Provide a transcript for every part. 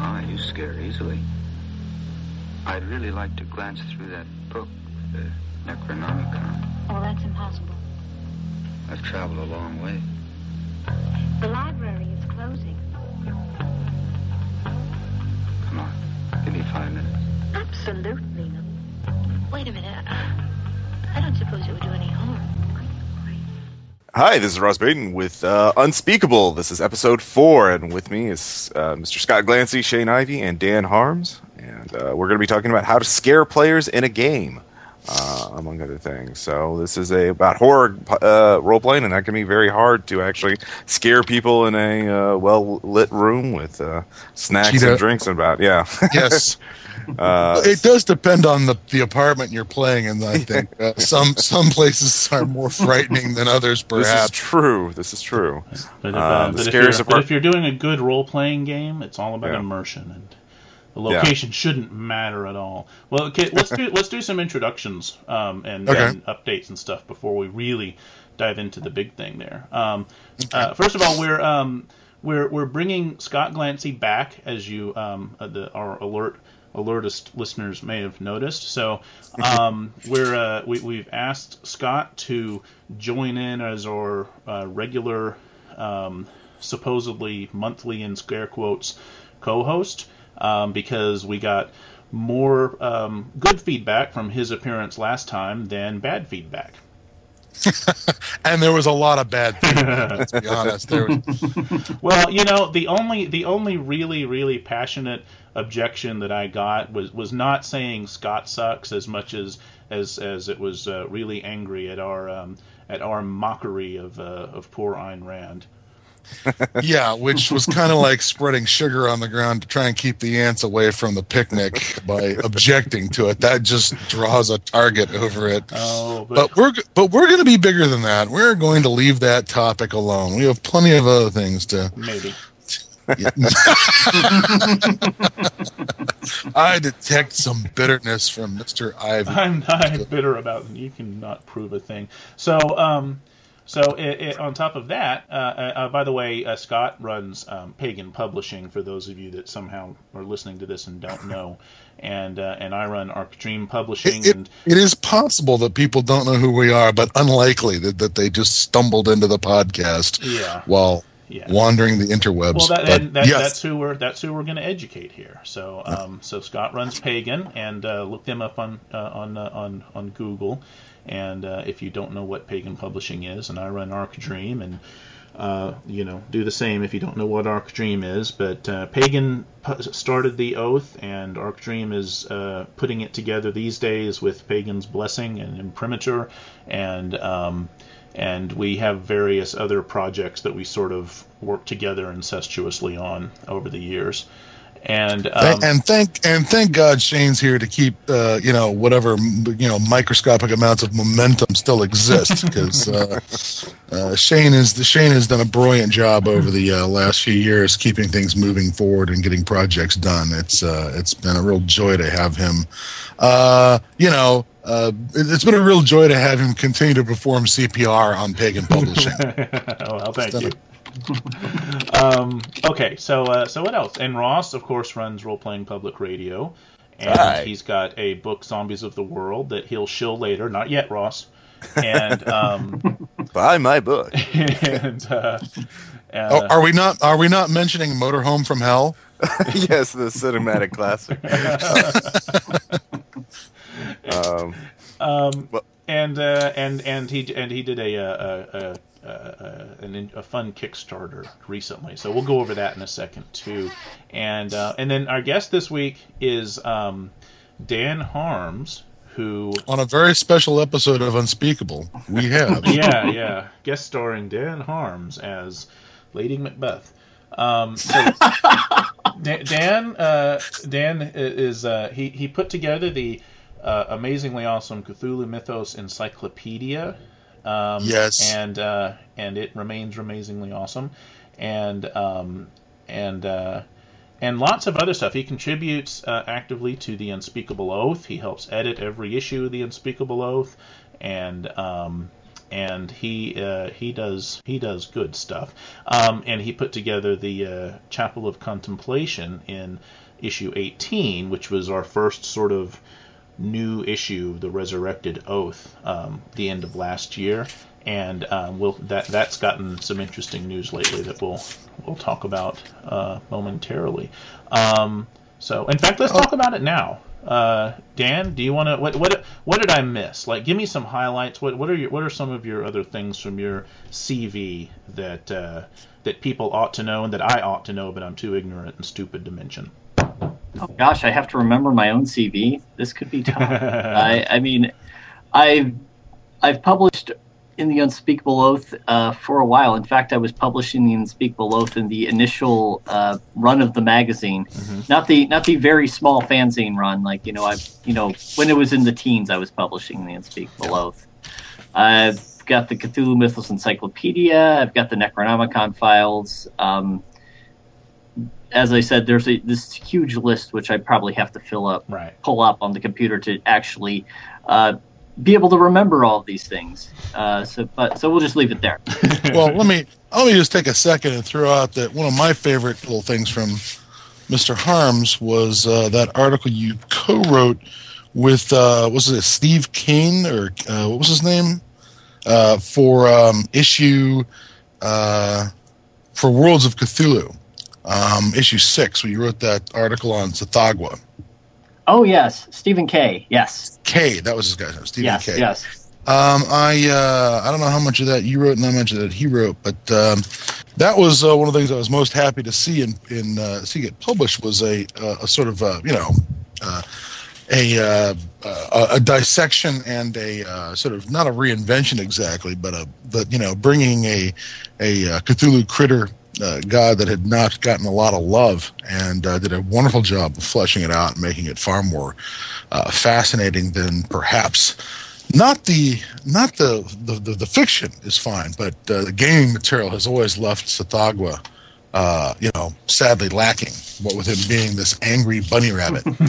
Ah, you scare easily. I'd really like to glance through that book, the Necronomicon. Oh, that's impossible. I've traveled a long way. The library is closing. Come on, give me 5 minutes. Absolutely. Wait a minute. I don't suppose it would do any harm. Hi, this is Ross Baden with Unspeakable. This is episode 4, and with me is Mr. Scott Glancy, Shane Ivey, and Dan Harms. And we're going to be talking about how to scare players in a game, among other things. So this is about horror role-playing, and that can be very hard to actually scare people in a well-lit room with snacks and drinks about. Yeah. Yes. It does depend on the apartment you're playing in, I think. Some places are more frightening than others, perhaps. This is true. But if you're doing a good role-playing game, it's all about immersion, and the location shouldn't matter at all. Well, okay, let's do some introductions and updates and stuff before we really dive into the big thing there. First of all, we're bringing Scott Glancy back, as you our alertist listeners may have noticed. So we've asked Scott to join in as our regular, supposedly monthly in scare quotes co-host, because we got more good feedback from his appearance last time than bad feedback. And there was a lot of bad feedback, let's be honest. Well, the only really, really passionate objection that I got was not saying Scott sucks as much as it was really angry at our mockery of poor Ayn Rand. Yeah, which was kind of like spreading sugar on the ground to try and keep the ants away from the picnic by objecting to it. That just draws a target over it. Oh, but we're going to be bigger than that. We're going to leave that topic alone. We have plenty of other things to. Maybe. Yeah. I detect some bitterness from Mr. Ivey. I'm not bitter about it. You cannot prove a thing. So on top of that, by the way, Scott runs Pagan Publishing, for those of you that somehow are listening to this and don't know. And I run Arc Dream Publishing. It is possible that people don't know who we are, but unlikely that they just stumbled into the podcast while wandering the interwebs. Well, that's who we're going to educate here. So so Scott runs Pagan, and look them up on Google. And if you don't know what Pagan Publishing is, and I run Arc Dream, and do the same if you don't know what Arc Dream is. But Pagan started the Oath, and Arc Dream is putting it together these days with Pagan's blessing and imprimatur, and we have various other projects that we sort of work together incestuously on over the years. And thank God Shane's here to keep whatever microscopic amounts of momentum still exist, because Shane has done a brilliant job over the last few years keeping things moving forward and getting projects done. It's been a real joy to have him. It's been a real joy to have him continue to perform CPR on Pagan Publishing. Well, thank you. Okay, so what else? And Ross, of course, runs Role Playing Public Radio, and he's got a book, Zombies of the World, that he'll shill later. Not yet, Ross. And buy my book. And are we not mentioning Motorhome from Hell? Yes, the cinematic classic. And he did a fun Kickstarter recently, so we'll go over that in a second too. And then our guest this week is Dan Harms, who on a very special episode of Unspeakable we have guest starring Dan Harms as Lady Macbeth. Dan is he put together the amazingly awesome Cthulhu Mythos Encyclopedia. Yes, and it remains amazingly awesome, and lots of other stuff. He contributes actively to the Unspeakable Oath. He helps edit every issue of the Unspeakable Oath, and and he does good stuff. And he put together the Chapel of Contemplation in issue 18, which was our first sort of new issue, The Resurrected Oath, the end of last year. And that's gotten some interesting news lately that we'll talk about momentarily. So, in fact, let's talk about it now. Dan, do you want to? What did I miss? Like, give me some highlights. What are some of your other things from your CV that people ought to know and that I ought to know, but I'm too ignorant and stupid to mention? Oh gosh, I have to remember my own CV. This could be tough. I mean, I've published in the Unspeakable Oath for a while. In fact, I was publishing the Unspeakable Oath in the initial run of the magazine, not the very small fanzine run. Like when it was in the teens, I was publishing the Unspeakable Oath. I've got the Cthulhu Mythos Encyclopedia. I've got the Necronomicon files. As I said, there's this huge list which I probably have to pull up on the computer to actually be able to remember all of these things. So we'll just leave it there. Well, let me just take a second and throw out that one of my favorite little things from Mr. Harms was that article you co-wrote with was it Steve Kane or what was his name for issue for Worlds of Cthulhu. Issue 6, where you wrote that article on Tsathoggua. Oh, yes. Stephen K. Yes. K, that was his guy's name. Stephen K. Yes. I don't know how much of that you wrote and how much of that he wrote, but that was one of the things I was most happy to see see get published was a sort of a dissection and a sort of not a reinvention exactly, but bringing a Cthulhu critter god that had not gotten a lot of love, and did a wonderful job of fleshing it out and making it far more fascinating than perhaps not the fiction is fine, but the gaming material has always left Tsathoggua sadly lacking. What with him being this angry bunny rabbit in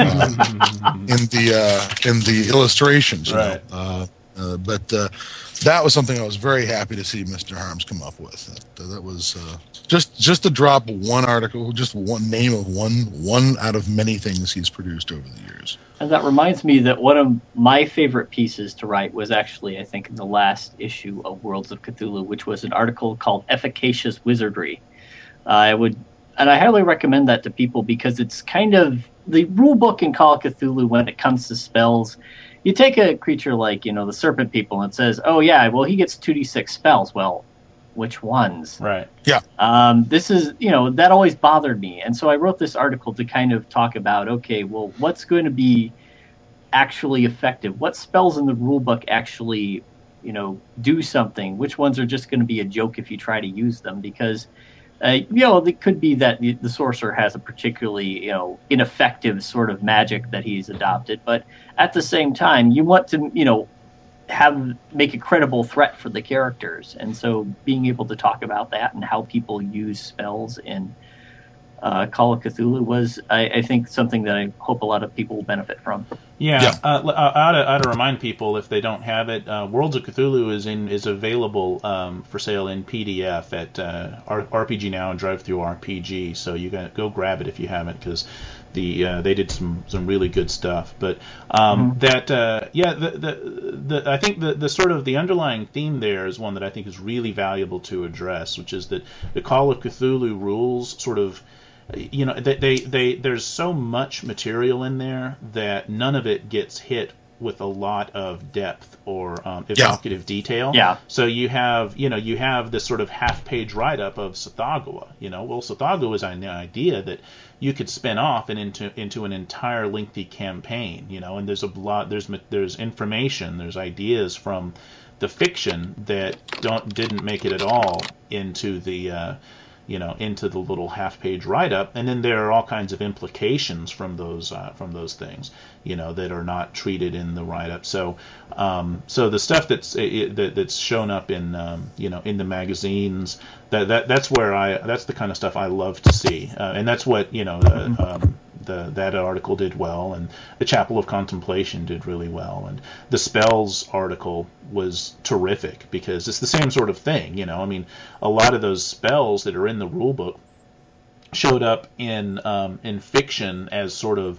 the illustrations, right? But that was something I was very happy to see Mr. Harms come up with. That was just to drop one article, just one name of one out of many things he's produced over the years. And that reminds me that one of my favorite pieces to write was actually, I think, in the last issue of Worlds of Cthulhu, which was an article called Efficacious Wizardry. I highly recommend that to people because it's kind of the rule book in Call of Cthulhu when it comes to spells. You take a creature like, the Serpent People and it says, oh yeah, well he gets 2d6 spells. Well, which ones? Right. Yeah. This is, that always bothered me. And so I wrote this article to kind of talk about, okay, well, what's going to be actually effective? What spells in the rule book actually, do something? Which ones are just going to be a joke if you try to use them? Because it could be that the sorcerer has a particularly, ineffective sort of magic that he's adopted. But at the same time, you want to, make a credible threat for the characters. And so being able to talk about that and how people use spells in Call of Cthulhu was, I think, something that I hope a lot of people will benefit from. Yeah. I ought to remind people if they don't have it. Worlds of Cthulhu is available for sale in PDF at RPG Now and DriveThruRPG. So you can go grab it if you haven't, because they did some really good stuff. But I think the sort of the underlying theme there is one that I think is really valuable to address, which is that the Call of Cthulhu rules sort of. There's so much material in there that none of it gets hit with a lot of depth or evocative detail. Yeah. So you have this sort of half-page write-up of Tsathoggua. Tsathoggua is an idea that you could spin off and into an entire lengthy campaign. And there's there's information, there's ideas from the fiction that didn't make it at all into the into the little half-page write-up, and then there are all kinds of implications from those things, that are not treated in the write-up. So the stuff that's shown up in in the magazines, that's the kind of stuff I love to see, and that's what that article did well, and the Chapel of Contemplation did really well, and the Spells article was terrific because it's the same sort of thing. I mean, a lot of those spells that are in the rulebook showed up in fiction as sort of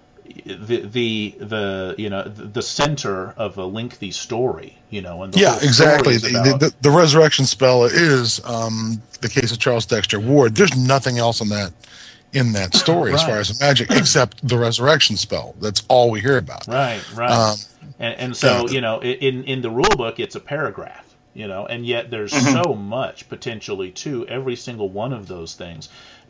the center of a lengthy story, and the exactly. About... The resurrection spell is the case of Charles Dexter Ward. There's nothing else in that story as far as magic except the resurrection spell. That's all we hear about. Right. And so in the rule book it's a paragraph, and yet there's so much potentially to every single one of those things,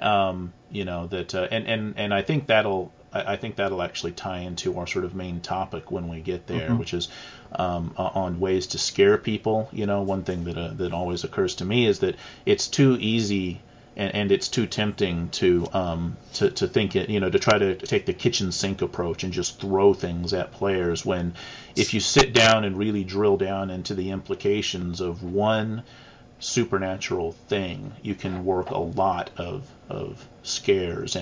that and I think that'll actually tie into our sort of main topic when we get there, which is on ways to scare people. One thing that always occurs to me is that it's too easy and it's too tempting to think it, to try to take the kitchen sink approach and just throw things at players, when if you sit down and really drill down into the implications of one supernatural thing, you can work a lot of scares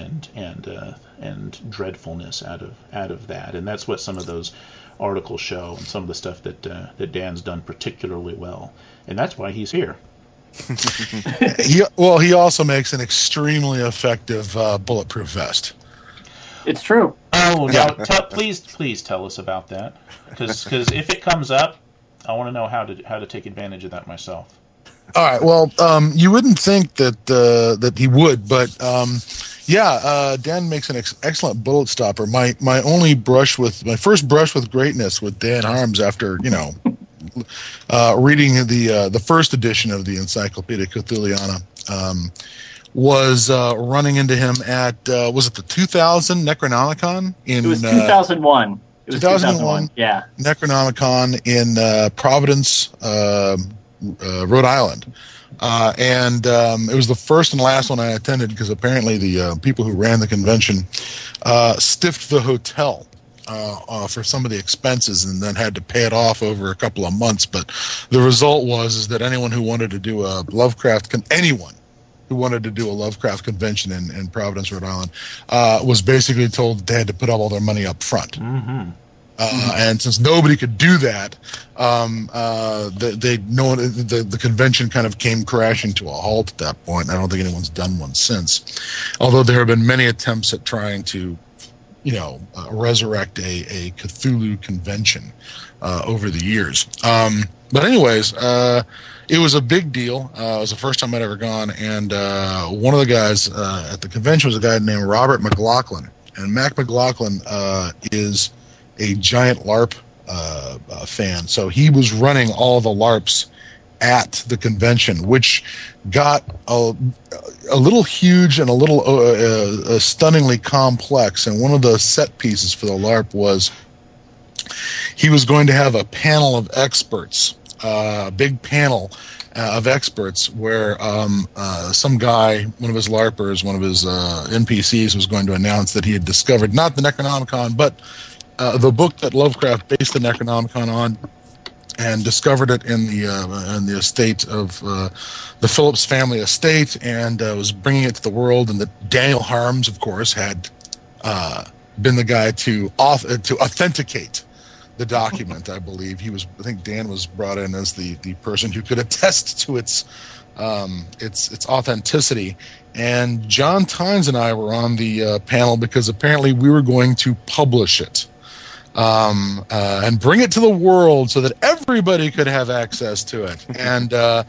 and dreadfulness out of that, and that's what some of those articles show, and some of the stuff that Dan's done particularly well, and that's why he's here. He also makes an extremely effective bulletproof vest. It's true. Oh, yeah. Please tell us about that, because if it comes up, I want to know how to take advantage of that myself. All right. Well, you wouldn't think that he would, but Dan makes an excellent bullet stopper. My first brush with greatness with Dan Harms after reading the first edition of the Encyclopedia Cthulhiana was running into him at was it the 2000 Necronomicon in? It was 2001. It was 2001. Yeah. Necronomicon in Providence, Rhode Island. And it was the first and last one I attended because apparently the people who ran the convention stiffed the hotel for some of the expenses and then had to pay it off over a couple of months. But the result was that anyone who wanted to do a Lovecraft convention in Providence, Rhode Island, was basically told that they had to put up all their money up front. Mm-hmm. And since nobody could do that, the convention kind of came crashing to a halt at that point. I don't think anyone's done one since, although there have been many attempts at trying to, resurrect a Cthulhu convention over the years. But anyways, it was a big deal. It was the first time I'd ever gone, and one of the guys at the convention was a guy named Robert McLaughlin, and Mac McLaughlin is a giant LARP fan. So he was running all the LARPs at the convention, which got a little huge and a little stunningly complex. And one of the set pieces for the LARP was he was going to have a panel of experts, a big panel of experts where some guy, one of his LARPers, one of his NPCs was going to announce that he had discovered not the Necronomicon, but the book that Lovecraft based the Necronomicon on, and discovered it in the estate of the Phillips family estate, and was bringing it to the world. And that Daniel Harms, of course, had been the guy to authenticate the document. I believe I think Dan was brought in as the person who could attest to its authenticity. And John Tynes and I were on the panel because apparently we were going to publish it. And bring it to the world so that everybody could have access to it. And the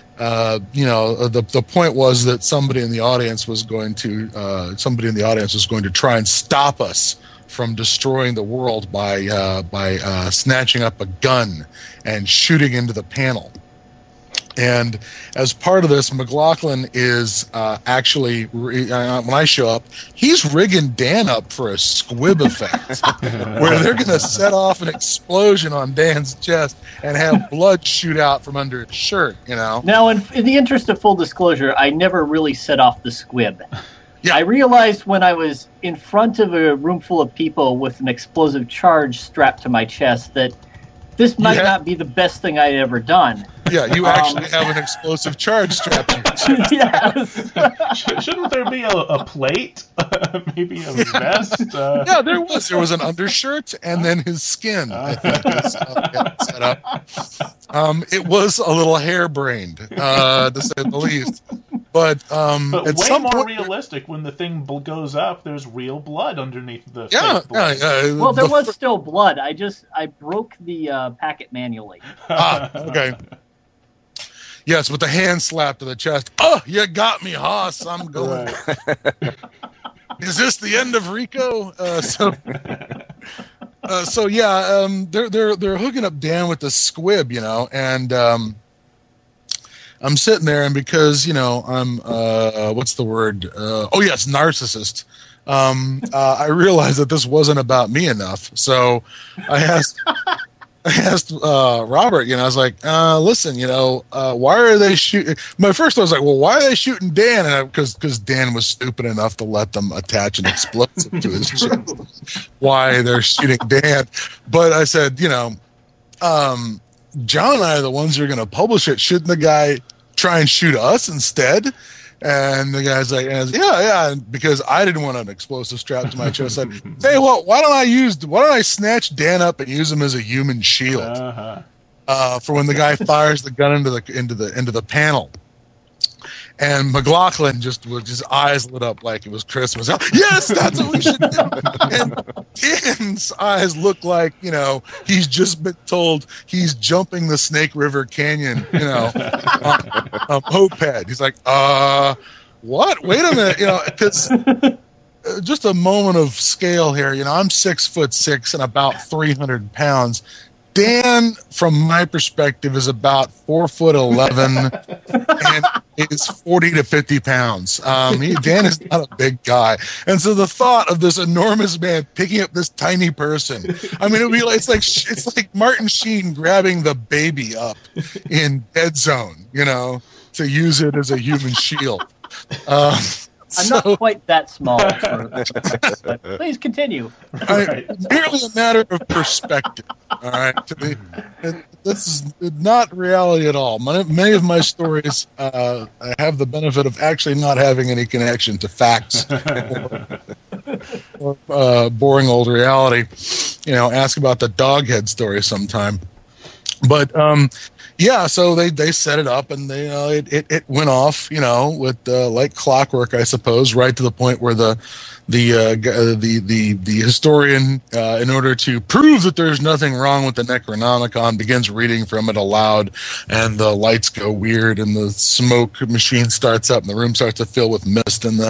point was that somebody in the audience was going to try and stop us from destroying the world by snatching up a gun and shooting into the panel. And as part of this, McLaughlin is actually, when I show up, he's rigging Dan up for a squib effect, where they're going to set off an explosion on Dan's chest and have blood shoot out from under his shirt, Now, in the interest of full disclosure, I never really set off the squib. Yeah. I realized when I was in front of a room full of people with an explosive charge strapped to my chest that this might not be the best thing I'd ever done. Yeah, you actually have an explosive charge strapped to you. Yes. Shouldn't there be a plate? Maybe a vest? Yeah, there was. There was an undershirt and then his skin, I think, was set up. It was a little harebrained, to say the least. But But at way some more point, realistic when the thing goes up. There's real blood underneath the yeah, fake blood. yeah. Well, there was still blood. I broke the packet manually. Okay. Yes, with the hand slap to the chest. Oh, you got me, Haas. I'm going. Right. Is this the end of Rico? So yeah, they're hooking up Dan with the squib, and I'm sitting there, and because I'm what's the word? Narcissist. I realized that this wasn't about me enough, so I asked Robert, I was like, listen, why are they shooting? My first thought was like, well, why are they shooting Dan? And because Dan was stupid enough to let them attach an explosive to his chest. Why they're shooting Dan? But I said, John and I are the ones who are going to publish it. Shouldn't the guy try and shoot us instead? And the guy's like, yeah, because I didn't want an explosive strapped to my chest. I said, hey, well, why don't I snatch Dan up and use him as a human shield for when the guy fires the gun into the panel? And McLaughlin just with his eyes lit up like it was Christmas. Yes, that's what we should do. And Dan's eyes look like, he's just been told he's jumping the Snake River Canyon, on moped. He's like, what? Wait a minute, because just a moment of scale here. I'm 6'6" and about 300 pounds. Dan, from my perspective, is about 4'11" and is 40 to 50 pounds. Dan is not a big guy, and so the thought of this enormous man picking up this tiny person, it'd be like it's like Martin Sheen grabbing the baby up in Dead Zone, to use it as a human shield. I'm not quite that small. But please continue. It's merely a matter of perspective. All right, this is not reality at all. Many of my stories I have the benefit of actually not having any connection to facts or boring old reality. Ask about the Doghead story sometime. But yeah, so they set it up, and it went off, with like clockwork, I suppose, right to the point where the historian, in order to prove that there's nothing wrong with the Necronomicon, begins reading from it aloud, and the lights go weird, and the smoke machine starts up, and the room starts to fill with mist, and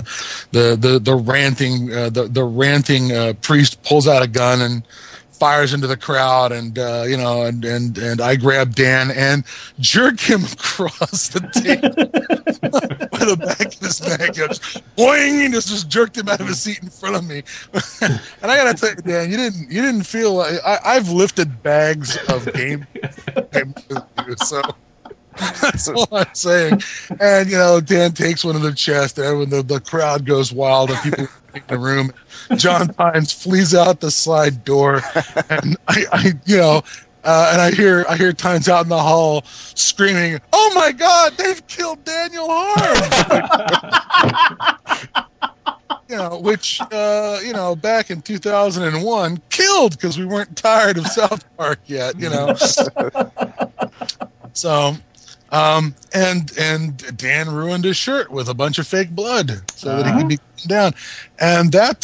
the ranting priest pulls out a gun and fires into the crowd, and and I grab Dan and jerk him across the table by the back of his neck. Just boing, and just jerked him out of his seat in front of me. And I gotta tell you, Dan, you didn't feel like I've lifted bags of game, so. That's all I'm saying. And Dan takes one of the chest, and the crowd goes wild, and people in the room. John Pines flees out the side door, and I hear Tynes out in the hall screaming, "Oh my God, they've killed Daniel Harms!" Which back in 2001 killed because we weren't tired of South Park yet. So. And Dan ruined his shirt with a bunch of fake blood so that he could be down. And that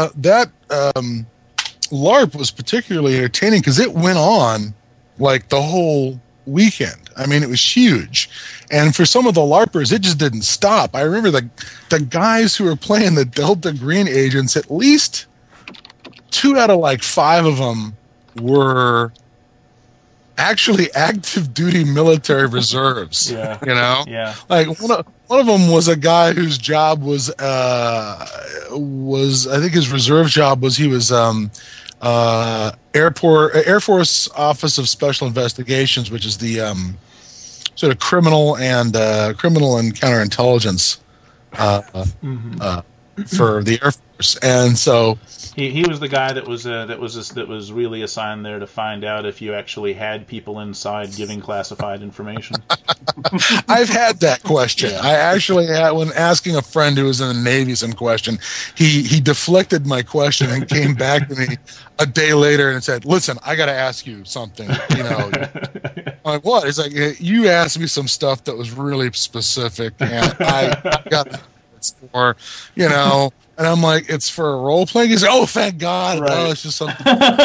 LARP was particularly entertaining because it went on like the whole weekend. It was huge. And for some of the LARPers, it just didn't stop. I remember the guys who were playing the Delta Green agents, at least 2 out of 5 of them were actually active duty military reserves. Yeah. Yeah. Like one of them was a guy whose job was I think his reserve job was he was Air Force Office of Special Investigations, which is the sort of criminal and counterintelligence for the Air Force, and so he was the guy that was really assigned there to find out if you actually had people inside giving classified information. I've had that question. Yeah. I actually had, when asking a friend who was in the Navy some question, he deflected my question and came back to me a day later and said, "Listen, I got to ask you something." You know, I'm like, "What?" It's like, you asked me some stuff that was really specific, and I got it's for, you know. And I'm like, it's for a role playing. He's like, oh, thank God! Right. Oh, it's just something.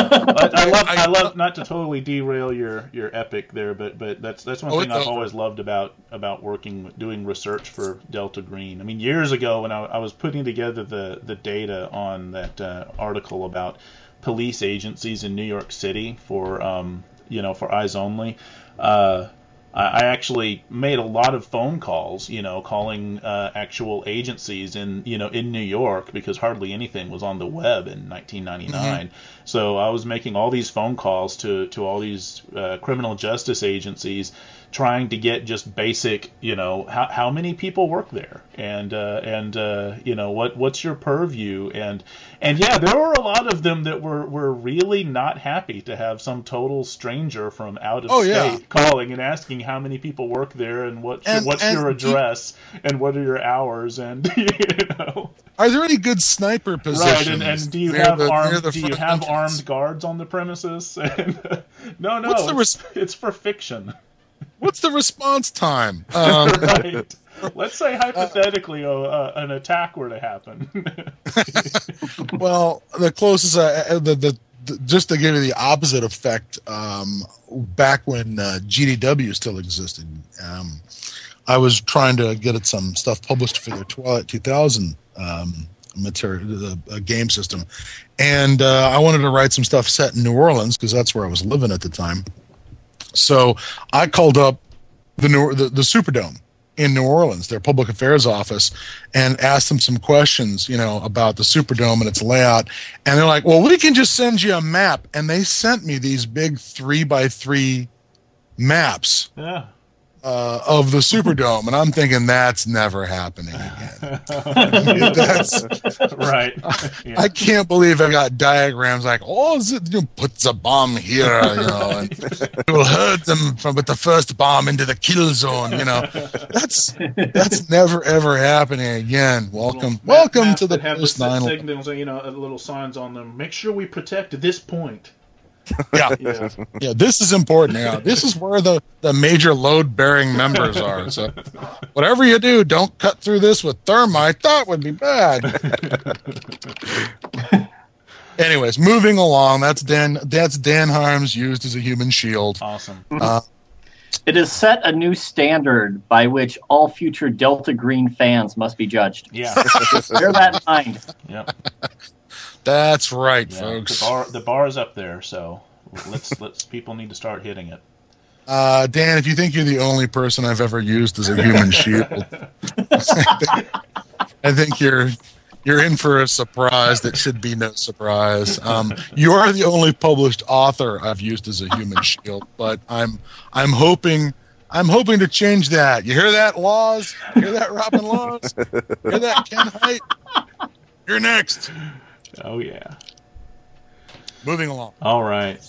I love not to totally derail your epic there, but that's one thing I've always loved about doing research for Delta Green. I mean, years ago when I was putting together the data on that article about police agencies in New York City for for Eyes Only. I actually made a lot of phone calls, calling actual agencies in New York, because hardly anything was on the web in 1999. Mm-hmm. So I was making all these phone calls to all these criminal justice agencies, trying to get just basic, how many people work there, and what's your purview, and yeah, there were a lot of them that were really not happy to have some total stranger from out of state calling and asking how many people work there, and what's your address, and what are your hours, and Are there any good sniper positions? Right, and do you have armed guards on the premises? And, no, it's for fiction. What's the response time? Right. Let's say hypothetically an attack were to happen. Well, the closest, just to give you the opposite effect, back when GDW still existed, I was trying to get some stuff published for their Twilight 2000 material, the game system, and I wanted to write some stuff set in New Orleans because that's where I was living at the time. So I called up the Superdome in New Orleans, their public affairs office, and asked them some questions, about the Superdome and its layout. And they're like, well, we can just send you a map. And they sent me these big 3x3 maps. Yeah. Of the Superdome, and I'm thinking that's never happening again. That's right. Yeah. I can't believe I got diagrams like, put the bomb here, and it will hurt them with the first bomb into the kill zone. That's never ever happening again. Welcome to the post 9/11 signals, little signs on them. Make sure we protect this point. Yeah. This is important. This is where the major load-bearing members are. So, whatever you do, don't cut through this with thermite. That would be bad. Anyways, moving along. That's Dan Harms used as a human shield. Awesome. It has set a new standard by which all future Delta Green fans must be judged. Yeah. Bear that in mind. Yep. That's right, folks. The bar is up there, so let's people need to start hitting it. Dan, if you think you're the only person I've ever used as a human shield, I think you're in for a surprise that should be no surprise. You are the only published author I've used as a human shield, but I'm hoping to change that. You hear that, Laws? You hear that, Robin Laws? You hear that, Ken Hite? You're next. Oh, yeah. Moving along. All right.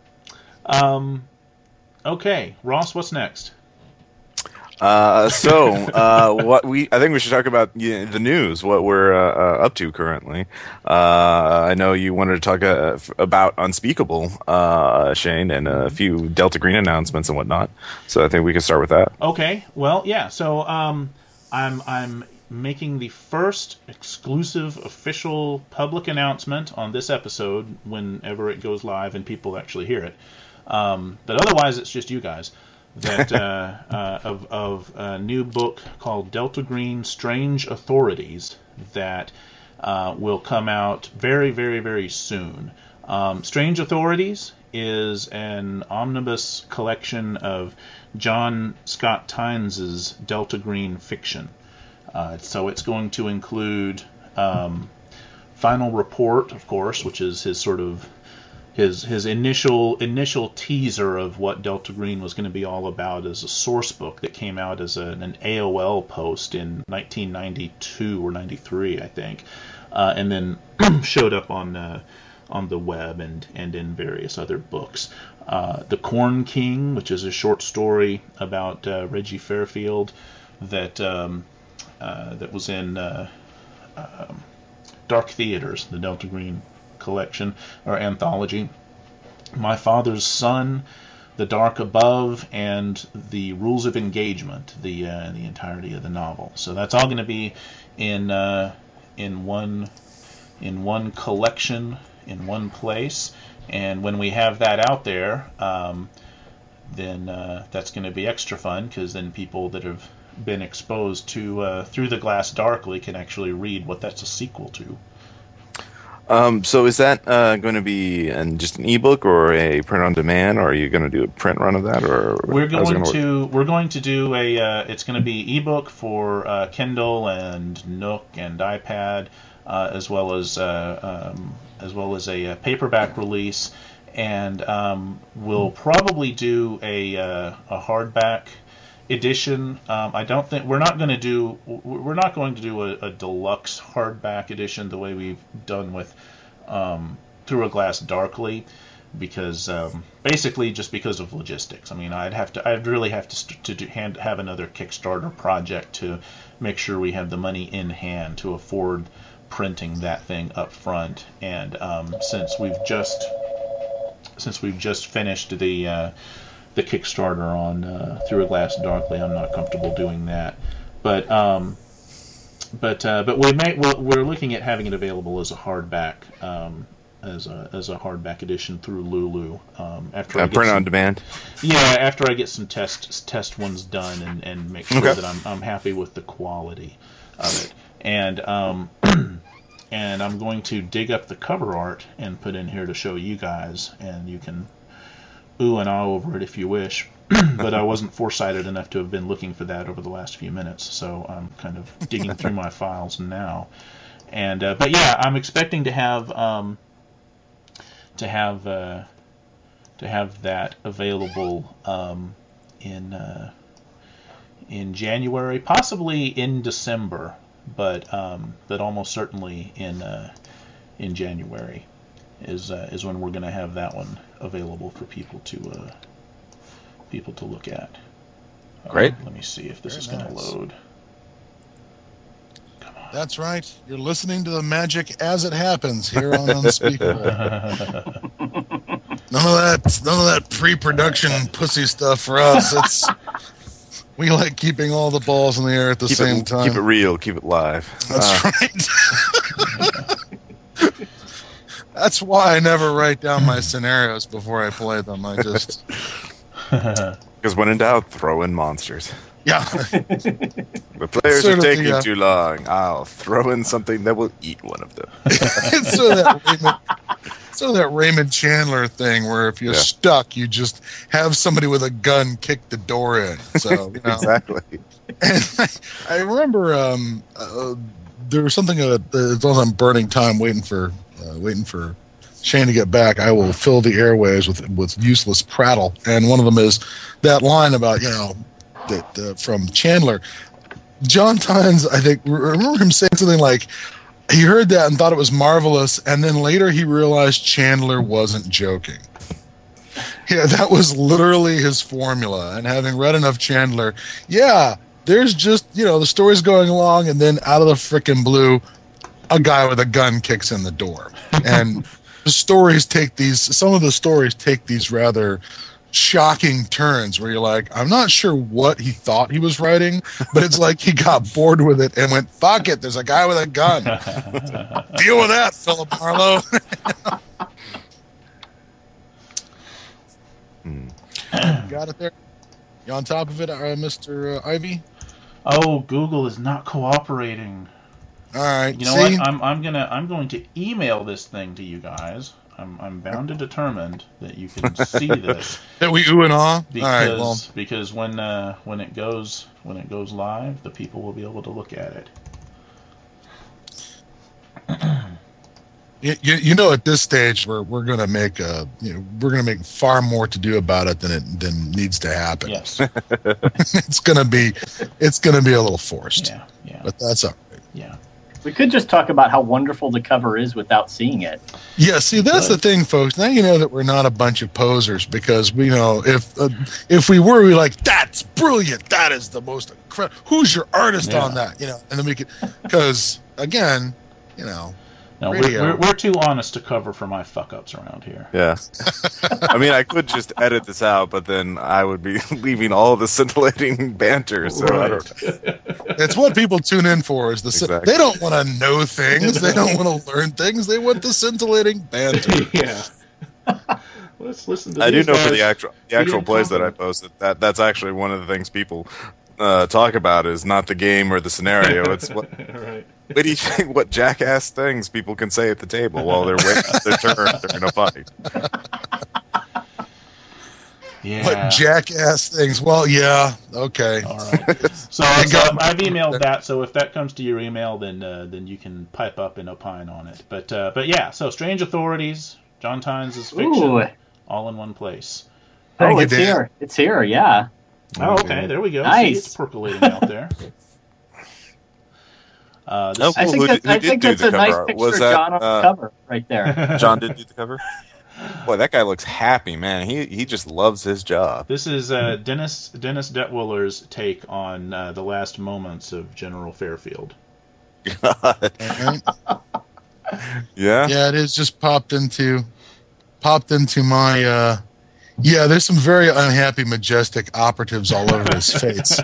Okay, Ross, what's next? I think we should talk about the news, what we're up to currently. I know you wanted to talk about Unspeakable, Shane, and a few Delta Green announcements and whatnot. So I think we can start with that. Okay. Well, yeah. So I'm making the first exclusive official public announcement on this episode whenever it goes live and people actually hear it. But otherwise, it's just you guys. That of a new book called Delta Green: Strange Authorities that will come out very, very, very soon. Strange Authorities is an omnibus collection of John Scott Tynes' Delta Green fiction. So it's going to include Final Report, of course, which is his sort of his initial teaser of what Delta Green was going to be all about is a source book that came out as an AOL post in 1992 or 93, I think, and then showed up on the web and in various other books. The Corn King, which is a short story about Reggie Fairfield that was in Dark Theaters, the Delta Green collection or anthology. My Father's Son, The Dark Above, and The Rules of Engagement, the entirety of the novel. So that's all going to be in one collection, in one place. And when we have that out there, then that's going to be extra fun, because then people that have been exposed to Through the Glass Darkly can actually read what that's a sequel to. So is that going to be just an ebook or a print on demand, or are you going to do a print run of that, or we're going to do a it's going to be ebook for Kindle and Nook and iPad, as well as a paperback release, and we'll probably do a hardback edition. I don't think we're not going to do a deluxe hardback edition the way we've done with Through a Glass Darkly, because basically just because of logistics. I mean, I'd really have to have another Kickstarter project to make sure we have the money in hand to afford printing that thing up front. And since we've just finished the Kickstarter on Through a Glass Darkly, I'm not comfortable doing that. But we're looking at having it available as a hardback, as a hardback edition through Lulu. After I print on demand. Yeah, after I get some test ones done and make sure that I'm happy with the quality of it. And and I'm going to dig up the cover art and put in here to show you guys, and you can ooh and ah over it if you wish. But I wasn't foresighted enough to have been looking for that over the last few minutes, so I'm kind of digging through my files now. And but yeah, I'm expecting to have that available in January, possibly in December, but almost certainly in January is when we're going to have that one available for people to look at. Great. Let me see if this is going to load. Come on. That's right. You're listening to the magic as it happens here on Unspeakable. None of that pre-production pussy stuff for us. We like keeping all the balls in the air at the same time. Keep it real. Keep it live. That's right. That's why I never write down my scenarios before I play them. I just... Because when in doubt, throw in monsters. Yeah. The players are taking too long. I'll throw in something that will eat one of them. So that Raymond Chandler thing where if you're stuck, you just have somebody with a gun kick the door in. So Exactly. And I remember there was something that on Burning Time waiting for Shane to get back. I will fill the airways with useless prattle, and one of them is that line about that from Chandler. John Tynes, I think, remember him saying something like he heard that and thought it was marvelous, and then later he realized Chandler wasn't joking. Yeah, that was literally his formula. And having read enough Chandler, there's just the story's going along, and then out of the frickin' blue, a guy with a gun kicks in the door, and some of the stories take these rather shocking turns where you're like, I'm not sure what he thought he was writing, but it's like he got bored with it and went, fuck it, there's a guy with a gun. Deal with that, Philip Marlowe. Got it there? You on top of it, Mr. Ivy? Oh, Google is not cooperating. All right. You know what? I'm going to email this thing to you guys. I'm bound and determined that you can see this. That we ooh and ah. Because when it goes live, the people will be able to look at it. You know, at this stage, we're gonna make far more to do about it than needs to happen. Yes. It's gonna be a little forced. Yeah. But that's all right. Yeah. We could just talk about how wonderful the cover is without seeing it. Yeah, see, that's the thing, folks. Now you know that we're not a bunch of posers, because we know if we were, we're like, that's brilliant. That is the most incredible. Who's your artist on that? You know, and then we could, because again, you know. No, we're too honest to cover for my fuck ups around here. Yeah. I mean, I could just edit this out, but then I would be leaving all the scintillating banter. So I don't. It's what people tune in for. Is Exactly. They don't want to know things. They don't want to learn things. They want the scintillating banter. Yeah. Let's listen to. I do these know guys for the actual plays that I posted, that's actually one of the things people talk about is not the game or the scenario. It's what. Right. What do you think? What jackass things people can say at the table while they're waiting their turn during a fight? Yeah. What jackass things? Well, yeah, okay. All right. So I've emailed that. So if that comes to your email, then you can pipe up and opine on it. But yeah. So Strange Authorities, John Tynes' fiction, Ooh. all in one place. Thank you, It's Dan. here. It's here. Yeah. Oh, okay. There we go. Nice. See, it's percolating out there. This, I think that's a nice picture Was of that, John on the cover right there. John did do the cover? Boy, that guy looks happy, man. He just loves his job. This is Dennis Detwiller's take on the last moments of General Fairfield. God. Right? Yeah? Yeah, it is just popped into my. Yeah, there's some very unhappy, majestic operatives all over his face.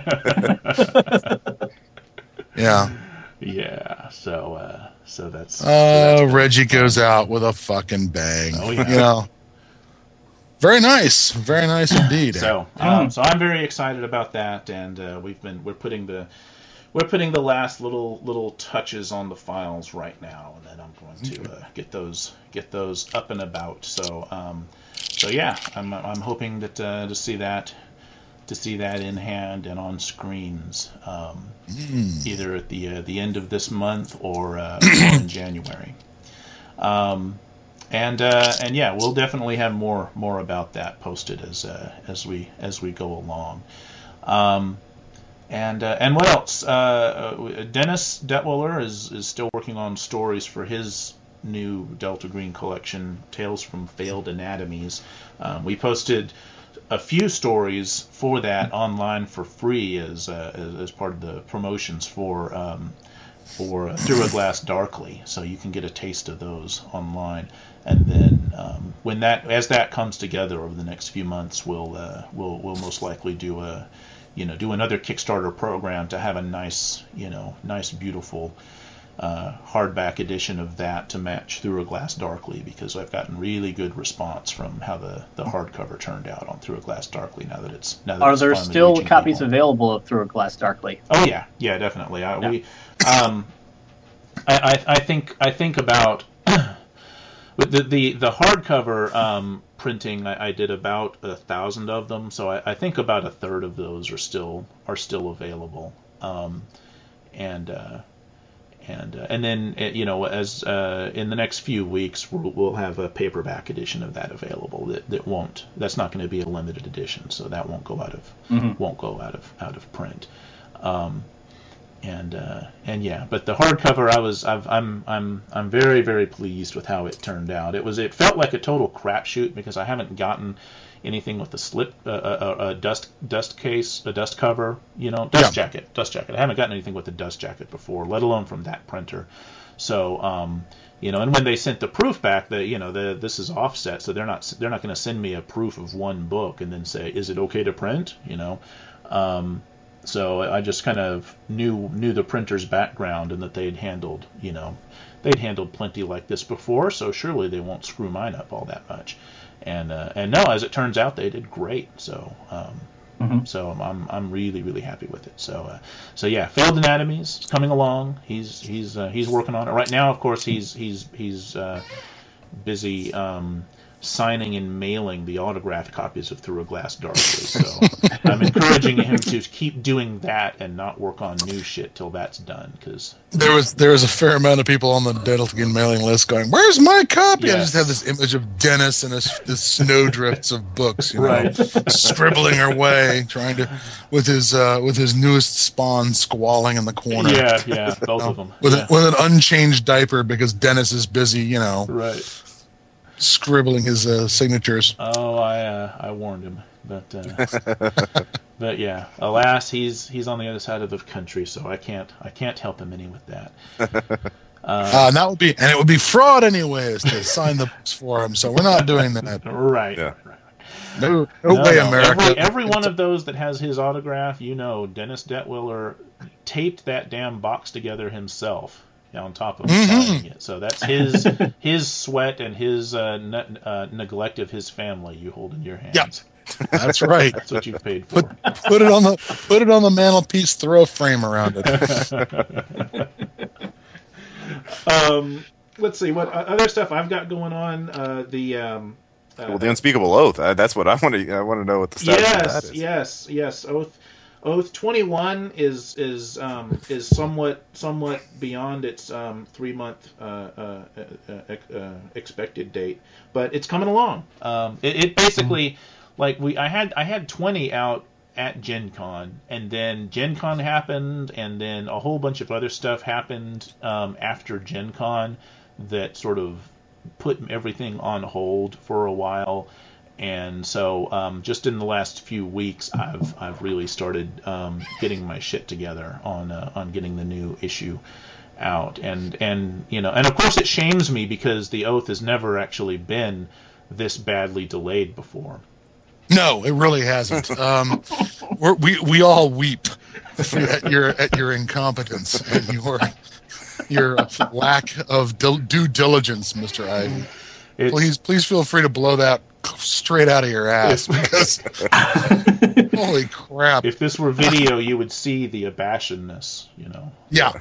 Yeah. Yeah. So that's. Reggie goes out with a fucking bang. Oh, yeah. You know. Very nice indeed. So I'm very excited about that, and we're putting the last little touches on the files right now, and then I'm going to get those up and about. So yeah, I'm hoping that to see that in hand and on screens, either at the end of this month or in January. And yeah, we'll definitely have more about that posted as we go along. And what else? Dennis Detwiller is still working on stories for his new Delta Green collection, Tales from Failed Anatomies. We posted a few stories for that online for free as part of the promotions for Through a Glass Darkly, so you can get a taste of those online. And then as that comes together over the next few months, we'll most likely do another Kickstarter program to have a nice beautiful hardback edition of that to match Through a Glass Darkly, because I've gotten really good response from how the hardcover turned out on Through a Glass Darkly. Are there still copies available of Through a Glass Darkly? Oh yeah, definitely. I think about with the hardcover printing. I did about 1,000 of them, so I think about a third of those are still available. And then as in the next few weeks we'll have a paperback edition of that available. That's not going to be a limited edition, so that won't go out of print. And yeah, but the hardcover, I'm very, very pleased with how it turned out. It felt like a total crapshoot because I haven't gotten anything with a dust case, a dust cover, dust jacket. I haven't gotten anything with a dust jacket before, let alone from that printer. So, and when they sent the proof back, this is offset, so they're not going to send me a proof of one book and then say, is it okay to print? So I just kind of knew the printer's background and that they'd handled plenty like this before, so surely they won't screw mine up all that much. And no, as it turns out, they did great. So so I'm really, really happy with it. So yeah, Failed Anatomies coming along. He's working on it right now. Of course, he's busy signing and mailing the autographed copies of Through a Glass Darkly. So I'm encouraging him to keep doing that and not work on new shit till that's done. Because there was a fair amount of people on the Dental Game mailing list going, "Where's my copy?" Yes. I just have this image of Dennis and the snowdrifts of books, Right. scribbling away, trying to with his newest spawn squalling in the corner. Yeah, both of them. With Yeah. with an unchanged diaper because Dennis is busy, Right. scribbling his signatures. Oh, I warned him, but yeah. Alas, he's on the other side of the country, so I can't help him any with that. And it would be fraud anyways to sign the books for him. So we're not doing that. Right. Yeah. Right. No way, America. Every one of those that has his autograph, Dennis Detwiller taped that damn box together himself on top of signing it. So that's his sweat and his neglect of his family you hold in your hands. Yep. That's right. That's what you've paid for. Put it on the mantelpiece. Throw a frame around it. Let's see what other stuff I've got going on. The Unspeakable Oath. That's what I want to. I want to know what the status of that is. Yes. Oath 21 is somewhat beyond its 3-month expected date, but it's coming along. It basically I had 20 out at Gen Con, and then Gen Con happened, and then a whole bunch of other stuff happened after Gen Con that sort of put everything on hold for a while. And so, just in the last few weeks, I've really started getting my shit together on getting the new issue out, and of course it shames me because the Oath has never actually been this badly delayed before. No, it really hasn't. We all weep at your incompetence and your lack of due diligence, Mr. Ivy. Please feel free to blow that straight out of your ass because holy crap! If this were video, you would see the abashedness. Yeah.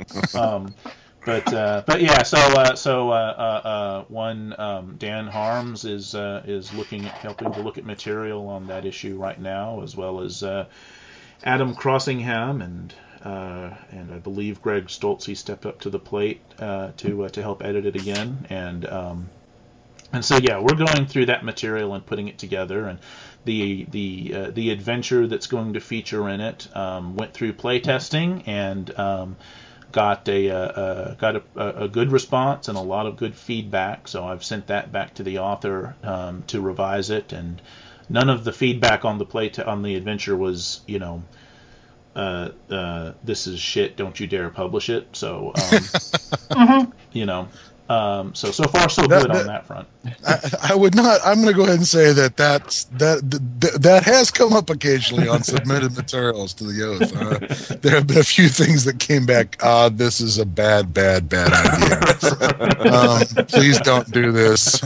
But yeah. So Dan Harms is helping to look at material on that issue right now, as well as Adam Crossingham and I believe Greg Stoltze stepped up to the plate to help edit it again, and so yeah, we're going through that material and putting it together, and the adventure that's going to feature in it went through playtesting and got a good response and a lot of good feedback. So I've sent that back to the author to revise it, and none of the feedback on the adventure was this is shit, don't you dare publish it. So so far so good on that front. I would not. I'm going to go ahead and say that has come up occasionally on submitted materials to the Oath. There have been a few things that came back. This is a bad idea. Please don't do this.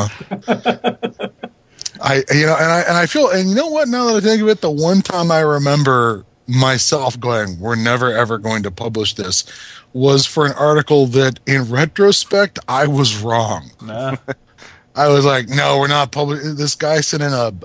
I feel, and you know what? Now that I think of it, the one time I remember myself going, "We're never ever going to publish this," was for an article that, in retrospect, I was wrong. Nah. I was like, "No, we're not publishing." This guy sent in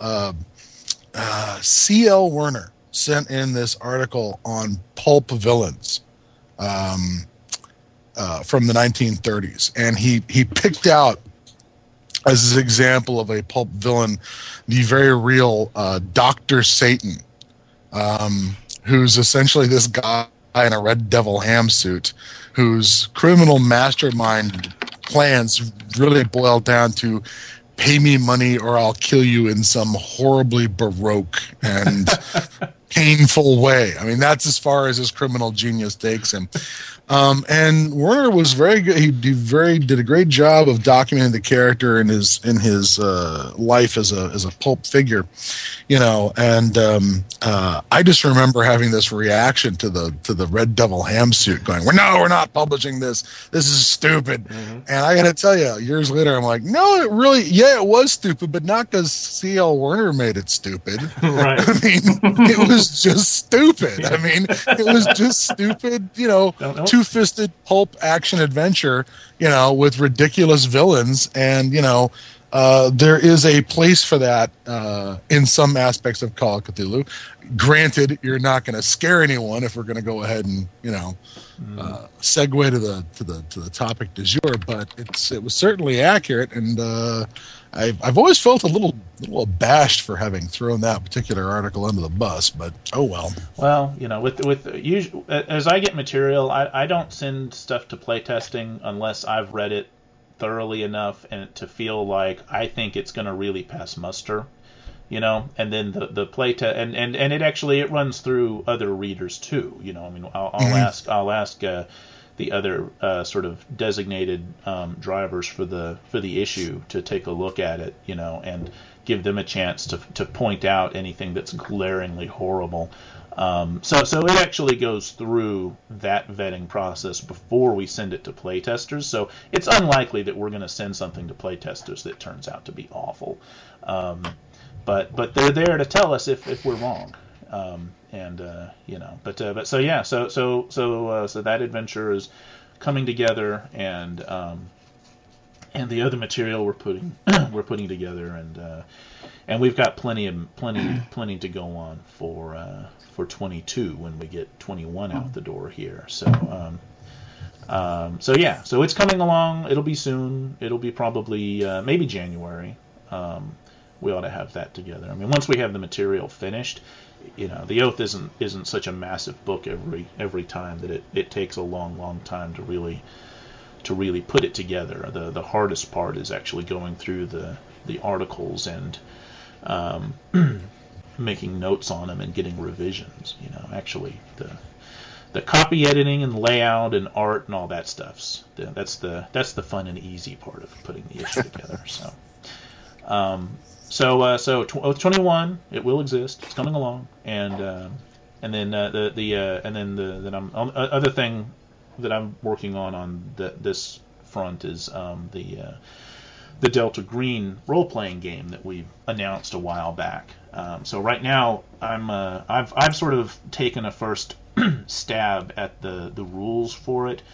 C.L. Werner sent in this article on pulp villains from the 1930s, and he picked out as an example of a pulp villain the very real Dr. Satan. Who's essentially this guy in a Red Devil ham suit, whose criminal mastermind plans really boil down to pay me money or I'll kill you in some horribly baroque and painful way. I mean, that's as far as his criminal genius takes him. And Werner was very good. He did a great job of documenting the character in his life as a pulp figure, And I just remember having this reaction to the Red Devil ham suit, going, "We're not publishing this. This is stupid." Mm-hmm. And I got to tell you, years later, I'm like, "No, it was stupid, but not because C.L. Werner made it stupid." Right. I mean, it was just stupid. I mean, it was just stupid. Two-fisted pulp action adventure, with ridiculous villains and there is a place for that in some aspects of Call of Cthulhu. Granted, you're not going to scare anyone if we're going to go ahead and segue to the topic du jour, but it was certainly accurate, and I've always felt a little abashed for having thrown that particular article under the bus, but oh well. Well, as I get material, I don't send stuff to playtesting unless I've read it thoroughly enough and to feel like I think it's going to really pass muster. And then the playtest, and it runs through other readers too. I'll ask the other sort of designated drivers for the issue to take a look at it, and give them a chance to point out anything that's glaringly horrible. So it actually goes through that vetting process before we send it to playtesters. So it's unlikely that we're going to send something to playtesters that turns out to be awful. But they're there to tell us if we're wrong, so that adventure is coming together, and the other material we're putting together, and we've got plenty to go on for 22 when we get 21 out the door here. So it's coming along. It'll be soon. It'll be probably maybe January. We ought to have that together. I mean, once we have the material finished, the Oath isn't such a massive book every time that it takes a long time to really put it together. The hardest part is actually going through the articles and making notes on them and getting revisions. Actually the copy editing and layout and art and all that stuff's that's the fun and easy part of putting the issue together. So 21, it will exist. It's coming along, and then the other thing that I'm working on this front is the Delta Green role-playing game that we announced a while back. So right now I've sort of taken a first stab at the rules for it.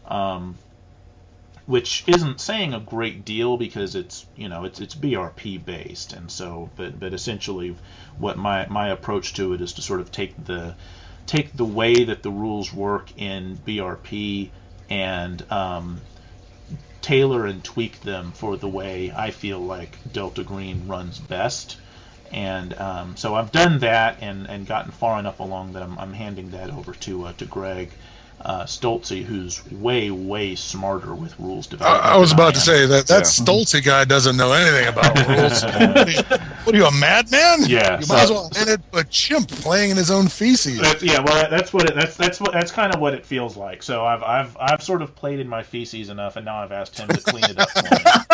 Which isn't saying a great deal because it's BRP based, and so but essentially what my approach to it is to sort of take the way that the rules work in BRP and tailor and tweak them for the way I feel like Delta Green runs best. And so I've done that and gotten far enough along that I'm handing that over to Greg Stolze, who's way smarter with rules development. I was about to say that Stolze guy doesn't know anything about rules. What are you, a madman? Yeah, you might as well hand it to a chimp playing in his own feces. That's kind of what it feels like. So I've sort of played in my feces enough, and now I've asked him to clean it up for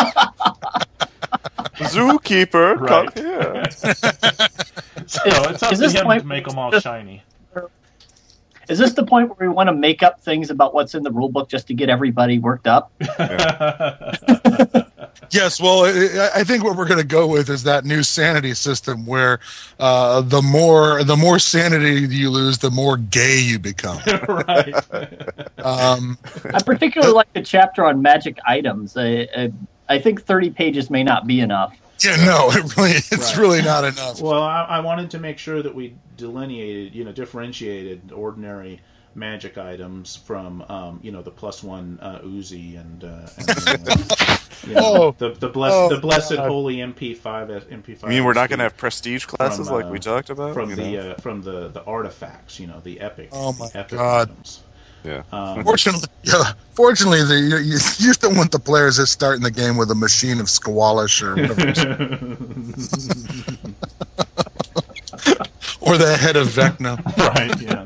me. Zookeeper, right. Come here. So it's up to him to make them all shiny. Is this the point where we want to make up things about what's in the rule book just to get everybody worked up? Yes, well, I think what we're going to go with is that new sanity system where the more sanity you lose, the more gay you become. Right. I particularly like the chapter on magic items. I think 30 pages may not be enough. Yeah, no, it's really not enough. Well, I wanted to make sure that we differentiated ordinary magic items from, the +1 Uzi and the blessed holy MP5. I mean, we're not going to have prestige classes like we talked about from the artifacts, the epic. Oh my epic God. Items. Yeah. Fortunately, you don't want the players that start in the game with a machine of Squalish or whatever. Or the head of Vecna. Right. Yeah.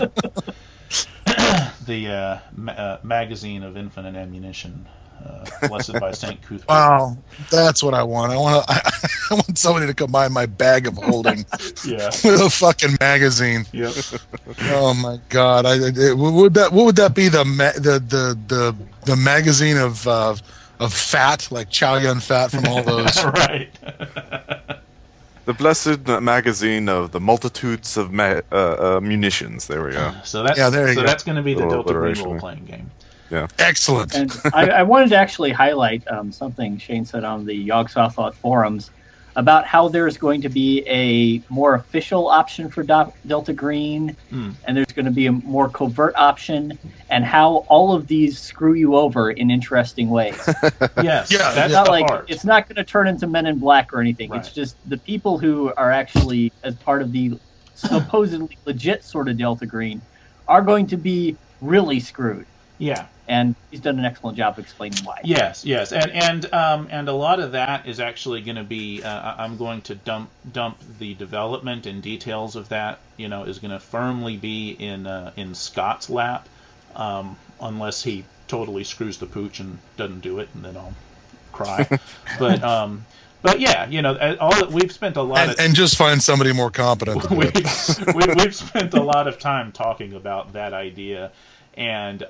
The magazine of infinite ammunition, blessed by Saint Cuthbert. Wow, that's what I want. I want somebody to combine my bag of holding with a fucking magazine. Yep. Oh my God! What would that be? The magazine of fat, like Chow Yun Fat from all those. Right. The blessed magazine of the multitudes of munitions. There we go. So that's going to be the Delta Green role-playing game. Yeah. Excellent. And I wanted to actually highlight something Shane said on the Yogg-Sothoth forums about how there's going to be a more official option for Delta Green, and there's going to be a more covert option, and how all of these screw you over in interesting ways. Yes, Yeah, that's Not the like part. it's not going to turn into Men in Black or anything. Right. It's just the people who are actually as part of the supposedly legit sort of Delta Green are going to be really screwed. Yeah. And he's done an excellent job explaining why. Yes, and a lot of that is actually going to be. I'm going to dump the development and details of that. Is going to firmly be in Scott's lap, unless he totally screws the pooch and doesn't do it, and then I'll cry. But yeah, we've spent a lot And just find somebody more competent to do it. we've spent a lot of time talking about that idea, and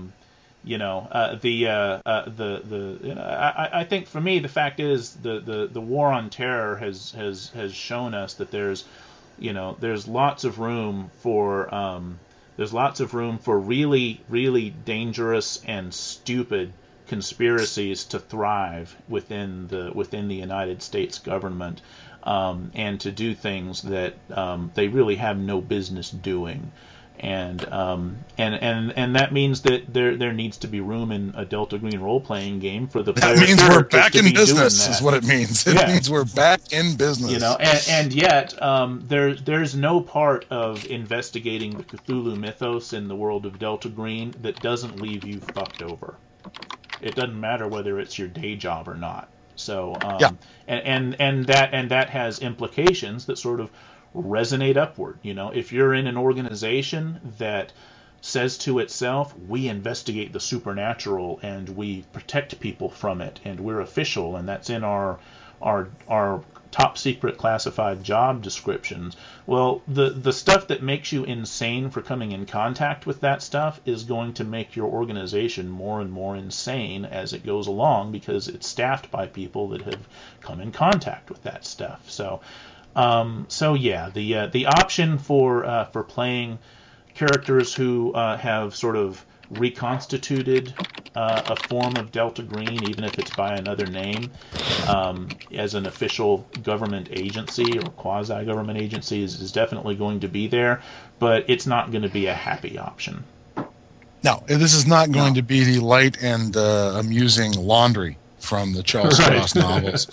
I think for me the fact is the war on terror has shown us that there's lots of room for really, really dangerous and stupid conspiracies to thrive within the United States government, and to do things that they really have no business doing. And that means that there needs to be room in a Delta Green role-playing game for the player. That means we're characters back to in be doing business, that. is what it means. It Yeah. means we're back in business. And yet there's no part of investigating the Cthulhu mythos in the world of Delta Green that doesn't leave you fucked over. It doesn't matter whether it's your day job or not. So Yeah. and that has implications that sort of resonate upward. If you're in an organization that says to itself, we investigate the supernatural and we protect people from it, and we're official, and that's in our top secret classified job descriptions. Well, the stuff that makes you insane for coming in contact with that stuff is going to make your organization more and more insane as it goes along, because it's staffed by people that have come in contact with that stuff. So yeah, the option for playing characters who have sort of reconstituted a form of Delta Green, even if it's by another name, as an official government agency or quasi-government agency is definitely going to be there, but it's not going to be a happy option. No, this is not going to be the light and amusing laundry from the Charles Stross novels.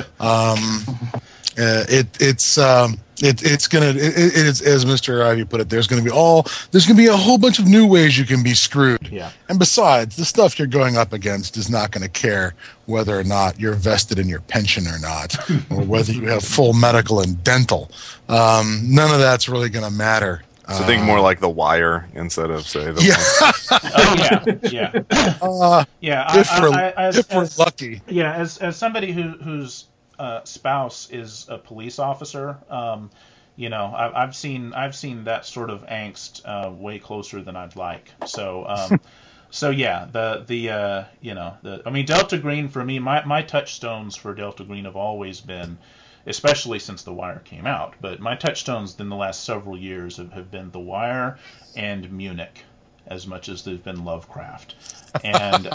It's gonna, as Mr. Ivy put it, there's gonna be a whole bunch of new ways you can be screwed. Yeah. And besides, the stuff you're going up against is not gonna care whether or not you're vested in your pension or not, or whether you have full medical and dental. None of that's really gonna matter. So think more like The Wire instead of, say, the If we're lucky. Yeah, as somebody whose spouse is a police officer, I've seen that sort of angst way closer than I'd like. So yeah, Delta Green for me, my touchstones for Delta Green have always been, especially since The Wire came out, but my touchstones in the last several years have been The Wire and Munich, as much as they've been Lovecraft. And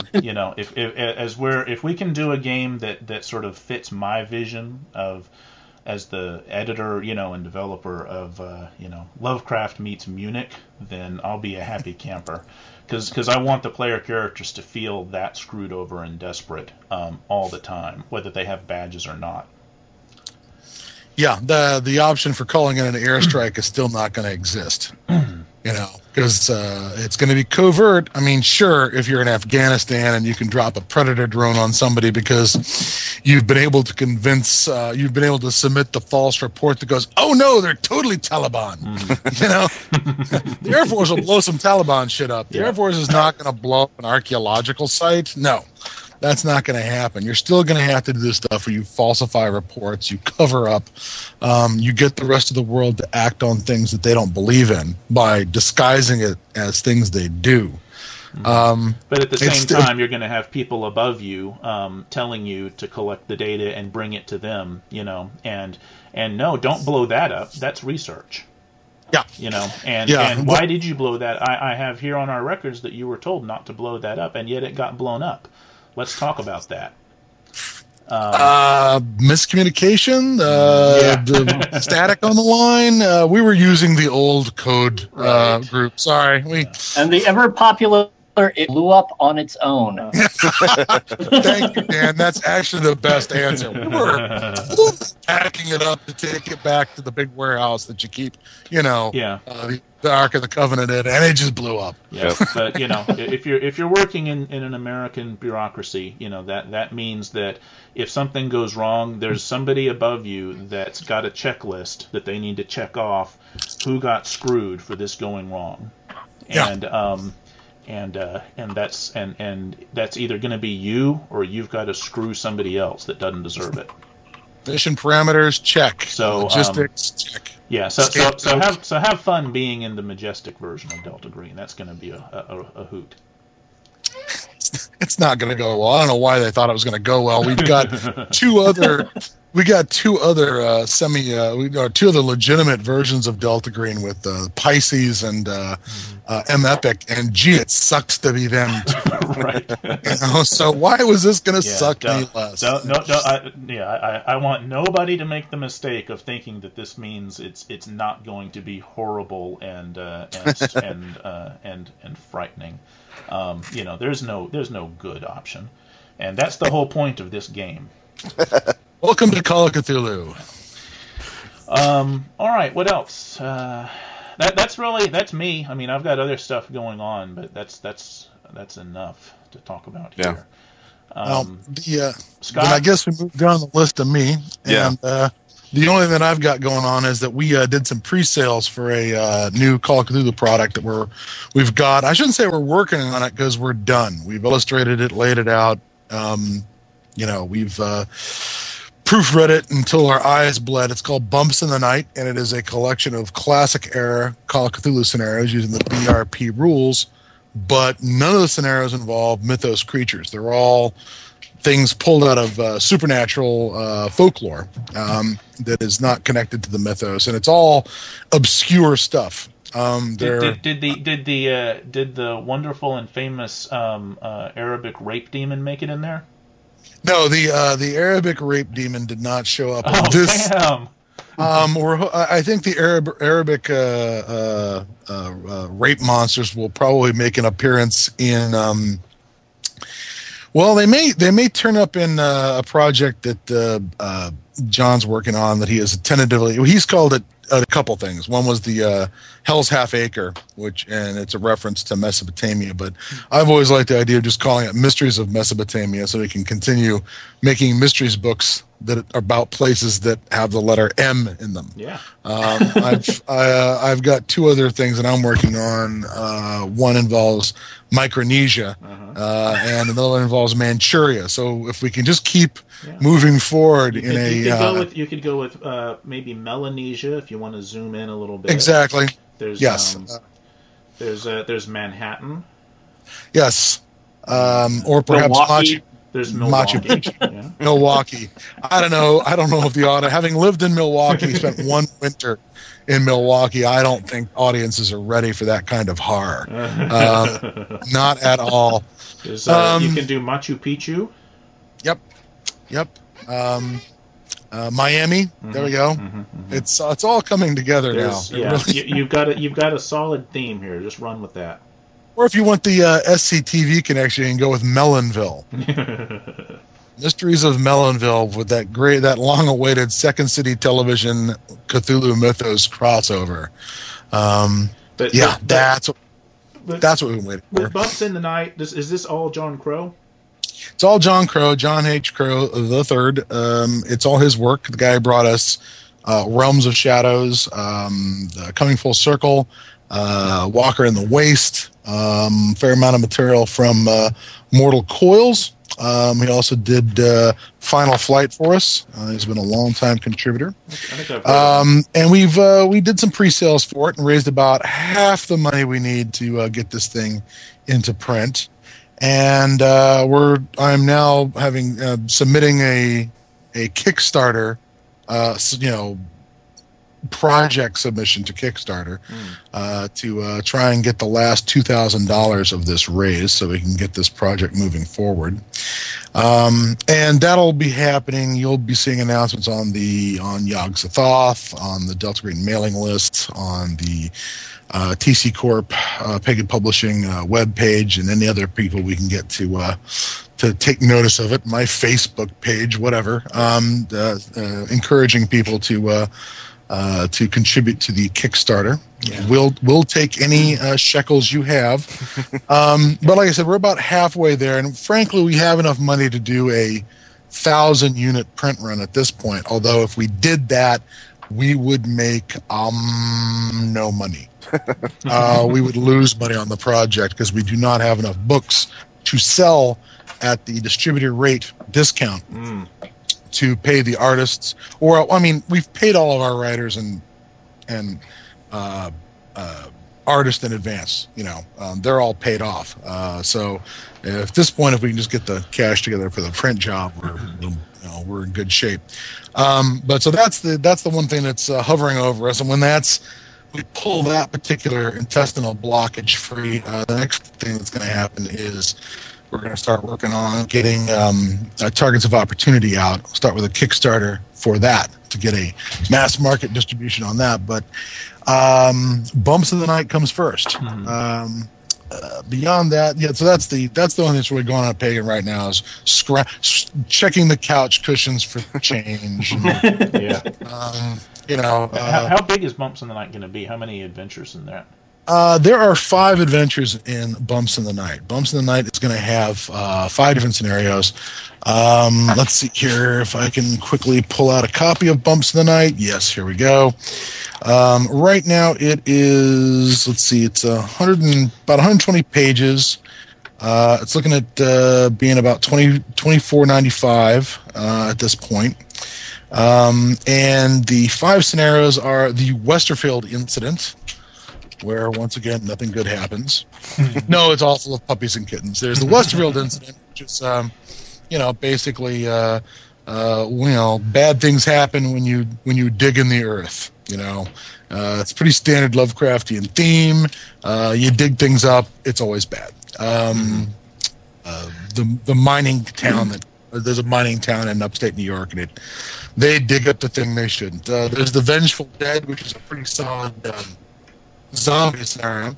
if we can do a game that sort of fits my vision of, as the editor, and developer of Lovecraft meets Munich, then I'll be a happy camper, because I want the player characters to feel that screwed over and desperate all the time, whether they have badges or not. Yeah, the option for calling in an airstrike is still not going to exist. Because it's going to be covert. I mean, sure, if you're in Afghanistan and you can drop a Predator drone on somebody because you've been able to submit the false report that goes, oh no, they're totally Taliban. The Air Force will blow some Taliban shit up. The Air Force is not going to blow up an archaeological site. No. That's not going to happen. You're still going to have to do this stuff where you falsify reports, you cover up, you get the rest of the world to act on things that they don't believe in by disguising it as things they do. But at the same time, you're going to have people above you telling you to collect the data and bring it to them, and no, don't blow that up. That's research. Yeah. And why did you blow that? I have here on our records that you were told not to blow that up, and yet it got blown up. Let's talk about that. Miscommunication, the static on the line. We were using the old code group. Sorry. And the ever popular, it blew up on its own. Thank you, Dan. That's actually the best answer. We were packing it up to take it back to the big warehouse that you keep, the Ark of the Covenant in, and it just blew up. Yeah, but if you're working in an American bureaucracy, that means that if something goes wrong, there's somebody above you that's got a checklist that they need to check off who got screwed for this going wrong, and that's either going to be you or you've got to screw somebody else that doesn't deserve it. Mission parameters check. So logistics check. Yeah. So have fun being in the Majestic version of Delta Green. That's going to be a hoot. It's not going to go well. I don't know why they thought it was going to go well. We've got two other two other legitimate versions of Delta Green with Pisces and M Epic, and gee, it sucks to be them too. Right. So why was this going to suck me less? I want nobody to make the mistake of thinking that this means it's not going to be horrible and frightening. There's no good option, and that's the whole point of this game. Welcome to Call of Cthulhu. All right, what else? That's me. I mean, I've got other stuff going on, but that's enough to talk about here. Scott? Then I guess we moved down the list to me. And the only thing that I've got going on is that we did some pre-sales for a new Call of Cthulhu product that we've got. I shouldn't say we're working on it because we're done. We've illustrated it, laid it out. We've proofread it until our eyes bled. It's called Bumps in the Night, and it is a collection of classic era Call of Cthulhu scenarios using the BRP rules, but none of the scenarios involve mythos creatures. They're all things pulled out of supernatural folklore that is not connected to the mythos, and it's all obscure stuff. Did the wonderful and famous Arabic rape demon make it in there? No, the Arabic rape demon did not show up. Damn. I think the Arabic rape monsters will probably make an appearance in. They may turn up in a project that John's working on that he is tentatively. He's called it a couple things. One was the Hell's Half Acre, and it's a reference to Mesopotamia. But I've always liked the idea of just calling it Mysteries of Mesopotamia, so we can continue making mysteries books that are about places that have the letter M in them. Yeah. I've got two other things that I'm working on. One involves Micronesia, and another one involves Manchuria. So if we can just keep moving forward you could go with maybe Melanesia if you want to zoom in a little bit. Exactly. There's Manhattan. Yes. Or perhaps Milwaukee. There's Milwaukee. Milwaukee. I don't know if the audience, having lived in Milwaukee, spent one winter in Milwaukee, I don't think audiences are ready for that kind of horror. Not at all. You can do Machu Picchu. Yep. Miami. There we go. It's all coming together now. Yeah, you've got a solid theme here. Just run with that. Or if you want the SCTV connection, you can go with Mellonville. Mysteries of Mellonville with that long-awaited Second City Television Cthulhu Mythos crossover. That's what we've been waiting for. With Bumps in the Night, is this all John Crow? It's all John Crow, John H. Crow the Third. It's all his work. The guy brought us Realms of Shadows, Coming Full Circle, Walker in the Waste, fair amount of material from Mortal Coils. He also did Final Flight for us. He's been a long-time contributor. And we did some pre-sales for it and raised about half the money we need to get this thing into print. And I'm now submitting a Kickstarter, project submission to Kickstarter to try and get the last $2,000 of this raised so we can get this project moving forward. And that'll be happening. You'll be seeing announcements on Yog Sothoth, on the Delta Green mailing list, on the TC Corp Pagan Publishing webpage, and any other people we can get to take notice of it. My Facebook page, whatever. Encouraging people to contribute to the Kickstarter. Yeah. We'll take any shekels you have. But like I said, we're about halfway there, and frankly, we have enough money to do a 1,000-unit print run at this point. Although if we did that, we would make no money. We would lose money on the project because we do not have enough books to sell at the distributor rate discount to pay the artists. Or, I mean, we've paid all of our writers and artists in advance. You know, they're all paid off. So at this point, if we can just get the cash together for the print job, we're in good shape. But so that's the one thing that's hovering over us, and when we pull that particular intestinal blockage free, the next thing that's going to happen is we're going to start working on getting targets of opportunity out. We'll start with a Kickstarter for that to get a mass market distribution on that. But Bumps of the Night comes first. Beyond that, yeah. So that's the one that's really going on at Pagan right now is checking the couch cushions for change. Yeah. How big is Bumps in the Night going to be? How many adventures in that? There are 5 adventures in Bumps in the Night. Bumps in the Night is going to have 5 different scenarios. Let's see here if I can quickly pull out a copy of Bumps in the Night. Yes, here we go. Right now it is, let's see, it's about 120 pages. It's looking at being about $24.95 at this point. And the 5 scenarios are the Westerfield incident, where once again nothing good happens. No, it's all full of puppies and kittens. There's the Westerfield incident, which is basically bad things happen when you dig in the earth. It's pretty standard Lovecraftian theme. You dig things up, it's always bad. The mining town there's a mining town in upstate New York, and they dig up the thing they shouldn't. There's the Vengeful Dead, which is a pretty solid zombie scenario.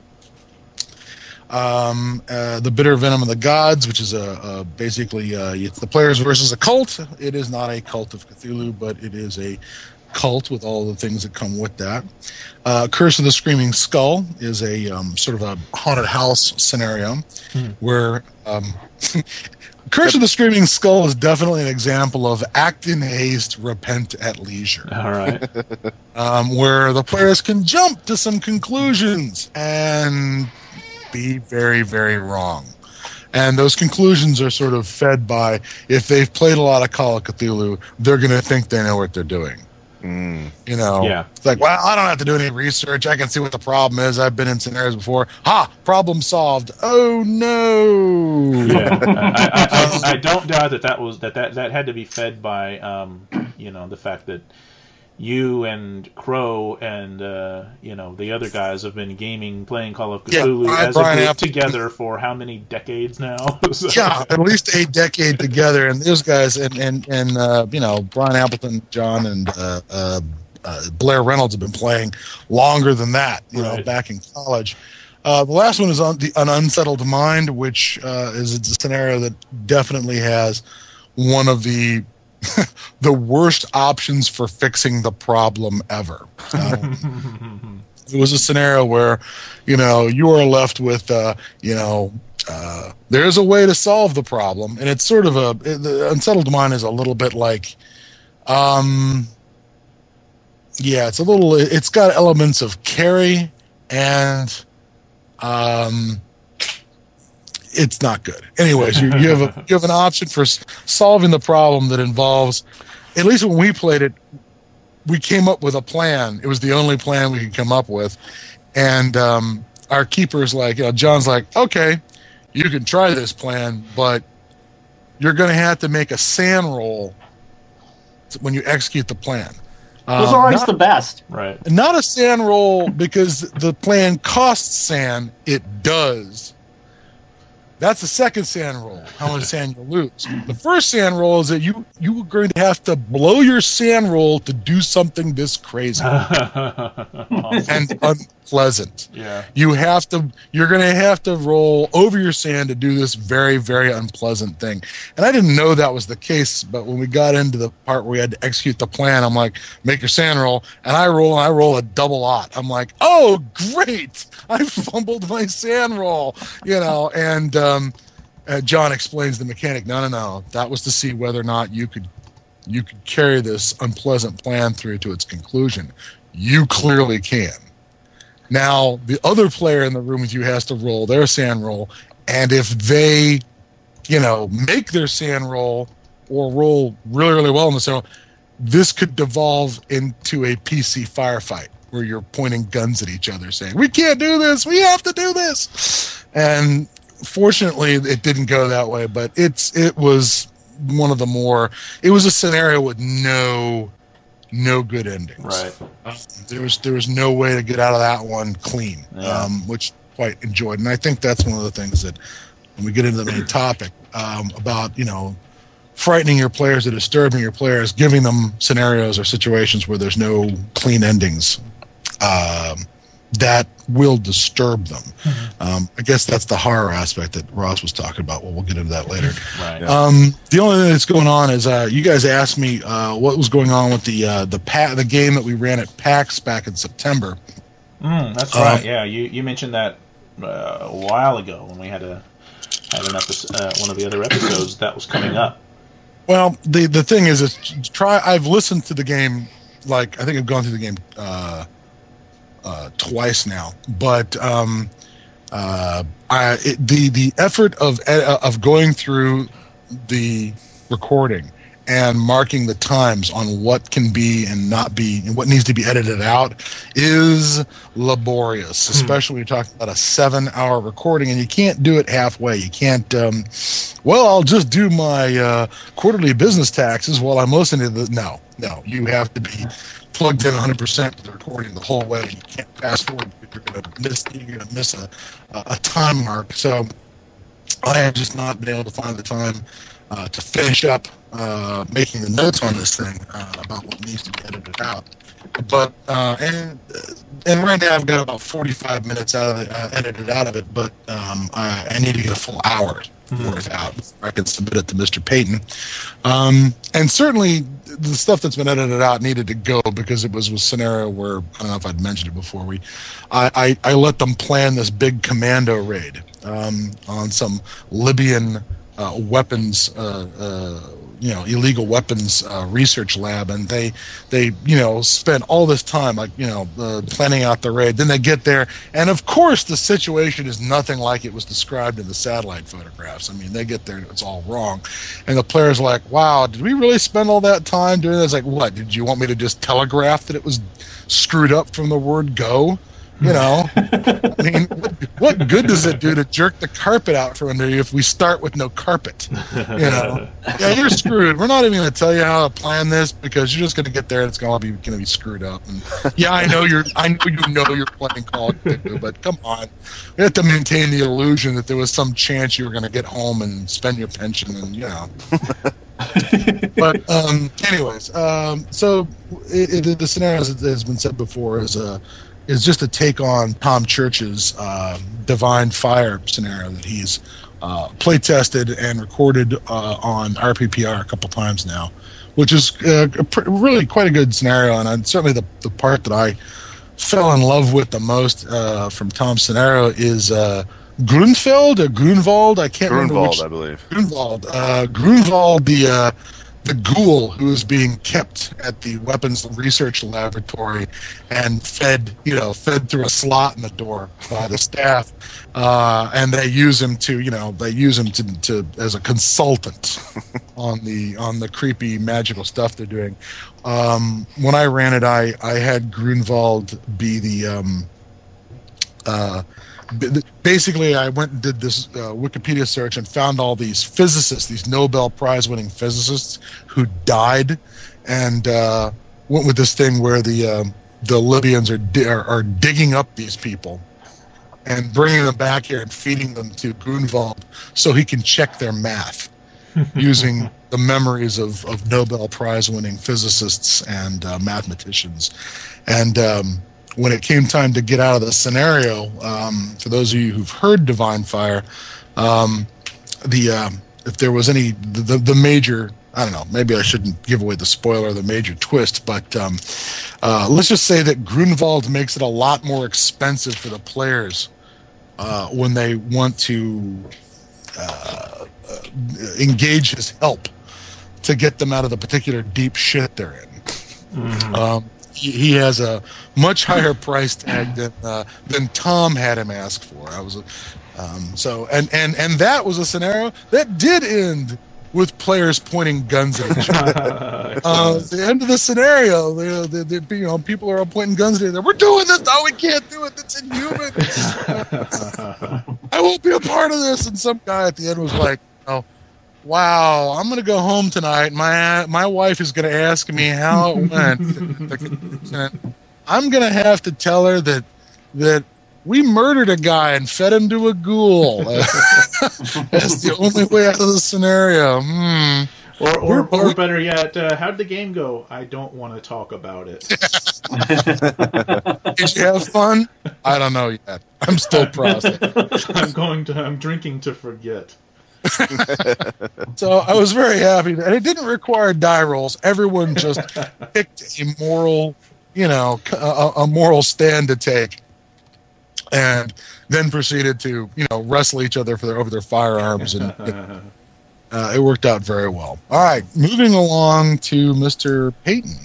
The Bitter Venom of the Gods, which is basically it's the players versus a cult. It is not a cult of Cthulhu, but it is a cult with all the things that come with that. Curse of the Screaming Skull is a sort of a haunted house scenario where Curse of the Screaming Skull is definitely an example of act in haste, repent at leisure. All right. Where the players can jump to some conclusions and be very, very wrong. And those conclusions are sort of fed by, if they've played a lot of Call of Cthulhu, they're going to think they know what they're doing. Yeah. It's like, well, I don't have to do any research. I can see what the problem is. I've been in scenarios before. Ha! Problem solved. Oh no! Yeah, I don't doubt that had to be fed by the fact that you and Crow and the other guys have been playing Call of Cthulhu as a group together for how many decades now? So. Yeah, at least a decade together. And those guys and Brian Appleton, John, and Blair Reynolds have been playing longer than that. Back in college. The last one is on an Unsettled Mind, which is a scenario that definitely has one of the worst options for fixing the problem ever. It was a scenario where, you are left with, there's a way to solve the problem, and it's sort of the Unsettled Mind is a little bit like, it's got elements of Carrie and, it's not good. Anyways, you have an option for solving the problem that involves, at least when we played it, we came up with a plan. It was the only plan we could come up with. And our keeper's like, John's like, okay, you can try this plan, but you're going to have to make a SAN roll when you execute the plan. Those are always the best. Right. Not a sand roll because the plan costs sand. It does. That's the second sand roll, how much sand you lose. The first sand roll is that you are going to have to blow your sand roll to do something this crazy and unpleasant. Yeah. You're going to have to roll over your sand to do this very, very unpleasant thing. And I didn't know that was the case, but when we got into the part where we had to execute the plan, I'm like, make your sand roll, and I roll a double aught. I'm like, oh, great! I fumbled my sand roll, and John explains the mechanic. No. That was to see whether or not you could carry this unpleasant plan through to its conclusion. You clearly can. Now, the other player in the room with you has to roll their sand roll, and if they, make their sand roll or roll really, really well in the sand roll, this could devolve into a PC firefight where you're pointing guns at each other saying, we can't do this, we have to do this. And fortunately, it didn't go that way, but it was one of the more, it was a scenario with no good endings. Right. There was no way to get out of that one clean, which I quite enjoyed. And I think that's one of the things that when we get into the main topic about, frightening your players or disturbing your players, giving them scenarios or situations where there's no clean endings, that will disturb them. Mm-hmm. I guess that's the horror aspect that Ross was talking about. Well, we'll get into that later. Right. The only thing that's going on is you guys asked me what was going on with the game that we ran at PAX back in September. That's right. Yeah, you mentioned that a while ago when we had an episode, one of the other episodes that was coming up. Well, the thing is I've listened to the game, I think I've gone through the game twice now, but the effort of going through the recording and marking the times on what can be and not be and what needs to be edited out is laborious, especially when you're talking about a 7-hour recording and you can't do it halfway. You can't, I'll just do my quarterly business taxes while I'm listening to No, you have to be plugged in 100% to the recording the whole way. You can't fast forward. You're going to miss a time mark. So I have just not been able to find the time to finish up making the notes on this thing about what needs to be edited out. But and right now I've got about 45 minutes edited out of it, but I need to get a full hour worth out before I can submit it to Mr. Payton. And certainly the stuff that's been edited out needed to go because it was a scenario where, I don't know if I'd mentioned it before, I let them plan this big commando raid on some Libyan weapons, illegal weapons research lab, and they spend all this time planning out the raid. Then they get there, and of course the situation is nothing like it was described in the satellite photographs. I mean, they get there, it's all wrong, and the player's like, "Wow, did we really spend all that time doing this?" Like, what? Did you want me to just telegraph that it was screwed up from the word go? I mean, what good does it do to jerk the carpet out from under you if we start with no carpet? Yeah, you're screwed. We're not even going to tell you how to plan this because you're just going to get there and it's going to be screwed up. And yeah, I know you're playing Call of Duty, but come on, we have to maintain the illusion that there was some chance you were going to get home and spend your pension, and But anyways, so the scenario, as has been said before, is just a take on Tom Church's Divine Fire scenario that he's play tested and recorded on RPPR a couple times now, which is really quite a good scenario, and certainly the part that I fell in love with the most from Tom's scenario is Grunfeld or Grunwald. I can't remember which. I believe. Grunwald, the ghoul who is being kept at the weapons research laboratory and fed through a slot in the door by the staff, and they use him to as a consultant on the creepy magical stuff they're doing. When I ran it, I had Grunwald be basically, I went and did this Wikipedia search and found all these physicists, these Nobel Prize winning physicists who died, and went with this thing where the Libyans are digging up these people and bringing them back here and feeding them to Grunwald so he can check their math using the memories of Nobel Prize-winning physicists and mathematicians. And when it came time to get out of the scenario, for those of you who've heard Divine Fire, if there was the major, I don't know, maybe I shouldn't give away the spoiler, the major twist, but let's just say that Grunwald makes it a lot more expensive for the players when they want to engage his help to get them out of the particular deep shit they're in. Mm-hmm. He has a much higher price tag than Tom had him ask for. And that was a scenario that did end with players pointing guns at each other. At the end of the scenario, people are all pointing guns at each other. We're doing this. No, we can't do it. That's inhuman. I won't be a part of this. And some guy at the end was like, "Oh, wow, I'm going to go home tonight. My wife is going to ask me how it went. I'm going to have to tell her that we murdered a guy and fed him to a ghoul. That's the only way out of the scenario." Or better yet, how'd the game go? I don't want to talk about it. Did you have fun? I don't know yet. I'm still processing. I'm drinking to forget. So I was very happy, and it didn't require die rolls. Everyone just picked a moral, a moral stand to take, and then proceeded to, wrestle each other over their firearms, and it worked out very well. All right, moving along to Mr. Payton.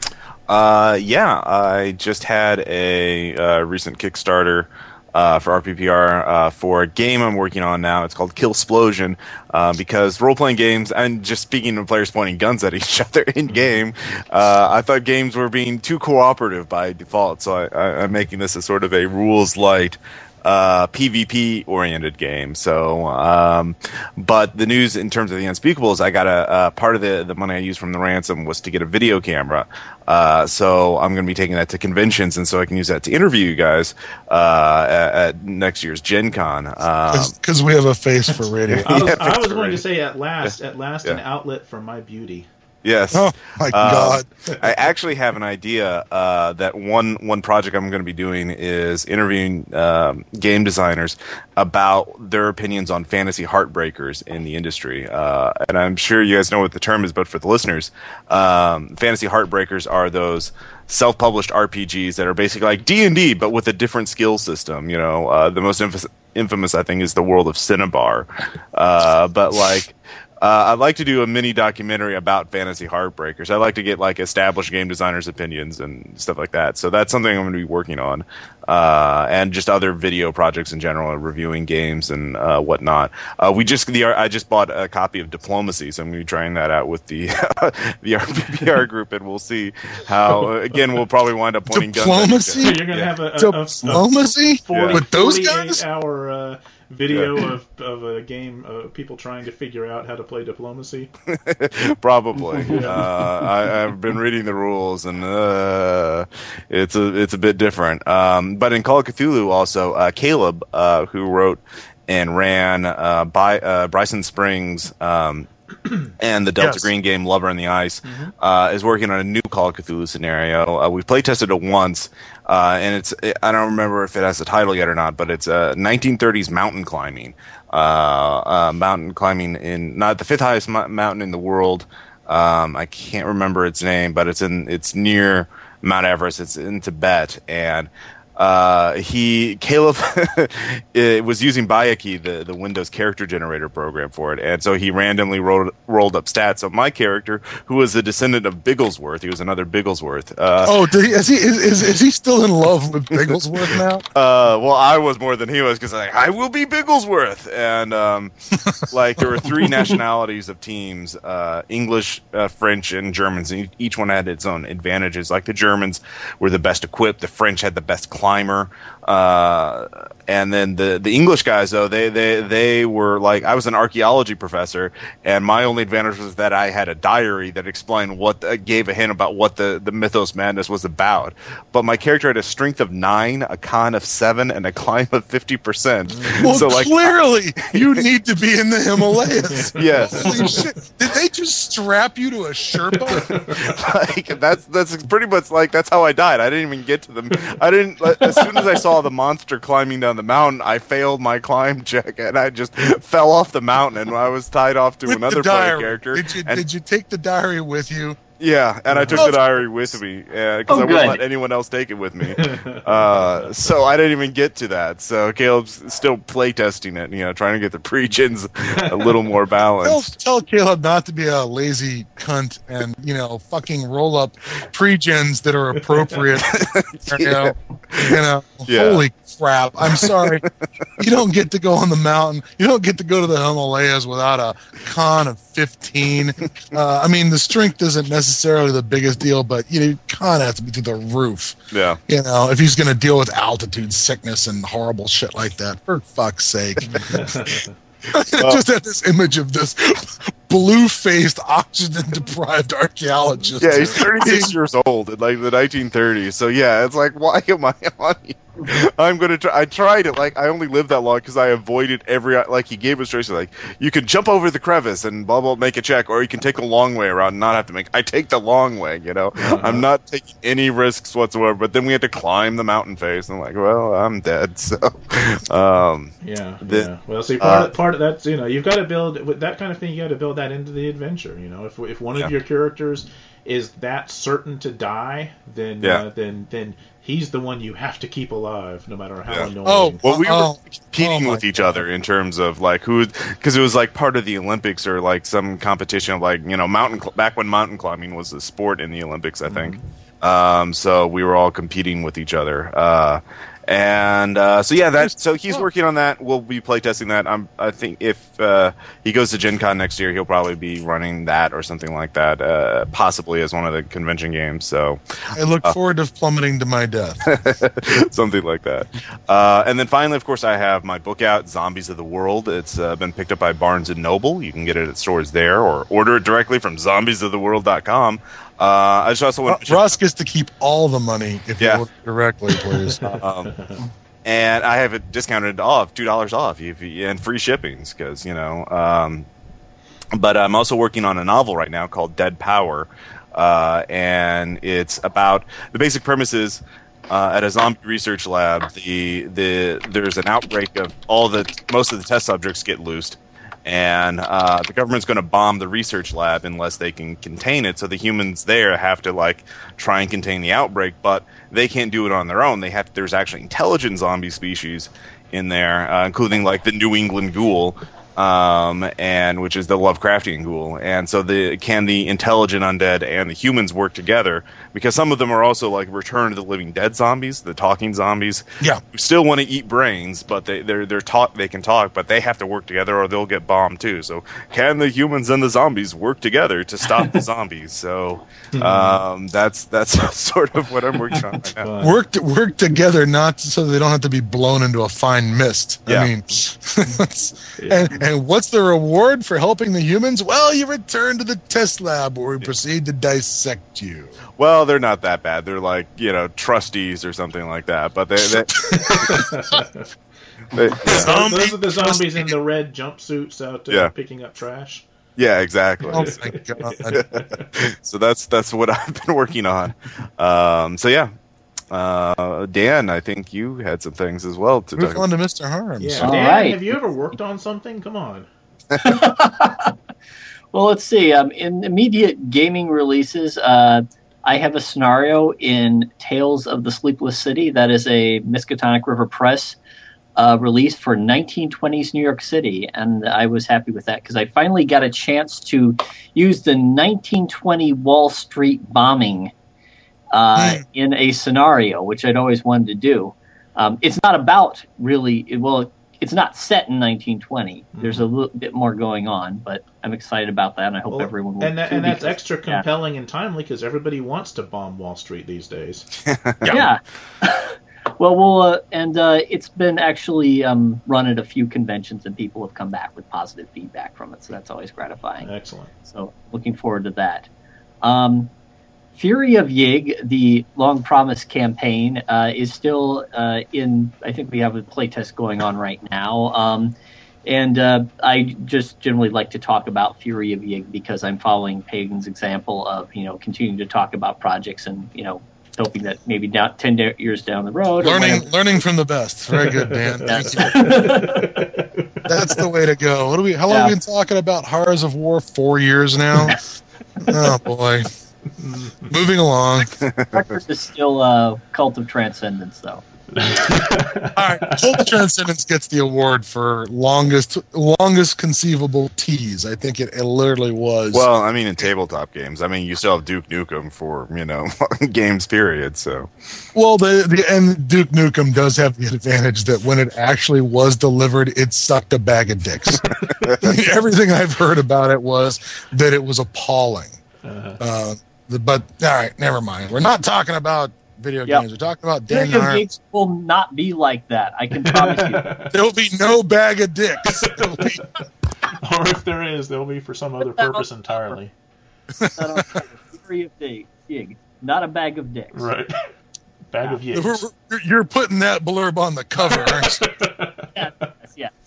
Yeah, I just had a recent Kickstarter for RPPR for a game I'm working on now. It's called Killsplosion, because role-playing games, and just speaking of players pointing guns at each other in-game, I thought games were being too cooperative by default, so I'm making this a sort of a rules-light PvP-oriented game. So, but the news in terms of the Unspeakable is I got a part of the money I used from the ransom was to get a video camera. So I'm going to be taking that to conventions, and so I can use that to interview you guys at next year's Gen Con. Because we have a face for radio. I was going to say at last an outlet for my beauty. Yes. Oh my God! I actually have an idea that one project I'm going to be doing is interviewing game designers about their opinions on fantasy heartbreakers in the industry. And I'm sure you guys know what the term is, but for the listeners, fantasy heartbreakers are those self-published RPGs that are basically like D&D, but with a different skill system. The most infamous, I think, is the world of Cinnabar. But like. I'd like to do a mini documentary about fantasy heartbreakers. I'd like to get like established game designers' opinions and stuff like that. So that's something I'm going to be working on, and just other video projects in general, reviewing games and whatnot. I just bought a copy of Diplomacy, so I'm going to be trying that out with the the RPPR group, and we'll see how. Again, we'll probably wind up pointing guns. So you're going to have a Diplomacy with those guys. 48-hour video of a game of people trying to figure out how to play Diplomacy. Probably. I've been reading the rules, and it's a bit different. But in Call of Cthulhu, also Caleb, who wrote and ran Bryson Springs. And the Delta Green game Lover in the Ice is working on a new Call of Cthulhu scenario. We've play tested it once, and I don't remember if it has the title yet or not, but it's 1930s mountain climbing. Mountain climbing in not the fifth highest mountain in the world. I can't remember its name, but it's near Mount Everest. It's in Tibet, and Caleb was using Bayaki, the Windows character generator program for it, and so he randomly rolled up stats of my character, who was a descendant of Bigglesworth. He was another Bigglesworth. Is he still in love with Bigglesworth now? Well, I was more than he was, because I will be Bigglesworth, and there were three nationalities of teams: English, French, and Germans, and each one had its own advantages. Like the Germans were the best equipped, the French had the best climber. And then the English guys, though, they were like, I was an archaeology professor, and my only advantage was that I had a diary that explained gave a hint about what the Mythos Madness was about. But my character had a strength of 9, a con of 7, and a climb of 50%. Well, so, like, clearly, you need to be in the Himalayas. Yes. Holy shit. Did they just strap you to a Sherpa? Like, that's pretty much like, that's how I died. I didn't even get to them. As soon as I saw the monster climbing down the mountain, I failed my climb check, and I just fell off the mountain, and I was tied off to With another the player diary. character. Did you take the diary with you? Yeah, and I took the diary with me because I wouldn't let anyone else take it with me. So I didn't even get to that. So Caleb's still playtesting it, trying to get the pre-gens a little more balanced. Tell Caleb not to be a lazy cunt and, fucking roll up pre-gens that are appropriate. Yeah. Holy crap. I'm sorry. You don't get to go on the mountain. You don't get to go to the Himalayas without a con of 15. The strength isn't necessarily the biggest deal, but con has to be through the roof. Yeah. If he's going to deal with altitude sickness and horrible shit like that, for fuck's sake. Just had this image of this blue-faced, oxygen-deprived archaeologist. Yeah, he's 36 years old in like the 1930s. So yeah, it's like, why am I on you? I'm gonna try. I tried it. Like, I only lived that long because I avoided he gave us choices. Like, you can jump over the crevice and blah blah, make a check, or you can take the long way around and not have to make. I take the long way. I'm not taking any risks whatsoever. But then we had to climb the mountain face, and I'm like, well, I'm dead. So, yeah. Well, see, part of that's you've got to build with that kind of thing. You got to build that into the adventure. If one of your characters is that certain to die, then he's the one you have to keep alive, no matter how annoying. We were competing with each other in terms of like because it was like part of the Olympics or like some competition of like back when mountain climbing was a sport in the Olympics, I think. So we were all competing with each other. So he's working on that. We'll be playtesting that. I think if he goes to Gen Con next year, he'll probably be running that or something like that, possibly as one of the convention games. So I look forward to plummeting to my death. Something like that. And then finally, of course, I have my book out, Zombies of the World. It's been picked up by Barnes & Noble. You can get it at stores there or order it directly from zombiesoftheworld.com. I just also want Ross gets to keep all the money if you order directly, please. And I have it discounted off, $2 off, and free shippings because But I'm also working on a novel right now called Dead Power, and it's about the basic premise is at a zombie research lab. There's an outbreak of most of the test subjects get loosed. And the government's going to bomb the research lab unless they can contain it. So the humans there have to try and contain the outbreak, but they can't do it on their own. There's actually intelligent zombie species in there, including the New England ghoul, and which is the Lovecraftian ghoul. And so can the intelligent undead and the humans work together? Because some of them are also Return of the Living Dead zombies, the talking zombies. Yeah, who still want to eat brains, but they can talk, but they have to work together or they'll get bombed too. So can the humans and the zombies work together to stop the zombies? So that's sort of what I'm working on right now. Work together, not so they don't have to be blown into a fine mist. Yeah. I mean, and what's the reward for helping the humans? Well, you return to the test lab where we proceed to dissect you. Well, they're not that bad. They're trustees or something like that. But those are the zombies in the red jumpsuits out picking up trash. Yeah, exactly. Oh my God. So that's what I've been working on. Dan, I think you had some things as well to talk about. Move on to Mr. Harms. Yeah, All Dan, right. have you ever worked on something? Come on. Well, let's see. In immediate gaming releases, I have a scenario in Tales of the Sleepless City. That is a Miskatonic River Press release for 1920s New York City, and I was happy with that because I finally got a chance to use the 1920 Wall Street bombing in a scenario, which I'd always wanted to do. It's not about it's not set in 1920. There's a little bit more going on, but I'm excited about that, and I hope everyone will. And that's extra compelling and timely because everybody wants to bomb Wall Street these days. Yeah. Well, we'll it's been actually run at a few conventions, and people have come back with positive feedback from it, so that's always gratifying. Excellent. So looking forward to that. Fury of Yig, the long-promised campaign, is still in. I think we have a playtest going on right now. And I just generally like to talk about Fury of Yig because I'm following Pagan's example of, continuing to talk about projects and, hoping that maybe now 10 years down the road. Learning from the best. Very good, Dan. Thank you. That's the way to go. How long have we been talking about Horrors of War? 4 years now? Oh, boy. Moving along. Record is still Cult of Transcendence, though. All right, Cult of Transcendence gets the award for longest conceivable tease. I think it literally was. Well, I mean, in tabletop games, you still have Duke Nukem for games period. So, well, and Duke Nukem does have the advantage that when it actually was delivered, it sucked a bag of dicks. Everything I've heard about it was that it was appalling. But all right, never mind. We're not talking about video games. We're talking about Dan Video games will not be like that. I can promise you. There'll be no bag of dicks. Or if there is, there'll be for some other purpose entirely. Fury of Yig, not a bag of dicks. Right. Bag of yigs. You're putting that blurb on the cover, aren't you? Yes.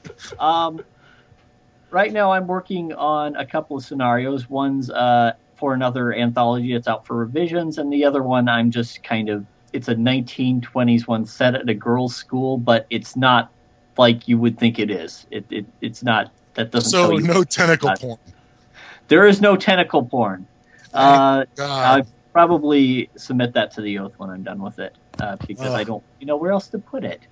Right now I'm working on a couple of scenarios. One's for another anthology that's out for revisions, and the other one I'm just it's a 1920s one set at a girls' school, but it's not like you would think it is. It's not. That doesn't. So no tentacle porn. There is no tentacle porn. God. I'll probably submit that to the Oath when I'm done with it, because I don't where else to put it.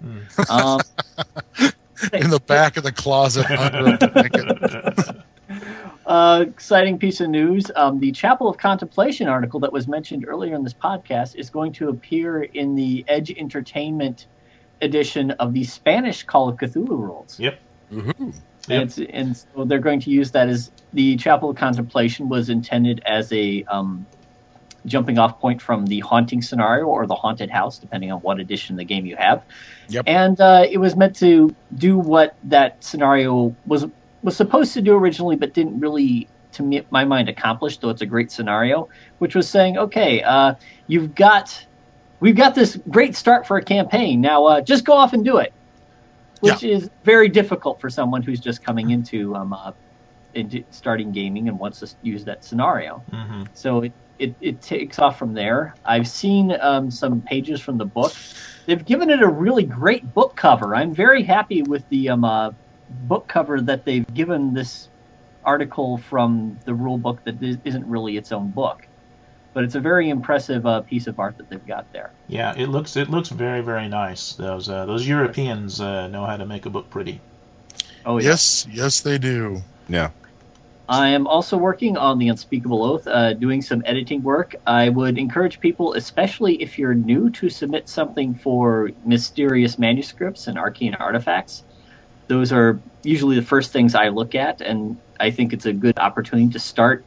In the back of the closet under a blanket. Exciting piece of news. The Chapel of Contemplation article that was mentioned earlier in this podcast is going to appear in the Edge Entertainment edition of the Spanish Call of Cthulhu rules. Yep. Mm-hmm. Yep. And so they're going to use that as the Chapel of Contemplation was intended as a jumping off point from the haunting scenario or the haunted house, depending on what edition of the game you have. Yep. And it was meant to do what that scenario was supposed to do originally, but didn't really, to my mind, accomplish, though it's a great scenario, which was saying, okay, we've got this great start for a campaign. Now just go off and do it, which is very difficult for someone who's just coming into starting gaming and wants to use that scenario. Mm-hmm. So it takes off from there. I've seen some pages from the book. They've given it a really great book cover. I'm very happy with the book cover that they've given this article from the rule book that isn't really its own book, but it's a very impressive piece of art that they've got there. Yeah, it looks very, very nice. Those Europeans know how to make a book pretty. Oh yeah. Yes they do. Yeah. I am also working on the Unspeakable Oath, doing some editing work. I would encourage people, especially if you're new, to submit something for mysterious manuscripts and arcane artifacts. Those are usually the first things I look at, and I think it's a good opportunity to start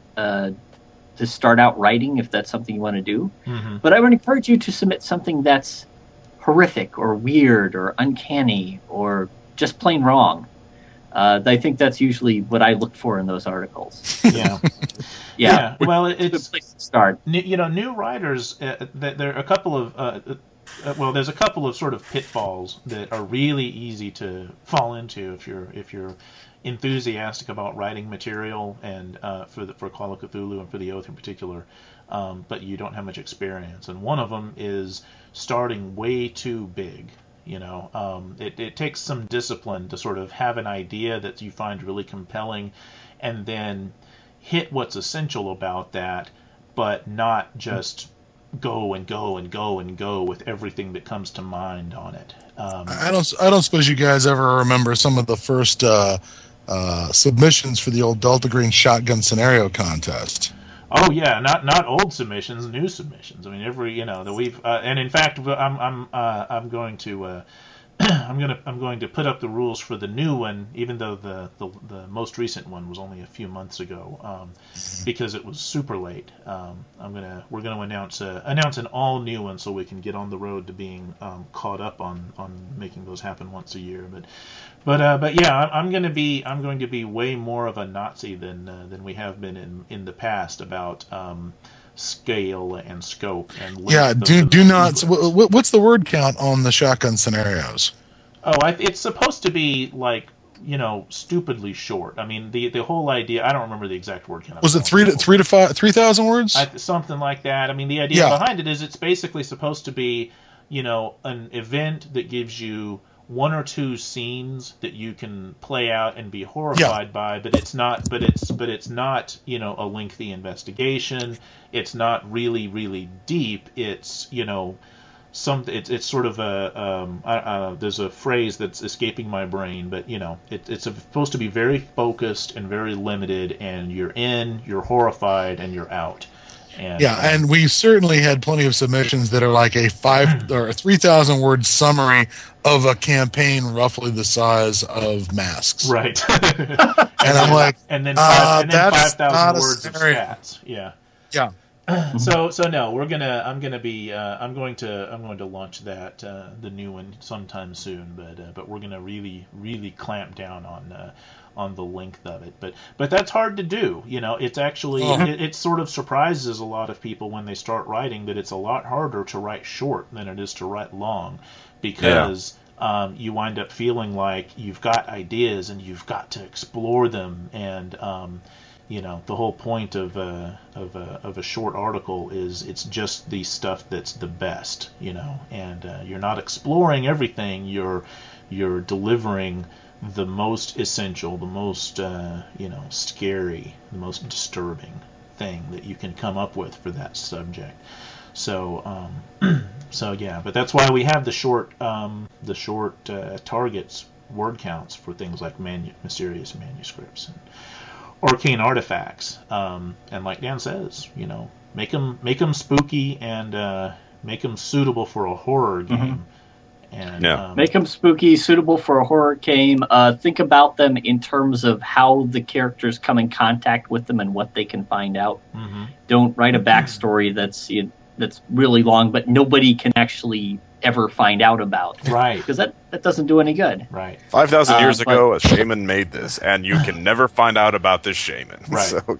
out writing if that's something you want to do. Mm-hmm. But I would encourage you to submit something that's horrific or weird or uncanny or just plain wrong. I think that's usually what I look for in those articles. Yeah. Yeah. Well, it's a good place to start. New writers. There are a couple of. There's a couple of sort of pitfalls that are really easy to fall into if you're enthusiastic about writing material and for Call of Cthulhu and for the Oath in particular, but you don't have much experience. And one of them is starting way too big. It takes some discipline to sort of have an idea that you find really compelling, and then hit what's essential about that, but not just go and go and go and go with everything that comes to mind on it. I don't suppose you guys ever remember some of the first submissions for the old Delta Green Shotgun Scenario Contest. Oh yeah, not old submissions, new submissions. I mean, that we've and in fact, I'm going to I'm going to put up the rules for the new one, even though the most recent one was only a few months ago, because it was super late. We're gonna announce an all new one so we can get on the road to being caught up on making those happen once a year. But yeah, I'm going to be way more of a Nazi than we have been in the past about scale and scope and length. Yeah, do not. What's the word count on the shotgun scenarios? Oh, it's supposed to be like, stupidly short. I mean, the whole idea. I don't remember the exact word count. Was it 3,000 words? Something like that. I mean, the idea behind it is it's basically supposed to be, an event that gives you one or two scenes that you can play out and be horrified by, but it's not a lengthy investigation. It's not really, really deep. It's it's sort of a there's a phrase that's escaping my brain, but it's supposed to be very focused and very limited, and you're horrified, and you're out. And we certainly had plenty of submissions that are like a 5 or 3,000 word summary of a campaign roughly the size of Masks. Right. And I'm like, and then 5,000 words of scenario. stats. Yeah. Yeah. So no, I'm going to launch that the new one sometime soon, but we're going to really, really clamp down on the length of it. But that's hard to do. It's actually it sort of surprises a lot of people when they start writing that it's a lot harder to write short than it is to write long, because you wind up feeling like you've got ideas and you've got to explore them, and the whole point of a short article is it's just the stuff that's the best, and you're not exploring everything. You're delivering the most essential, the most scary, the most disturbing thing that you can come up with for that subject. So yeah, but that's why we have the short targets word counts for things like mysterious manuscripts and arcane artifacts, and like Dan says, make them spooky and make them suitable for a horror game. And make them spooky, suitable for a horror game. Think about them in terms of how the characters come in contact with them and what they can find out. Don't write a backstory that's really long, but nobody can actually ever find out about. Right. Because that doesn't do any good. Right. 5,000 years ago, a shaman made this, and you can never find out about this shaman. Right. So,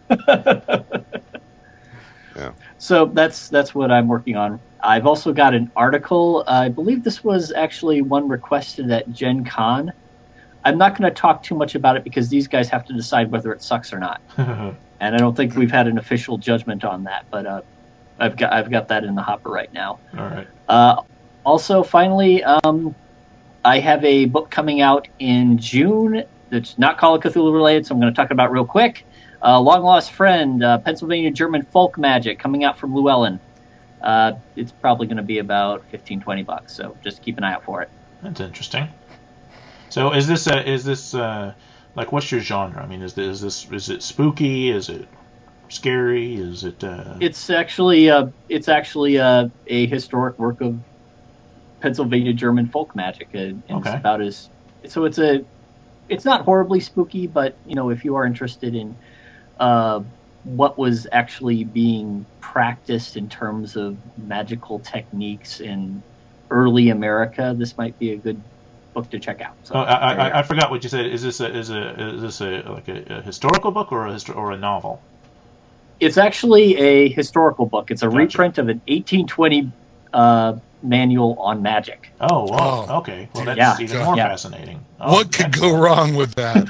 yeah. So that's what I'm working on. I've also got an article. I believe this was actually one requested at Gen Con. I'm not going to talk too much about it because these guys have to decide whether it sucks or not. And I don't think we've had an official judgment on that, but I've got that in the hopper right now. All right. Also, finally, I have a book coming out in June that's not Call of Cthulhu related, so I'm going to talk about it real quick. Long Lost Friend, Pennsylvania German Folk Magic, coming out from Llewellyn. It's probably going to be about $15-20, so just keep an eye out for it. That's interesting. So is this like, what's your genre? I mean, is it spooky? Is it scary? Is it? It's actually a historic work of Pennsylvania German folk magic, and it's about it's not horribly spooky, but if you are interested in what was actually being practiced in terms of magical techniques in early America, this might be a good book to check out. So, I forgot what you said. Is this a historical book or a novel? It's actually a historical book. It's a reprint of an 1820 manual on magic. Oh, wow. Oh. Okay. Well, that's even more fascinating. What could go wrong with that?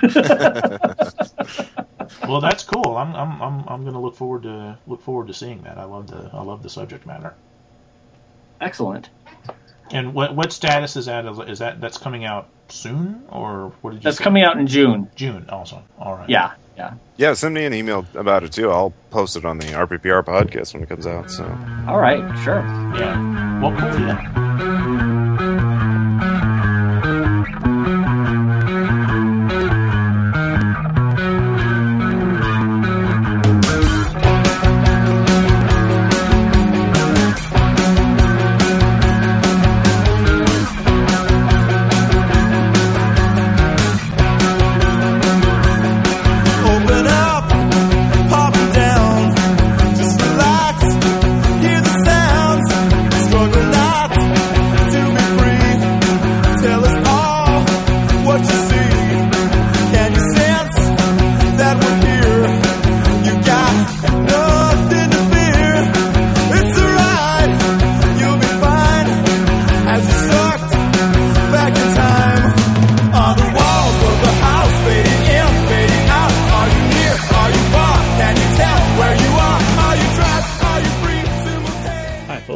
Well, that's cool. I'm going to look forward to seeing that. I love the subject matter. Excellent. And what status is that? Is that's coming out soon, or what did you? That's say? coming out in June. June, also. All right. Yeah. Yeah, send me an email about it too. I'll post it on the RPPR podcast when it comes out. So. All right. Sure. Yeah. Well, cool. Yeah.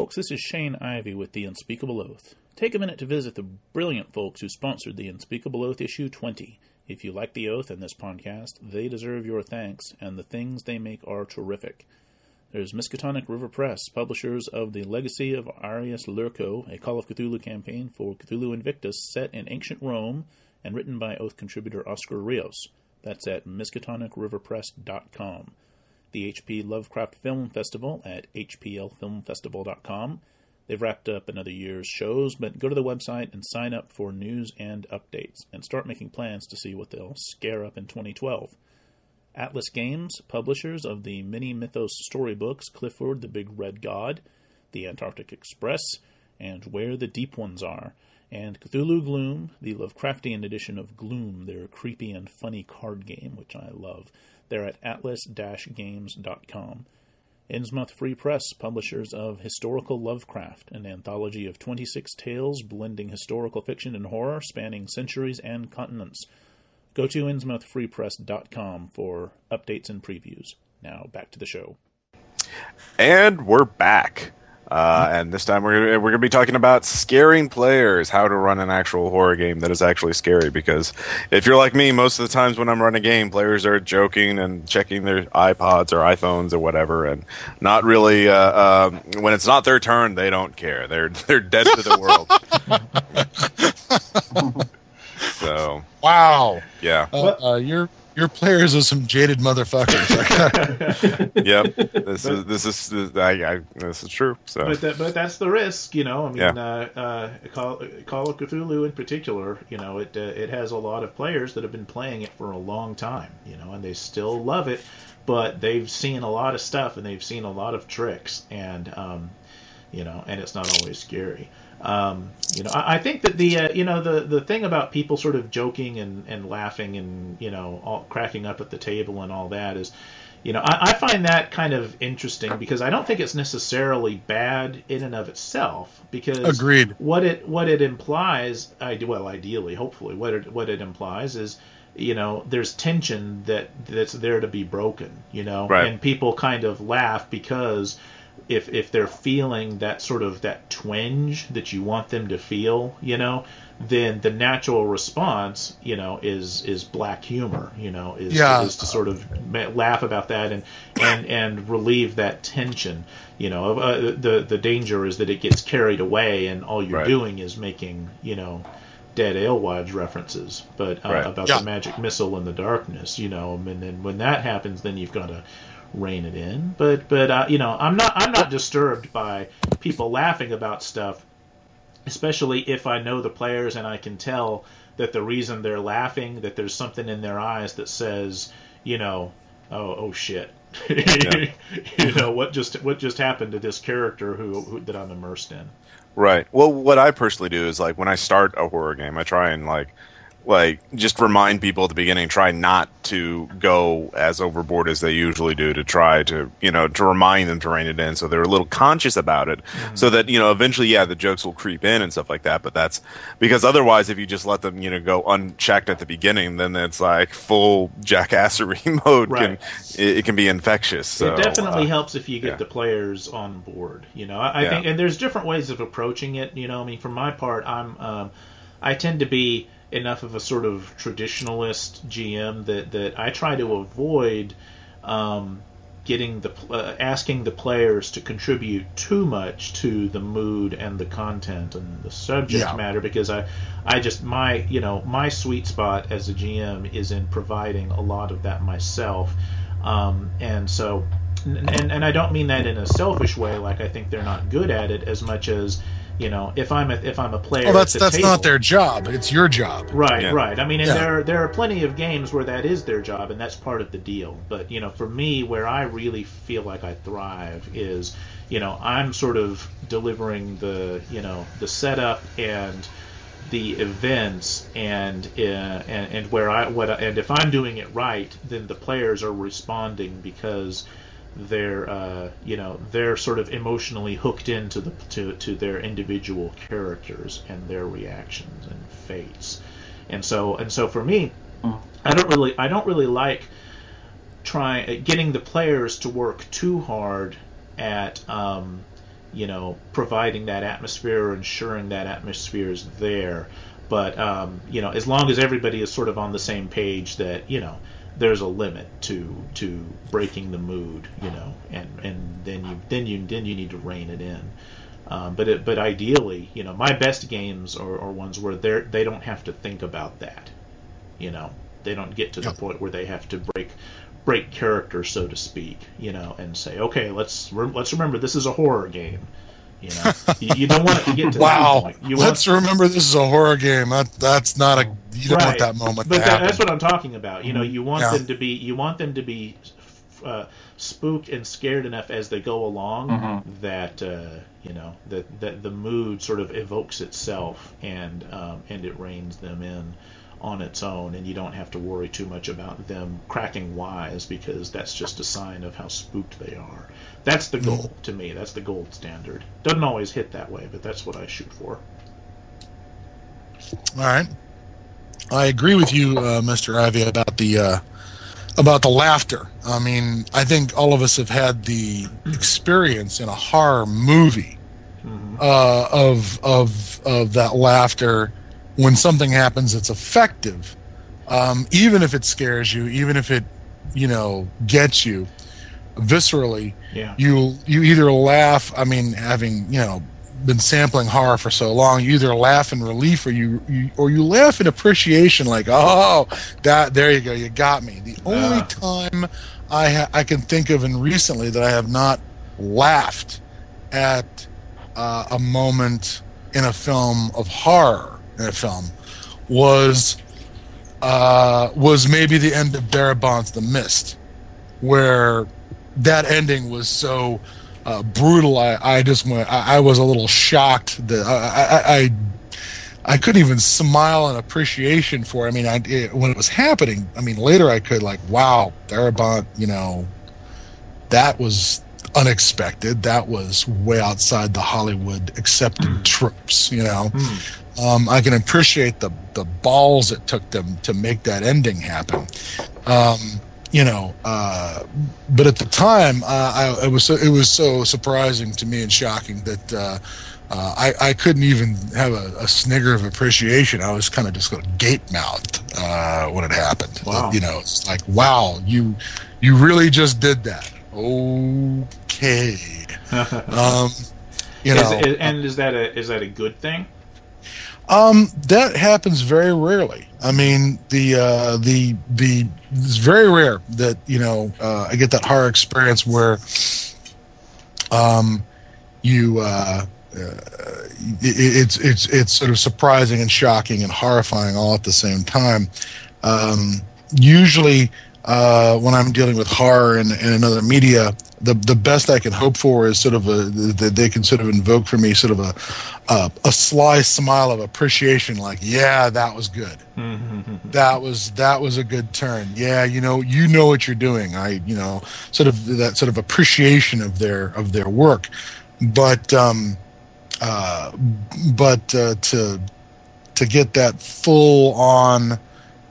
folks. This is Shane Ivey with The Unspeakable Oath. Take a minute to visit the brilliant folks who sponsored The Unspeakable Oath issue 20. If you like The Oath and this podcast, they deserve your thanks, and the things they make are terrific. There's Miskatonic River Press, publishers of The Legacy of Arius Lurko, a Call of Cthulhu campaign for Cthulhu Invictus set in ancient Rome and written by Oath contributor Oscar Rios. That's at miskatonicriverpress.com. The H.P. Lovecraft Film Festival at hplfilmfestival.com. They've wrapped up another year's shows, but go to the website and sign up for news and updates, and start making plans to see what they'll scare up in 2012. Atlas Games, publishers of the mini mythos storybooks Clifford the Big Red God, The Antarctic Express, and Where the Deep Ones Are, and Cthulhu Gloom, the Lovecraftian edition of Gloom, their creepy and funny card game, which I love. They're at atlas-games.com. Innsmouth Free Press, publishers of Historical Lovecraft, an anthology of 26 tales blending historical fiction and horror spanning centuries and continents. Go to innsmouthfreepress.com for updates and previews. Now, back to the show. And we're back. And this time we're going to be talking about scaring players, how to run an actual horror game that is actually scary. Because if you're like me, most of the times when I'm running a game, players are joking and checking their iPods or iPhones or whatever, and not really. When it's not their turn, they don't care. They're dead to the world. So wow, yeah. Your players are some jaded motherfuckers. Yep, this is true. So, but that's the risk, you know. I mean, yeah. Call of Cthulhu in particular, you know, it has a lot of players that have been playing it for a long time, you know, and they still love it, but they've seen a lot of stuff and they've seen a lot of tricks, and you know, and it's not always scary. You know, I think that the thing about people sort of joking and laughing and, you know, all cracking up at the table and all that is, you know, I find that kind of interesting because I don't think it's necessarily bad in and of itself, because agreed. What it implies, ideally, hopefully, what it implies is, you know, there's tension that's there to be broken, you know, right. And people kind of laugh because if they're feeling that sort of that twinge that you want them to feel, you know, then the natural response, you know, is black humor, you know, is to sort of laugh about that and relieve that tension, you know. The danger is that it gets carried away and all you're doing is making, you know, Dead Alewives references, but about the magic missile in the darkness, you know, and then when that happens, then you've got to rein it in. But you know, I'm not disturbed by people laughing about stuff, especially if I know the players and I can tell that the reason they're laughing, that there's something in their eyes that says, you know, oh shit. Yeah. You know, what just happened to this character who that I'm immersed in. Right. Well, what I personally do is, like, when I start a horror game, I try and like just remind people at the beginning, try not to go as overboard as they usually do, to try to, you know, to remind them to rein it in, so they're a little conscious about it, so that, you know, eventually, the jokes will creep in and stuff like that. But that's because otherwise, if you just let them, you know, go unchecked at the beginning, then it's like full jackassery mode. Right. It can be infectious. So, it definitely helps if you get the players on board. You know, I think, and there's different ways of approaching it. You know, I mean, for my part, I tend to be enough of a sort of traditionalist GM that I try to avoid asking the players to contribute too much to the mood and the content and the subject matter, because I just my sweet spot as a GM is in providing a lot of that myself, and so and I don't mean that in a selfish way, like I think they're not good at it, as much as, you know, if I'm a player, well, that's table, not their job. It's your job. Right, right. I mean, and there are plenty of games where that is their job, and that's part of the deal. But, you know, for me, where I really feel like I thrive is, you know, I'm sort of delivering the setup and the events, and if I'm doing it right, then the players are responding because they're sort of emotionally hooked into to their individual characters and their reactions and fates, and so for me, I don't really like getting the players to work too hard at providing that atmosphere or ensuring that atmosphere is there. But as long as everybody is sort of on the same page that there's a limit to breaking the mood, and then you need to rein it in. But ideally, my best games are ones where they don't have to think about that. They don't get to the point where they have to break character, so to speak. And say, okay, let's remember this is a horror game. You don't want it to get to wow. that point. Let's remember this is a horror game. That's not a. You don't want that moment. But to happen. That's what I'm talking about. You want them to be. You want them to be spooked and scared enough as they go along that that the mood sort of evokes itself and it reins them in on its own, and you don't have to worry too much about them cracking wise, because that's just a sign of how spooked they are. That's the goal to me. That's the gold standard. Doesn't always hit that way, but that's what I shoot for. All right, I agree with you, Mr. Ivy, about the laughter. I mean, I think all of us have had the experience in a horror movie of that laughter. When something happens that's effective, even if it scares you, even if it, gets you viscerally, you either laugh. I mean, having been sampling horror for so long, you either laugh in relief or you laugh in appreciation. Like, oh, there you go, you got me. The only time I can think of in recently that I have not laughed at a moment in a film of horror. In a film was maybe the end of Darabont's The Mist, where that ending was so brutal. I just went. I was a little shocked that I couldn't even smile in appreciation for it. I mean, when it was happening. I mean, later I could wow, Darabont. That was unexpected. That was way outside the Hollywood accepted tropes. I can appreciate the balls it took them to make that ending happen. But at the time, it was so surprising to me and shocking that I couldn't even have a snigger of appreciation. I was kind of just gape-mouthed when it happened. Wow. It's like, wow, you really just did that. Okay. And is that a good thing? That happens very rarely. I mean, it's very rare that I get that horror experience where it's sort of surprising and shocking and horrifying all at the same time. Usually, when I'm dealing with horror in another media, the best I can hope for is sort of that they can sort of invoke for me sort of a sly smile of appreciation, like, yeah, that was good. That was a good turn. Yeah, you know what you're doing. Sort of that sort of appreciation of their work. But to get that full on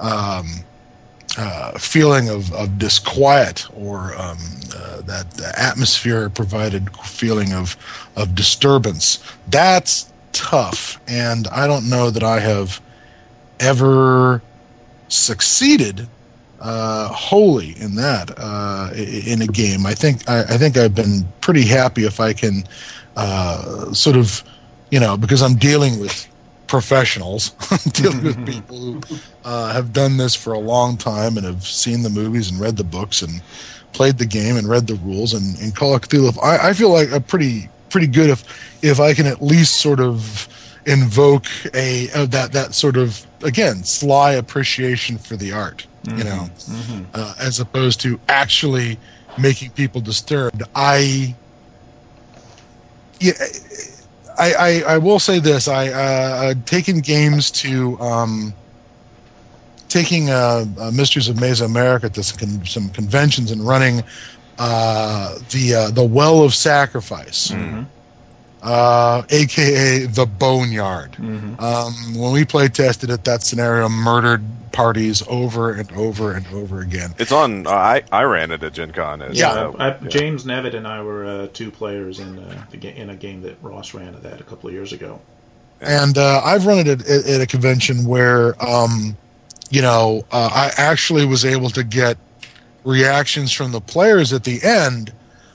feeling of disquiet or that atmosphere provided feeling of disturbance, that's tough. And I don't know that I have ever succeeded wholly in that in a game. I think I've been pretty happy if I can sort of, because I'm dealing with professionals, dealing with people who have done this for a long time and have seen the movies and read the books and played the game and read the rules. And in Call of Cthulhu, I feel like I'm pretty good if I can at least sort of invoke that sort of, again, sly appreciation for the art, as opposed to actually making people disturbed. I will say this: taking games to taking Mysteries of Mesoamerica to some conventions and running the Well of Sacrifice. aka the Boneyard. When we play tested it, that scenario murdered parties over and over and over again. It's on. I ran it at Gen Con. James Nevitt and I were 2 players in a game that Ross ran at that a couple of years ago. And I've run it at a convention where, I actually was able to get reactions from the players at the end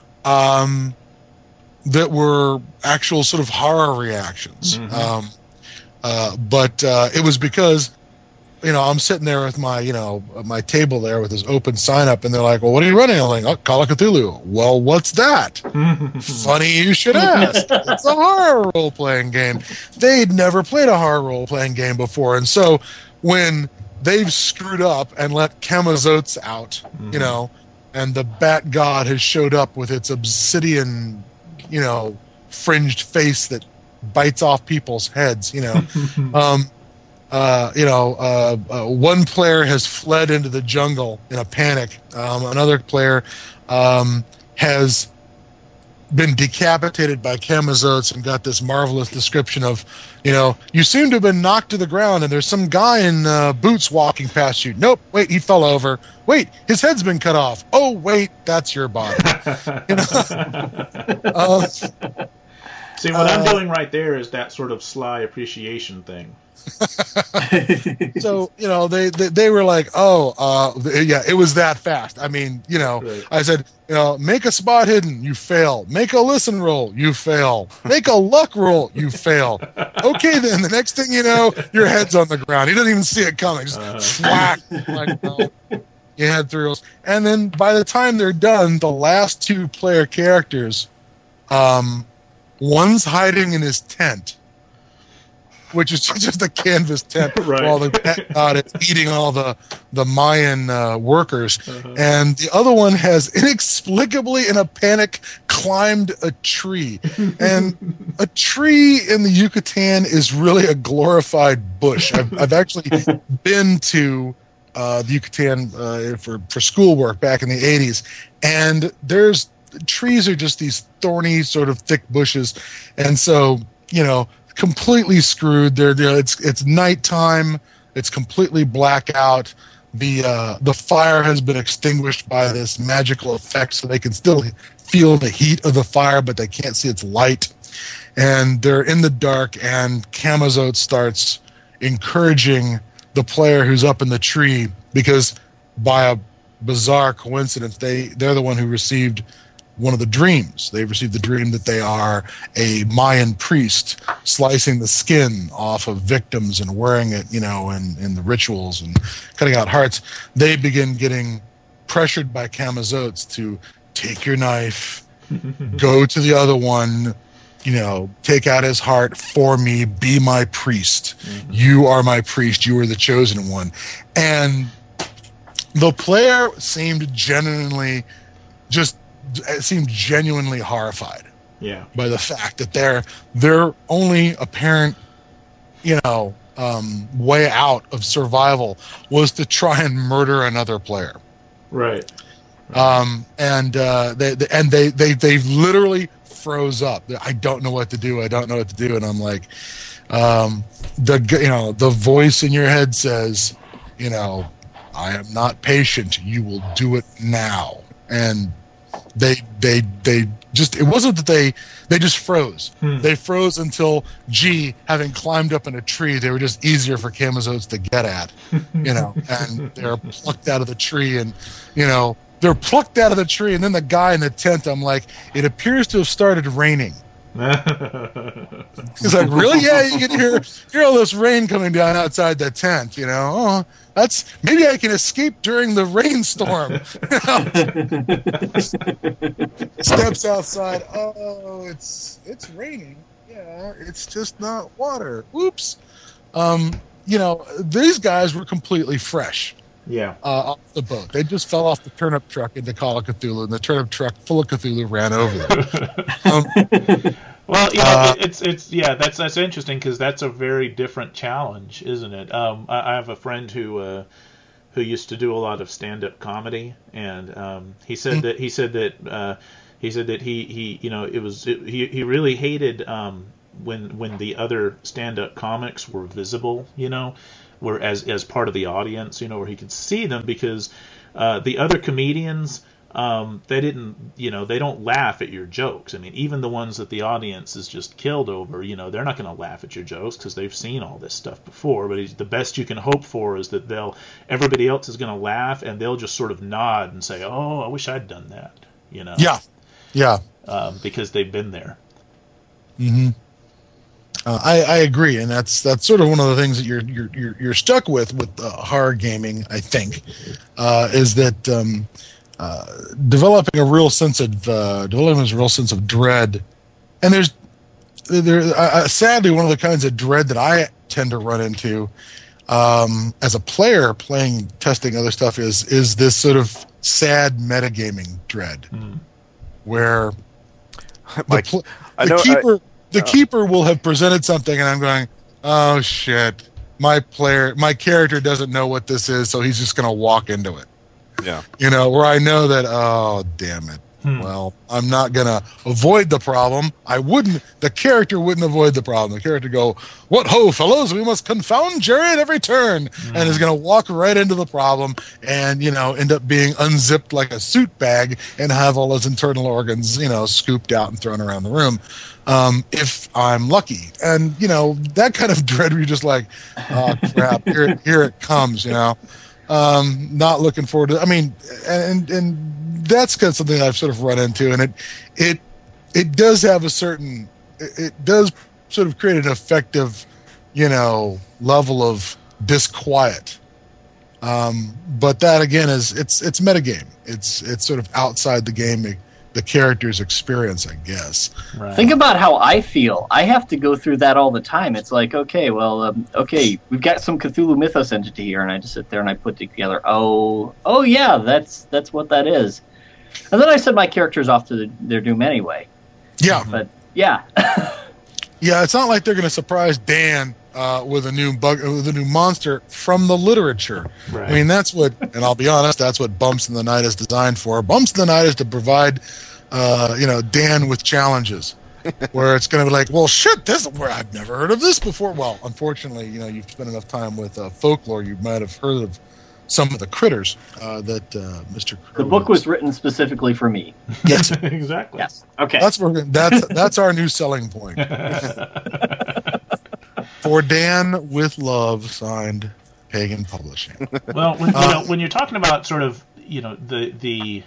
that were actual sort of horror reactions. But it was because, I'm sitting there with my, my table there with this open sign up, and they're like, well, what are you running? I'm like, oh, Call of Cthulhu. Well, what's that? Funny you should ask. It's a horror role-playing game. They'd never played a horror role-playing game before. And so when they've screwed up and let Kamazotes out, and the Bat God has showed up with its obsidian, fringed face that bites off people's heads, one player has fled into the jungle in a panic. Another player has been decapitated by Kamazotes and got this marvelous description of, you seem to have been knocked to the ground and there's some guy in boots walking past you. Nope, wait, he fell over. Wait, his head's been cut off. Oh, wait, that's your body. See, what I'm doing right there is that sort of sly appreciation thing. So, they were like, it was that fast. I mean, right. I said, make a spot hidden, you fail. Make a listen roll, you fail. Make a luck roll, you fail. Okay, then the next thing you know, your head's on the ground. He doesn't even see it coming. Just whack. You had 3 rolls. And then by the time they're done, the last 2 player characters, one's hiding in his tent, which is just a canvas tent, right, while the Bat God is eating all the Mayan workers. And the other one has inexplicably, in a panic, climbed a tree. And a tree in the Yucatan is really a glorified bush. I've actually been to the Yucatan for schoolwork back in the 80s, and trees are just these thorny, sort of thick bushes. And so, completely screwed. It's nighttime. It's completely blackout. The fire has been extinguished by this magical effect, so they can still feel the heat of the fire, but they can't see its light. And they're in the dark, and Kamazote starts encouraging the player who's up in the tree, because by a bizarre coincidence, they're the one who received one of the dreams. They've received the dream that they are a Mayan priest slicing the skin off of victims and wearing it, in the rituals and cutting out hearts. They begin getting pressured by Kamazotes to take your knife, go to the other one, take out his heart for me, be my priest. You are my priest. You are the chosen one. And the player seemed genuinely horrified by the fact that their only apparent way out of survival was to try and murder another player, right. And they literally froze up. I don't know what to do, and I'm like, the voice in your head says, I am not patient, you will do it now. And they just, it wasn't that they just froze. They froze until, having climbed up in a tree, they were just easier for Kamazotes to get at, and they're plucked out of the tree, and they're plucked out of the tree, and then the guy in the tent, I'm like, it appears to have started raining. He's like, really? Yeah, you can hear all this rain coming down outside the tent, Oh, maybe I can escape during the rainstorm. Steps outside. Oh, it's raining. Yeah, it's just not water. Oops. These guys were completely fresh. Yeah. Off the boat. They just fell off the turnip truck into Call of Cthulhu, and the turnip truck full of Cthulhu ran over them. Well, that's interesting, because that's a very different challenge, isn't it? I have a friend who used to do a lot of stand-up comedy, and he said that He said that he really hated when the other stand-up comics were visible, were as part of the audience, where he could see them, because the other comedians, they don't laugh at your jokes. I mean, even the ones that the audience is just killed over, they're not going to laugh at your jokes because they've seen all this stuff before. But the best you can hope for is that everybody else is going to laugh, and they'll just sort of nod and say, "Oh, I wish I'd done that," Yeah. because they've been there. Mm-hmm. I agree, and that's sort of one of the things that you're stuck with horror gaming. I think is that developing a real sense of dread, and there's sadly one of the kinds of dread that I tend to run into as a player testing other stuff is this sort of sad metagaming dread, where the keeper will have presented something, and I'm going, oh shit, my character doesn't know what this is, so he's just going to walk into it. Yeah. Where I know that, oh, damn it. Well, I'm not going to avoid the problem. The character wouldn't avoid the problem. The character go, what ho, fellows, we must confound Jerry at every turn, and is going to walk right into the problem and, end up being unzipped like a suit bag and have all his internal organs, scooped out and thrown around the room. If I'm lucky. And, that kind of dread where you're just like, oh, crap, here it comes, not looking forward to, and that's kind of something that I've sort of run into, and it does have it does sort of create an effective, level of disquiet. But that again it's metagame. It's sort of outside the game, the character's experience, I guess. Right. Think about how I feel. I have to go through that all the time. It's like, okay, we've got some Cthulhu Mythos entity here, and I just sit there and I put together, oh yeah, that's what that is. And then I send my characters off to their doom anyway. Yeah. But, yeah. Yeah, it's not like they're going to surprise Dan with a new monster from the literature. Right. I mean, that's what, and I'll be honest, that's what Bumps in the Night is designed for. Bumps in the Night is to provide, Dan with challenges, where it's going to be like, well, shit, I've never heard of this before. Well, unfortunately, you've spent enough time with folklore, you might have heard of some of the critters that Mr. Crow. The book was written specifically for me. Yes, exactly. Yes. Okay. That's our new selling point. For Dan with Love, signed Pagan Publishing. Well, when you're talking about sort of the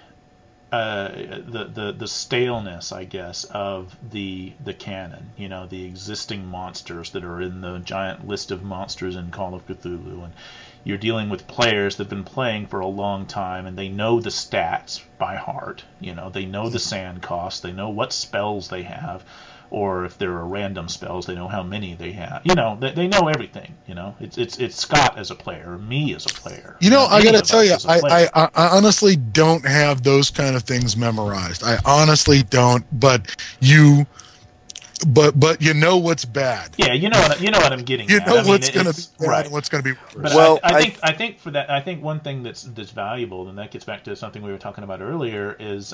staleness, I guess, of the canon, the existing monsters that are in the giant list of monsters in Call of Cthulhu, and you're dealing with players that have been playing for a long time, and they know the stats by heart. They know the sand cost, they know what spells they have, or if there are random spells, they know how many they have. They know everything. It's Scott as a player, me as a player. I got to tell you, I honestly don't have those kind of things memorized. I honestly don't. But you know what's bad. Yeah, you know what I'm getting. What's going to be bad, right, and what's going to be worse. But well, I think for that, I think one thing that's valuable, and that gets back to something we were talking about earlier, is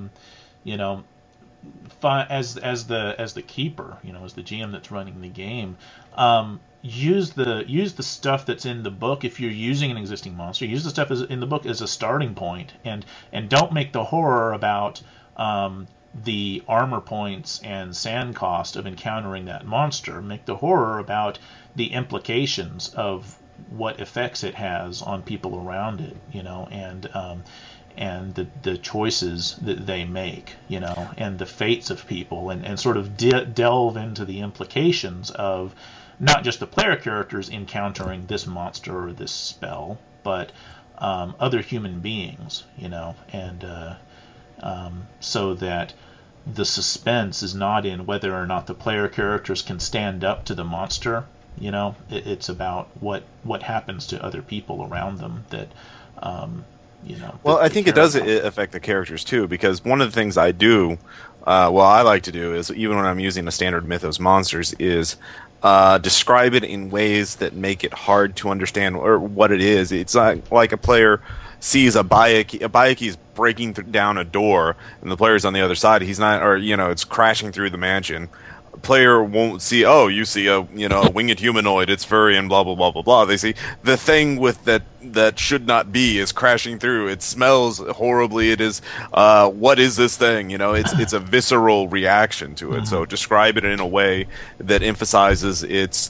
as the keeper, as the GM that's running the game, use the stuff that's in the book. If you're using an existing monster, use the stuff in the book as a starting point, and don't make the horror about the armor points and sand cost of encountering that monster. Make the horror about the implications of what effects it has on people around it, and the choices that they make, and the fates of people, and sort of delve into the implications of not just the player characters encountering this monster or this spell, but other human beings, and so that the suspense is not in whether or not the player characters can stand up to the monster. It's about what happens to other people around them that. Well, I think it does affect the characters too, because one of the things I do, I like to do is, even when I'm using a standard Mythos monsters, is describe it in ways that make it hard to understand or what it is. It's like a player sees a Bayeki is breaking down a door, and the player's on the other side. He's not, or it's crashing through the mansion. Player won't see, you see a winged humanoid, it's furry and blah blah blah blah blah. They see the thing with that should not be is crashing through. It smells horribly. It is what is this thing? It's a visceral reaction to it. So describe it in a way that emphasizes its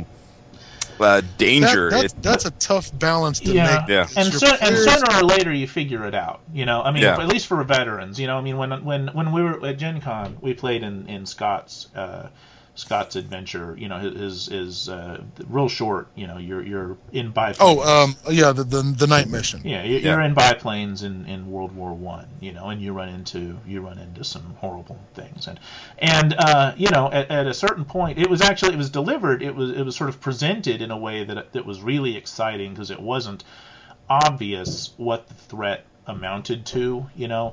danger. That's a tough balance to make. Yeah, and sooner or later you figure it out. At least for veterans. When we were at Gen Con, we played in Scott's adventure. His real short. You're in biplanes. The night mission. Yeah, you're in biplanes in World War I. And you run into some horrible things. And at a certain point, it was delivered. It was sort of presented in a way that was really exciting because it wasn't obvious what the threat amounted to.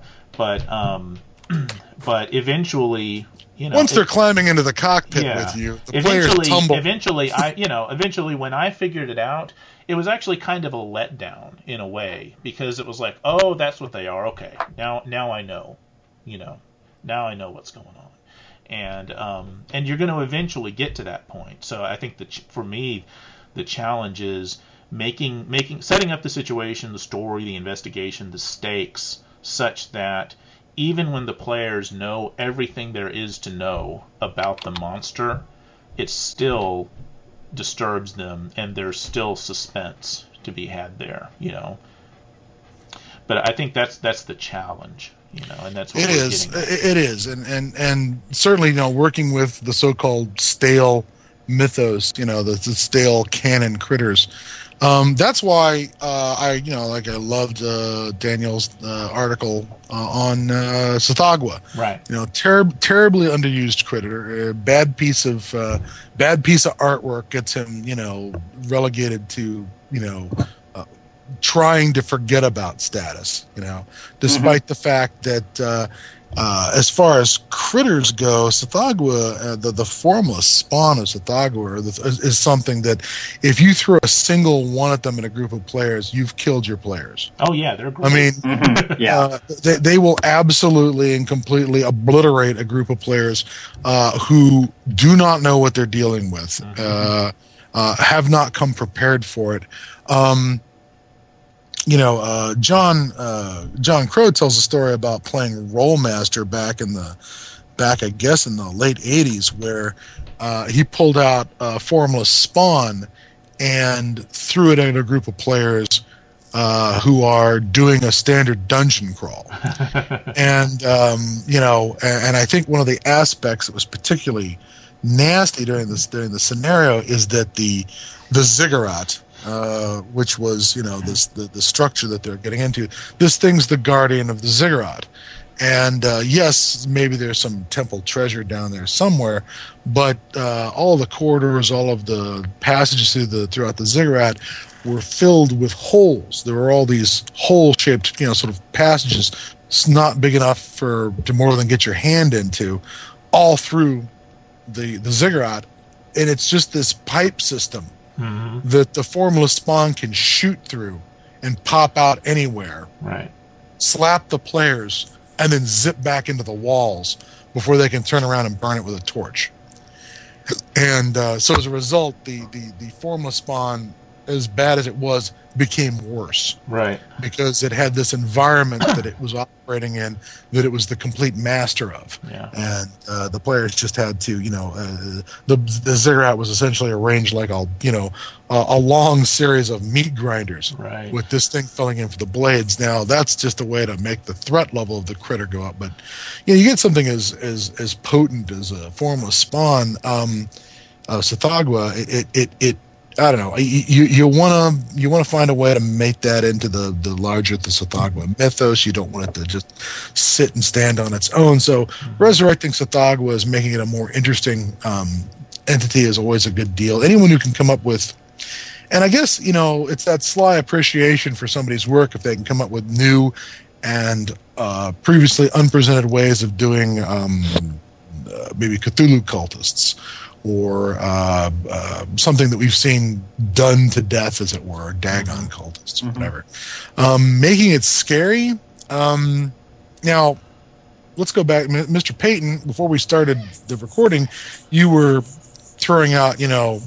But eventually, once they're climbing into the cockpit with you, the players tumble. Eventually, when I figured it out, it was actually kind of a letdown in a way because it was like, oh, that's what they are. Okay, now I know, now I know what's going on, and you're going to eventually get to that point. So I think that for me, the challenge is setting up the situation, the story, the investigation, the stakes, such that even when the players know everything there is to know about the monster, it still disturbs them, and there's still suspense to be had there, But I think that's the challenge, and that's what it is. It is, and certainly, working with the so-called stale mythos, the stale canon critters. That's why I loved Daniel's article on Tsathoggua. Right. Terribly underused critter. Bad piece of artwork gets him, relegated to, trying to forget about status. Despite the fact that. As far as critters go, Tsathoggua, the formless spawn of Tsathoggua is something that if you throw a single one at them in a group of players, you've killed your players. Oh, yeah, they're great. I mean, they will absolutely and completely obliterate a group of players who do not know what they're dealing with, have not come prepared for it. John Crow tells a story about playing Rollmaster back in the late 80s, where he pulled out a formless spawn and threw it at a group of players who are doing a standard dungeon crawl. And I think one of the aspects that was particularly nasty during the scenario is that the ziggurat, which was, the structure that they're getting into. This thing's the guardian of the ziggurat. And yes, maybe there's some temple treasure down there somewhere, but all the corridors, all of the passages throughout the ziggurat were filled with holes. There were all these hole-shaped, sort of passages, not big enough to more than get your hand into, all through the ziggurat. And it's just this pipe system that the formless spawn can shoot through and pop out anywhere, right? Slap the players, and then zip back into the walls before they can turn around and burn it with a torch. And so as a result, the formless spawn, as bad as it was, became worse. Right. Because it had this environment that it was operating in that it was the complete master of. Yeah. And the players just had to, the ziggurat was essentially arranged like a long series of meat grinders. Right. With this thing filling in for the blades. Now, that's just a way to make the threat level of the critter go up. But, you get something as potent as a formless spawn, Tsathoggua, it I don't know. You want to find a way to make that into the larger Tsathoggua mythos. You don't want it to just sit and stand on its own. So resurrecting Tsathoggua is making it a more interesting entity is always a good deal. Anyone who can come up with, and I guess it's that sly appreciation for somebody's work if they can come up with new and previously unpresented ways of doing maybe Cthulhu cultists, or something that we've seen done to death, as it were, Dagon cultists, or whatever. Making it scary. Now, let's go back. Mr. Payton, before we started the recording, you were throwing out,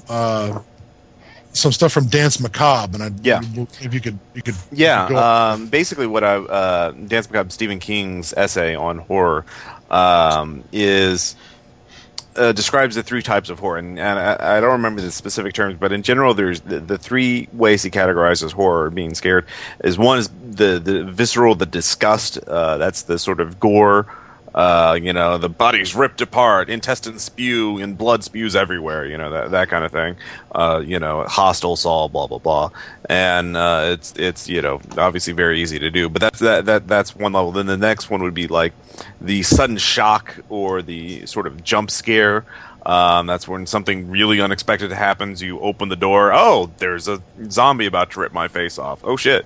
some stuff from Dance Macabre, and if you could basically what Dance Macabre, Stephen King's essay on horror, is describes the three types of horror, and I don't remember the specific terms, but in general, there's the three ways he categorizes horror, being scared. One is the visceral, the disgust. That's the sort of gore. The body's ripped apart, intestines spew, and blood spews everywhere. That kind of thing. Hostile Saul, blah blah blah, and it's obviously very easy to do. But that's one level. Then the next one would be like the sudden shock or the sort of jump scare. That's when something really unexpected happens. You open the door. Oh, there's a zombie about to rip my face off. Oh shit,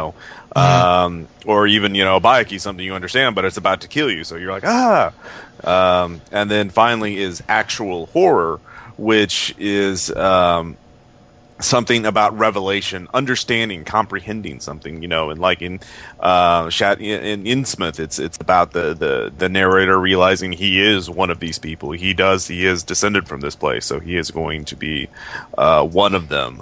or even a Bayaki, something you understand, but it's about to kill you. So you're like, ah. And then finally is actual horror, which is something about revelation, understanding, comprehending something, and like in Innsmouth, it's about the narrator realizing he is one of these people. He is descended from this place, so he is going to be one of them.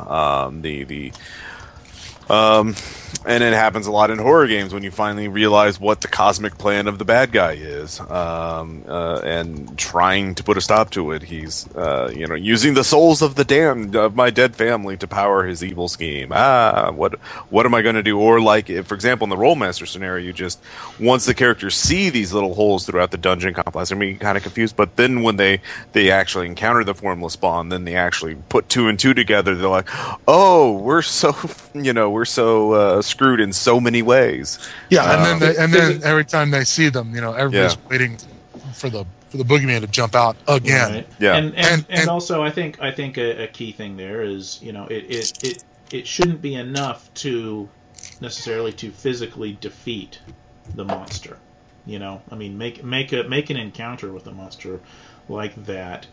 And it happens a lot in horror games when you finally realize what the cosmic plan of the bad guy is, and trying to put a stop to it. He's, using the souls of my dead family to power his evil scheme. What am I going to do? Or like, for example, in the Rollmaster scenario, once the characters see these little holes throughout the dungeon complex, they're being kind of confused. But then when they actually encounter the formless spawn, then they actually put two and two together. They're like, oh, we're so screwed in so many ways. Yeah, and then every time they see them, everybody's waiting for the boogeyman to jump out again. Right. Yeah, and also I think a key thing there is it shouldn't be enough to necessarily to physically defeat the monster. Make an encounter with a monster like that,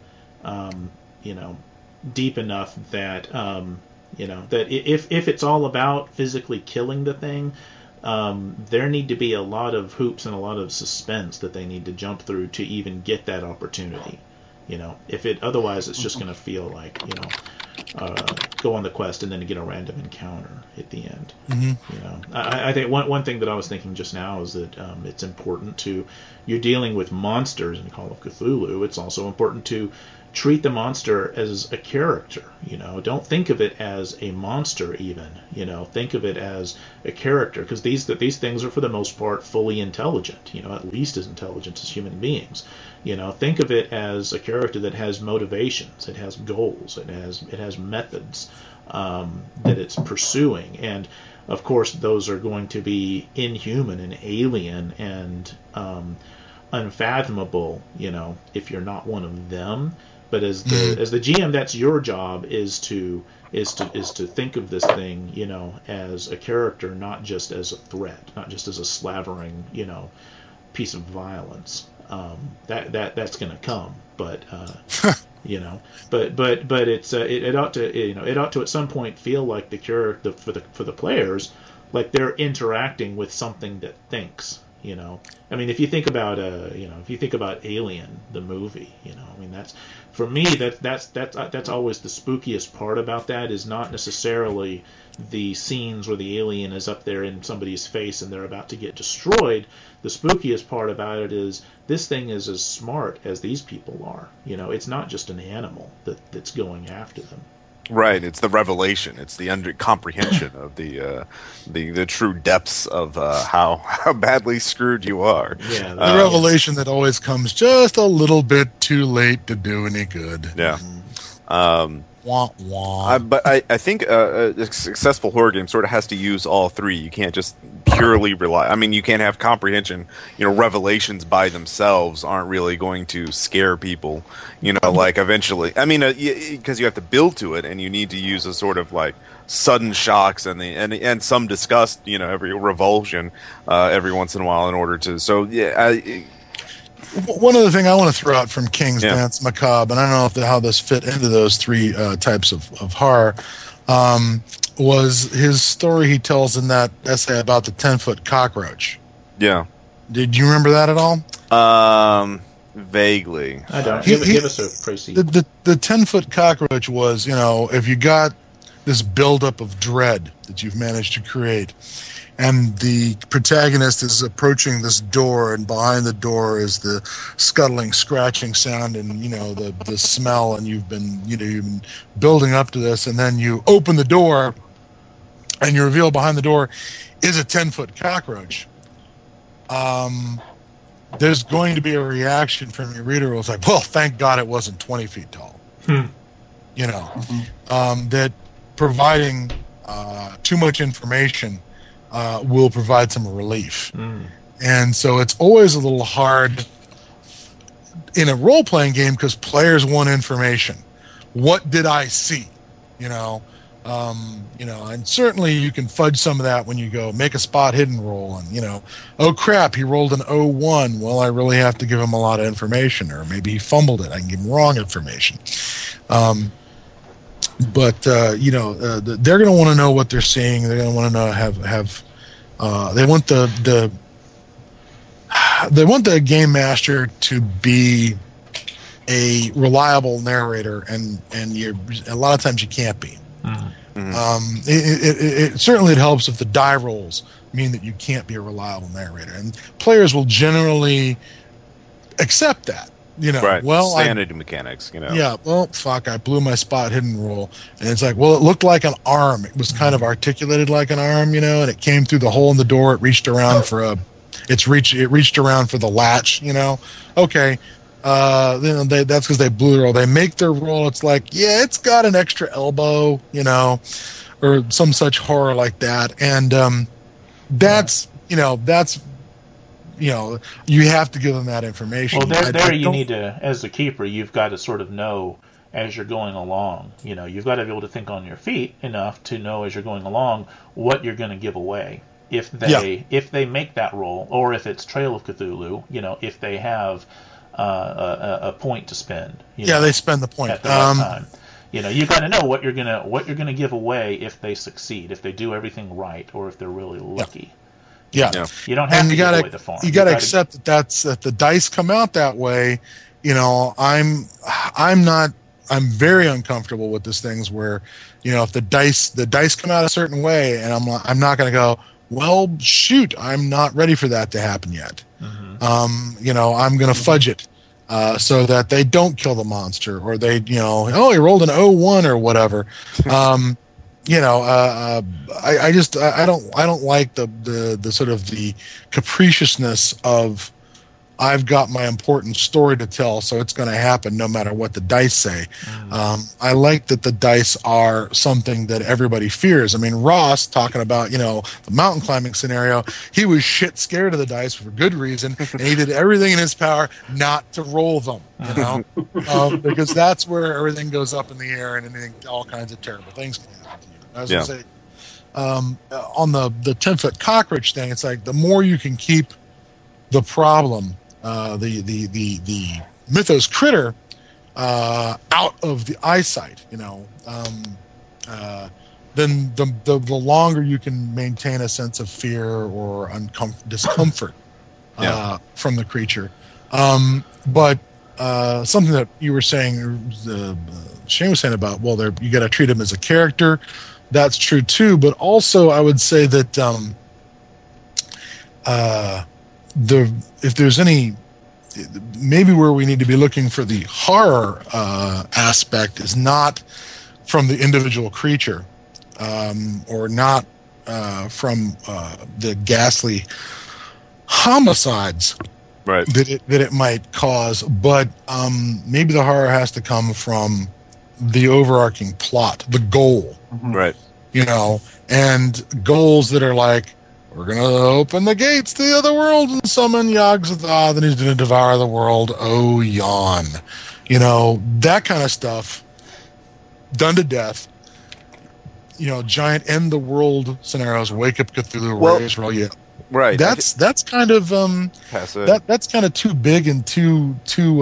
deep enough that. That if it's all about physically killing the thing, there need to be a lot of hoops and a lot of suspense that they need to jump through to even get that opportunity. Otherwise it's just going to feel like, go on the quest and then get a random encounter at the end. Mm-hmm. I think one thing that I was thinking just now is that it's important you're dealing with monsters in Call of Cthulhu. It's also important to treat the monster as a character. Don't think of it as a monster even. Think of it as a character, because these things are for the most part fully intelligent, at least as intelligent as human beings. Think of it as a character that has motivations, it has goals, it has methods that it's pursuing, and of course those are going to be inhuman and alien and unfathomable, if you're not one of them. But as the GM, that's your job, is to think of this thing, as a character, not just as a threat, not just as a slavering, piece of violence. That's going to come, but but it's it ought to at some point feel like the character for the players, like they're interacting with something that thinks. If you think about Alien, the movie, that's, for me, that's always the spookiest part about that, is not necessarily the scenes where the alien is up there in somebody's face and they're about to get destroyed. The spookiest part about it is this thing is as smart as these people are. It's not just an animal that's going after them. Right, it's the revelation. It's the comprehension of the true depths of how badly screwed you are. Yeah, the revelation that always comes just a little bit too late to do any good. Yeah. Wah, wah. But I think a successful horror game sort of has to use all three. You can't just purely rely. You can't have comprehension. Revelations by themselves aren't really going to scare people. Like eventually. Because you have to build to it, and you need to use a sort of like sudden shocks and some disgust. Every revulsion every once in a while in order to. So yeah. One other thing I want to throw out from King's Yeah. Dance Macabre, and I don't know how this fit into those three types of horror, was his story he tells in that essay about the 10-foot cockroach. Yeah. Did you remember that at all? Vaguely. I don't. He- Give us a précis. The 10-foot cockroach was, if you got this buildup of dread that you've managed to create, and the protagonist is approaching this door, and behind the door is the scuttling, scratching sound, and the smell, and you've been building up to this, and then you open the door, and you reveal behind the door is a 10-foot cockroach. There's going to be a reaction from your reader who's like, well, thank God it wasn't 20 feet tall. That providing too much information will provide some relief. And so it's always a little hard in a role-playing game because players want information. What did I see? And certainly you can fudge some of that when you go make a spot hidden roll and, oh crap, he rolled an 0-1. Well, I really have to give him a lot of information, or maybe he fumbled it. I can give him wrong information. But they're going to want to know what they're seeing. They're going to want to know they want the game master to be a reliable narrator, and a lot of times you can't be. It certainly helps if the die rolls mean that you can't be a reliable narrator, and players will generally accept that. Right. Well, Sanity mechanics. Yeah. Well, fuck. I blew my spot hidden roll, and it's like, well, it looked like an arm. It was kind of articulated like an arm, and it came through the hole in the door. It reached around it reached around for the latch. Okay. That's because they blew their roll. They make their roll. It's like, yeah, it's got an extra elbow, or some such horror like that. And that's you have to give them that information. Well, there you need to, as a keeper, you've got to sort of know as you're going along. You've got to be able to think on your feet enough to know as you're going along what you're going to give away. If they make that roll, or if it's Trail of Cthulhu, if they have a point to spend. They spend the point at the right time. You've got to know what you're gonna give away if they succeed, if they do everything right, or if they're really lucky. Yeah. You don't have to give away the farm. You got to accept that the dice come out that way. I'm very uncomfortable with these things where, if the dice come out a certain way, and I'm not going to go, well, shoot, I'm not ready for that to happen yet. I'm going to fudge it so that they don't kill the monster, or they, he rolled an 0-1 or whatever. I don't like the sort of the capriciousness of, I've got my important story to tell, so it's going to happen no matter what the dice say. I like that the dice are something that everybody fears. I mean, Ross, talking about, the mountain climbing scenario, he was shit scared of the dice for good reason, and he did everything in his power not to roll them, because that's where everything goes up in the air and all kinds of terrible things can happen to you. I was going to say, on the 10-foot cockroach thing, it's like the more you can keep the problem, the mythos critter out of the eyesight, then the longer you can maintain a sense of fear or discomfort from the creature. But something that you were saying, Shane was saying about, you got to treat him as a character. That's true too. But also, I would say that if there's any, maybe where we need to be looking for the horror aspect is not from the individual creature, or not from the ghastly homicides that it might cause, but maybe the horror has to come from the overarching plot, the goal, right? And goals that are like, we're going to open the gates to the other world and summon Yog-Sothoth, and he's going to devour the world. Oh, yawn. That kind of stuff done to death. Giant end the world scenarios, wake up Cthulhu, raise, roll. Yeah. Right. That's kind of Passe. that's kind of too big and too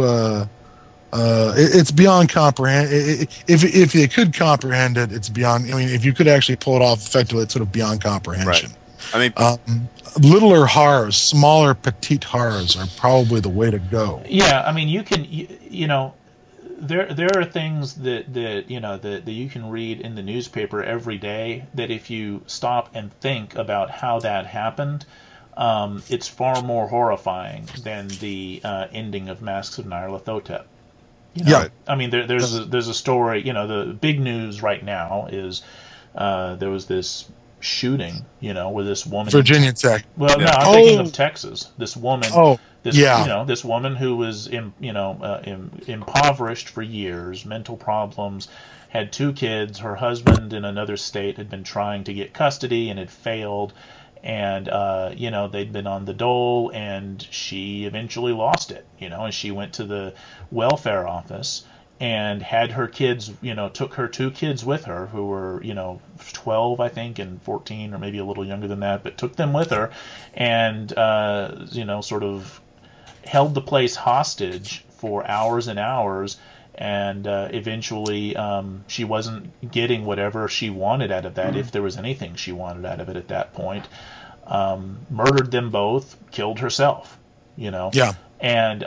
it's beyond comprehend. If you could comprehend it, it's beyond. I mean, if you could actually pull it off effectively, it's sort of beyond comprehension. Right. I mean, littler horrors, smaller, petite horrors are probably the way to go. Yeah, I mean, you know, there are things that you know that you can read in the newspaper every day that if you stop and think about how that happened, it's far more horrifying than the ending of Masks of Nyarlathotep. You know? Yeah. I mean, there's a story. You know, the big news right now is there was this shooting. You know, where this woman, Virginia Tech. Well, no, I'm thinking of Texas. This woman. You know, this woman who was impoverished for years, mental problems, had 2 kids. Her husband in another state had been trying to get custody and had failed. And, you know, they'd been on the dole, and she eventually lost it, you know, and she went to the welfare office and had her kids, you know, took her 2 kids with her who were, you know, 12, I think, and 14, or maybe a little younger than that, but took them with her and, you know, sort of held the place hostage for hours and hours. And eventually she wasn't getting whatever she wanted out of that, if there was anything she wanted out of it at that point. Murdered them both, killed herself, you know. Yeah. And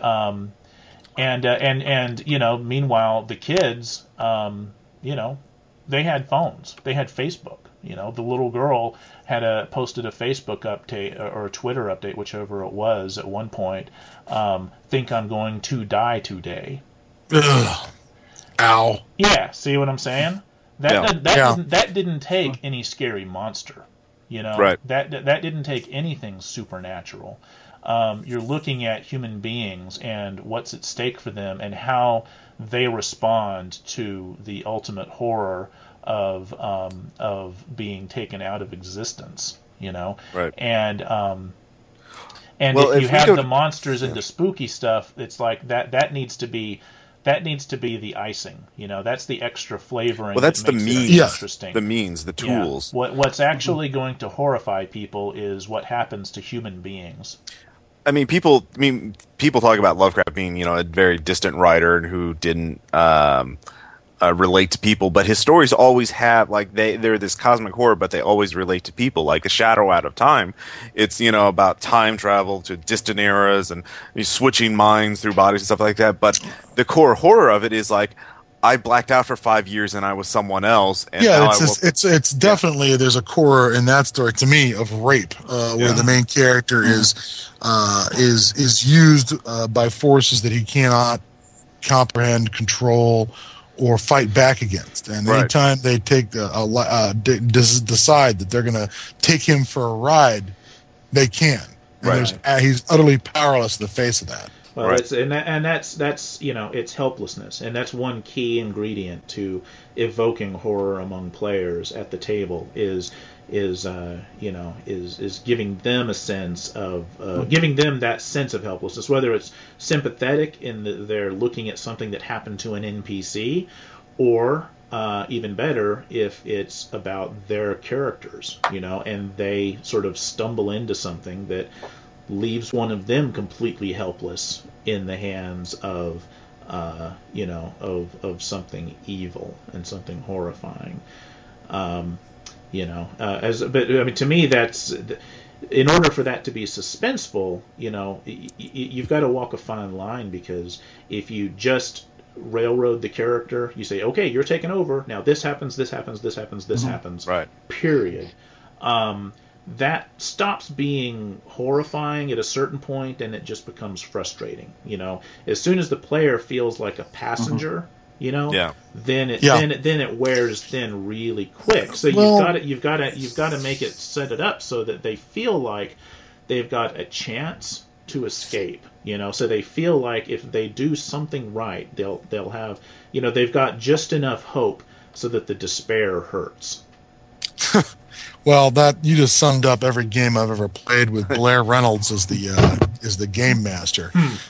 you know, meanwhile the kids, you know, they had phones, they had Facebook. You know, the little girl had posted a Facebook update or a Twitter update, whichever it was, at one point. Think I'm going to die today. Ugh. Ow. Yeah, see what I'm saying? That didn't take any scary monster, you know. Right. That didn't take anything supernatural. You're looking at human beings and what's at stake for them and how they respond to the ultimate horror of being taken out of existence, you know. Right. And well, if you have the monsters and the spooky stuff, it's like that needs to be the icing, you know. That's the extra flavoring. Well, that's that the makes means. it interesting. The means, the tools. Yeah. What's actually going to horrify people is what happens to human beings. I mean, people talk about Lovecraft being, you know, a very distant writer who didn't relate to people, but his stories always have, like, they're this cosmic horror, but they always relate to people. Like The Shadow Out of Time, it's, you know, about time travel to distant eras and switching minds through bodies and stuff like that. But the core horror of it is like, I blacked out for 5 years and I was someone else. And yeah, it's definitely, there's a core in that story to me of rape, where the main character is used by forces that he cannot comprehend, control, or fight back against. And anytime they take decide that they're going to take him for a ride, they can. And he's utterly powerless in the face of that. Well, that's you know, it's helplessness, and that's one key ingredient to evoking horror among players at the table is giving them a sense of giving them that sense of helplessness, whether it's sympathetic in that they're looking at something that happened to an NPC, or even better if it's about their characters, you know, and they sort of stumble into something that leaves one of them completely helpless in the hands of of something evil and something horrifying. But I mean, to me, that's, in order for that to be suspenseful, you know, you've got to walk a fine line, because if you just railroad the character, you say, okay, you're taking over now, this happens, this happens, this happens, this happens, right, period. That stops being horrifying at a certain point, and it just becomes frustrating. You know, as soon as the player feels like a passenger, you know, then it wears thin really quick. So you've got to make it, set it up so that they feel like they've got a chance to escape. You know, so they feel like if they do something right, they'll have, you know, they've got just enough hope so that the despair hurts. Well, that, you just summed up every game I've ever played with Blair Reynolds as the game master.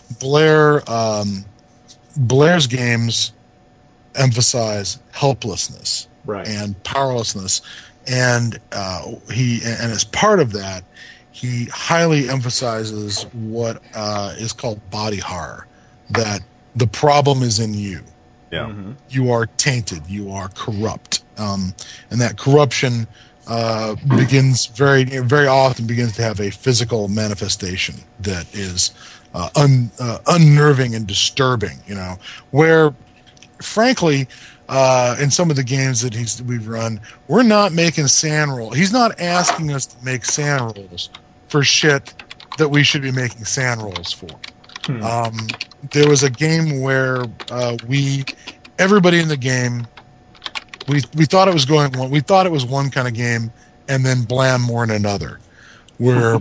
Blair's games emphasize helplessness and powerlessness, and as part of that, he highly emphasizes what is called body horror, that the problem is in you. Yeah. Mm-hmm. You are tainted. You are corrupt. And that corruption begins very often begins to have a physical manifestation that is unnerving and disturbing. Where, frankly, in some of the games that we've run, we're not making sand rolls. He's not asking us to make sand rolls for shit that we should be making sand rolls for. There was a game where everybody in the game, we thought it was one kind of game, and then blam, more in another. Where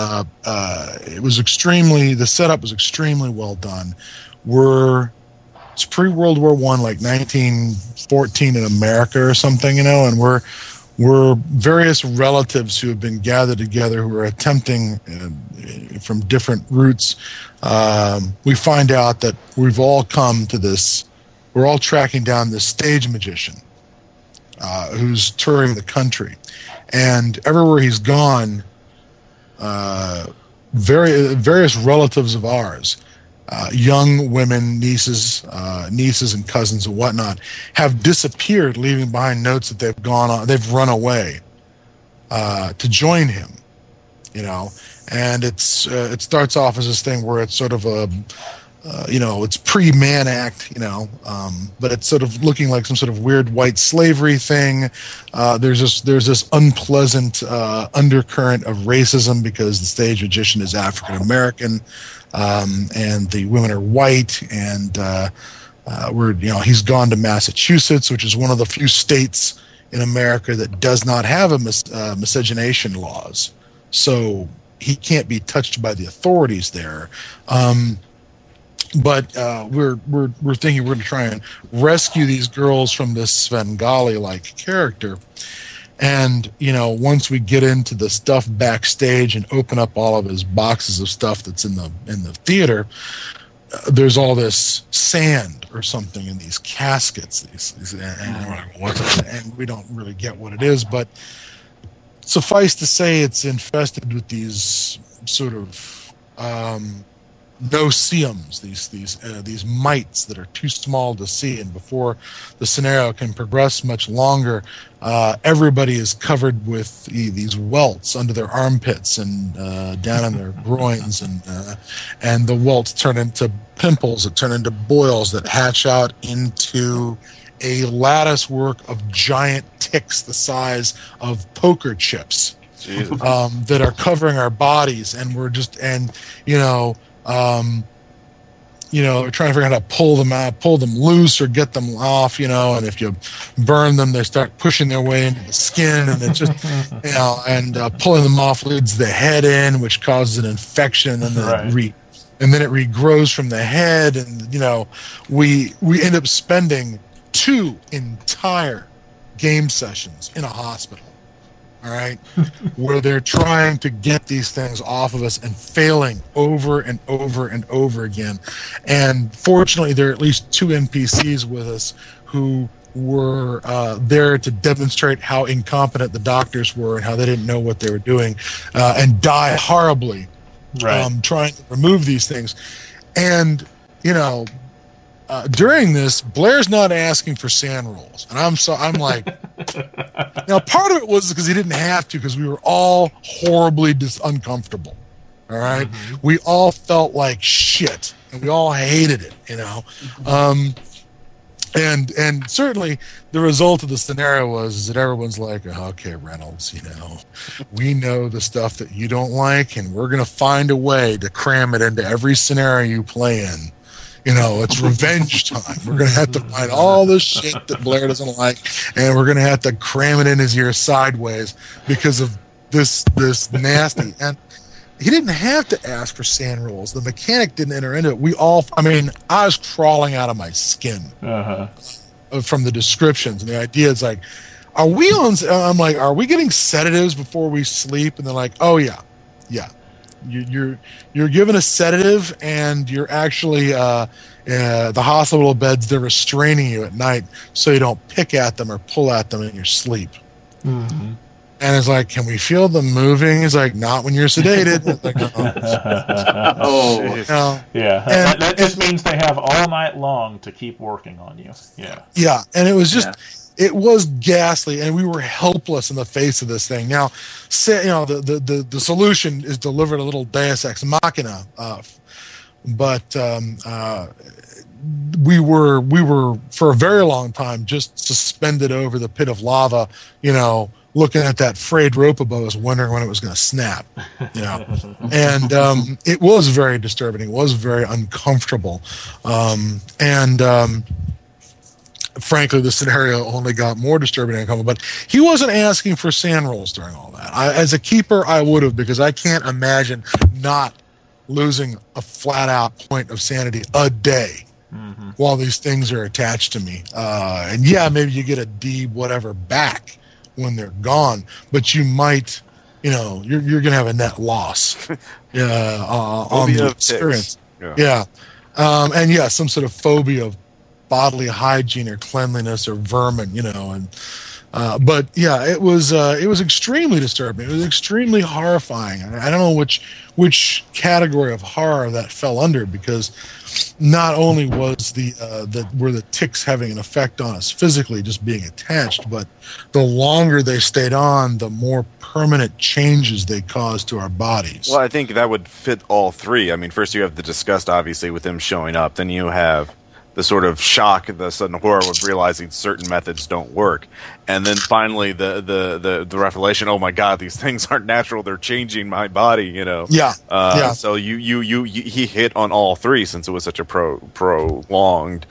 the setup was extremely well done. It's pre-World War I, like 1914 in America or something, and we're various relatives who have been gathered together who are attempting from different routes. We find out that we've all come to this. We're all tracking down this stage magician who's touring the country, and everywhere he's gone, various relatives of ours, young women, nieces and cousins and whatnot, have disappeared, leaving behind notes that they've run away to join him. And it starts off as this thing where it's sort of it's pre-Man Act, but it's sort of looking like some sort of weird white slavery thing. There's this unpleasant undercurrent of racism because the stage magician is African American, and the women are white, and he's gone to Massachusetts, which is one of the few states in America that does not have miscegenation laws, so he can't be touched by the authorities there. But we're thinking we're going to try and rescue these girls from this Svengali-like character. And, once we get into the stuff backstage and open up all of his boxes of stuff that's in the theater, there's all this sand or something in these caskets. And we don't really get what it is. But suffice to say, it's infested with these sort of no-see-ums, these mites that are too small to see, and before the scenario can progress much longer, everybody is covered with these welts under their armpits and down in their groins, and the welts turn into pimples that turn into boils that hatch out into a lattice work of giant ticks the size of poker chips that are covering our bodies, and we're just they're trying to figure out how to pull them loose or get them off, and if you burn them, they start pushing their way into the skin, and it's just, and pulling them off leads the head in, which causes an infection, and then it regrows from the head, and we end up spending 2 entire game sessions in a hospital. All right, where they're trying to get these things off of us and failing over and over and over again. And fortunately, there are at least 2 NPCs with us who were there to demonstrate how incompetent the doctors were and how they didn't know what they were doing, and die horribly trying to remove these things. And, during this, Blair's not asking for sand rolls, and I'm like, now part of it was because he didn't have to, because we were all horribly uncomfortable. All right, we all felt like shit, and we all hated it, and certainly the result of the scenario was that everyone's like, okay, Reynolds, we know the stuff that you don't like, and we're gonna find a way to cram it into every scenario you play in. It's revenge time. We're going to have to find all the shit that Blair doesn't like, and we're going to have to cram it in his ear sideways because of this nasty. And he didn't have to ask for sand rolls. The mechanic didn't enter into it. I was crawling out of my skin from the descriptions. And the idea is like, I'm like, are we getting sedatives before we sleep? And they're like, oh, yeah. You're given a sedative, and you're actually the hospital beds, they're restraining you at night so you don't pick at them or pull at them in your sleep. And it's like, can we feel them moving? It's like, not when you're sedated. It's like, Oh, no. Yeah, And- that just means they have all night long to keep working on you. Yeah. Yeah, and it was just, Yeah. it was ghastly, and we were helpless in the face of this thing. Now, the solution is delivered a little Deus Ex Machina, but we were for a very long time just suspended over the pit of lava, looking at that frayed rope above us, wondering when it was going to snap, and it was very disturbing. It was very uncomfortable, frankly, the scenario only got more disturbing and uncomfortable. But he wasn't asking for sand rolls during all that. As a keeper, I would have, because I can't imagine not losing a flat-out point of sanity a day while these things are attached to me. And yeah, maybe you get a D whatever back when they're gone, but you might, you're going to have a net loss on Phobia the of experience. ticks. Yeah. And yeah, some sort of phobia of bodily hygiene or cleanliness or vermin, but yeah, it was extremely disturbing. It was extremely horrifying. I don't know which category of horror that fell under, because not only was were the ticks having an effect on us physically, just being attached, but the longer they stayed on, the more permanent changes they caused to our bodies. Well, I think that would fit all three. I mean, first you have the disgust, obviously, with him showing up. Then you have the sort of shock, the sudden horror of realizing certain methods don't work, and then finally the revelation: oh my God, these things aren't natural; they're changing my body. Yeah. So he hit on all three, since it was such a prolonged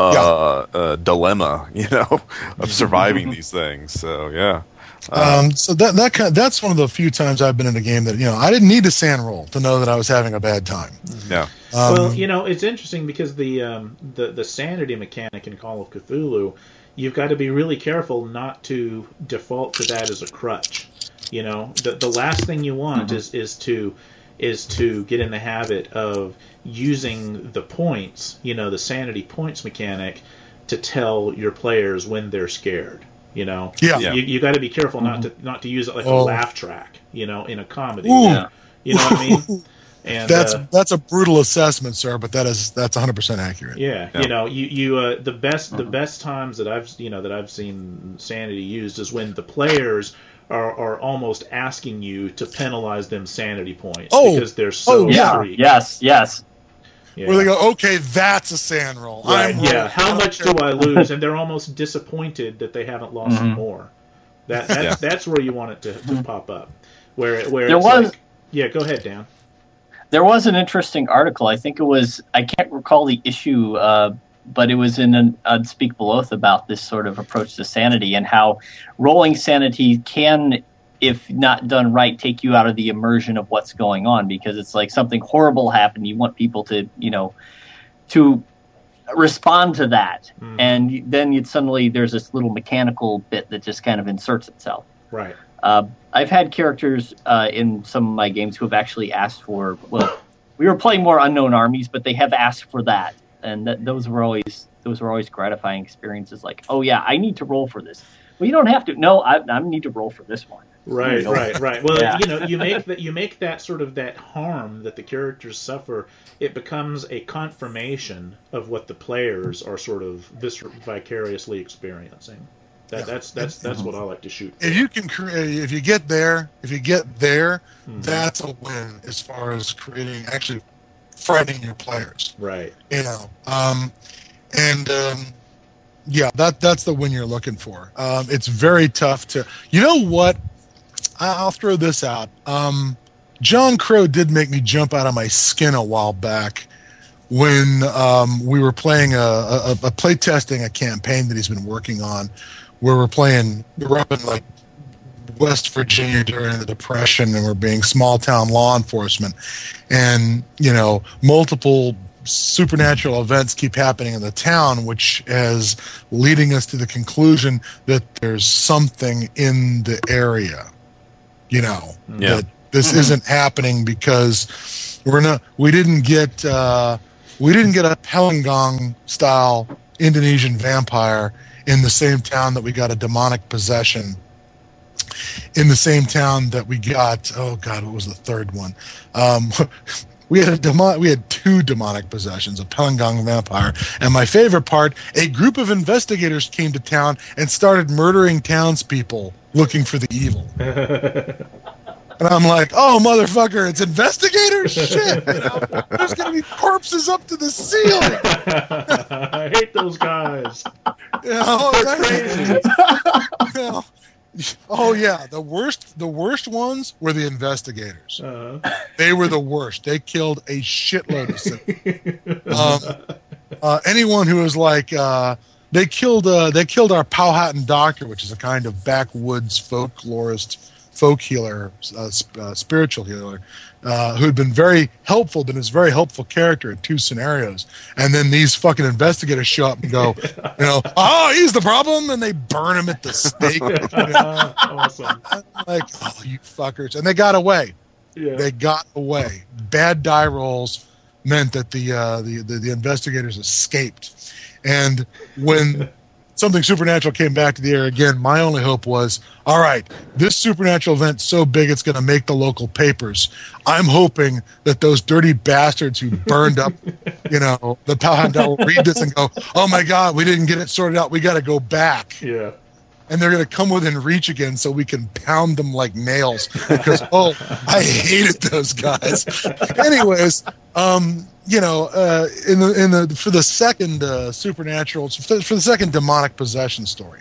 dilemma, of surviving these things. So yeah. So that's one of the few times I've been in a game that I didn't need a sand roll to know that I was having a bad time. Yeah. Well, it's interesting because the sanity mechanic in Call of Cthulhu, you've got to be really careful not to default to that as a crutch. The last thing you want is to get in the habit of using the points, the sanity points mechanic, to tell your players when they're scared. You got to be careful not to use it like a laugh track, in a comedy. Ooh. You know what I mean? And that's a brutal assessment, sir, but that's 100% accurate. Yeah. The best times that I've seen sanity used is when the players are almost asking you to penalize them sanity points because they're so freaked. Yes. Yeah. Where they go, okay, that's a sand roll. Right. Yeah. How much do I lose? And they're almost disappointed that they haven't lost more. That's where you want it to pop up. Where there was. Go ahead, Dan. There was an interesting article. I think it was. I can't recall the issue, but it was in an Unspeakable Oath about this sort of approach to sanity and how rolling sanity can, if not done right, take you out of the immersion of what's going on, because it's like something horrible happened. You want people to, to respond to that. And then there's this little mechanical bit that just kind of inserts itself. Right. I've had characters in some of my games who have actually asked for, we were playing more Unknown Armies, but they have asked for that. And those were always gratifying experiences, like, oh yeah, I need to roll for this. Well, you don't have to. No, I need to roll for this one. Right. Well, you make that sort of that harm that the characters suffer. It becomes a confirmation of what the players are sort of vicariously experiencing. That's what I like to shoot for. If you can if you get there, that's a win as far as creating, actually frightening your players. Right. That's the win you're looking for. It's very tough to. You know what? I'll throw this out. John Crow did make me jump out of my skin a while back when we were playing a play testing a campaign that he's been working on, where we're up in like West Virginia during the Depression, and we're being small town law enforcement, and multiple supernatural events keep happening in the town, which is leading us to the conclusion that there's something in the area. That this isn't happening because we didn't get a Pelengong style Indonesian vampire in the same town that we got a demonic possession in the same town that we got. Oh God, what was the third one? We had two demonic possessions, a Pelengong vampire, and my favorite part, a group of investigators came to town and started murdering townspeople looking for the evil. And I'm like, oh, motherfucker, it's investigators? Shit, you know, there's going to be corpses up to the ceiling. I hate those guys. You know, They're crazy. you know, oh yeah, the worst ones were the investigators. They were the worst. They killed a shitload of citizens. Anyone who was like, they killed our Powhatan doctor, which is a kind of backwoods folklorist, folk healer, spiritual healer, who had been very helpful, been his very helpful character in two scenarios. And then these fucking investigators show up and go, you know, oh, he's the problem, and they burn him at the stake. You know? Awesome. I'm like, oh, you fuckers. And they got away. Yeah. They got away. Bad die rolls meant that the investigators escaped. And when something supernatural came back to the air again, my only hope was, all right, this supernatural event's so big it's going to make the local papers. I'm hoping that those dirty bastards who burned up, you know, the Powhatan will read this and go, oh my God, we didn't get it sorted out. We got to go back. Yeah. And they're going to come within reach again so we can pound them like nails because, oh, I hated those guys. Anyways, you know, for the second supernatural, for the second demonic possession story,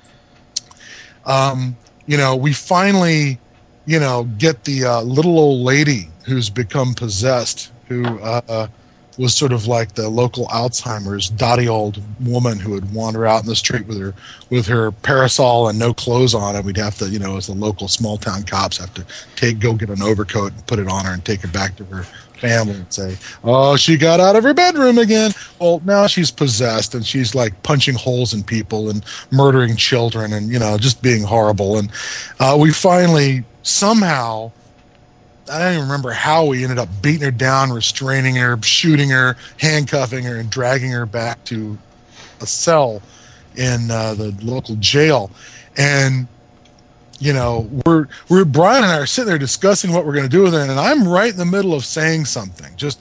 you know, we finally, you know, get the little old lady who's become possessed, who was sort of like the local Alzheimer's dotty old woman who would wander out in the street with her parasol and no clothes on, and we'd have to, you know, as the local small town cops, have to go get an overcoat and put it on her and take her back to her family and say, oh, she got out of her bedroom again. Well, now she's possessed and she's like punching holes in people and murdering children and, you know, just being horrible. And we finally somehow, I don't even remember how, we ended up beating her down, restraining her, shooting her, handcuffing her, and dragging her back to a cell in the local jail. And, you know, we're Brian and I are sitting there discussing what we're going to do with her, and I'm right in the middle of saying something. Just,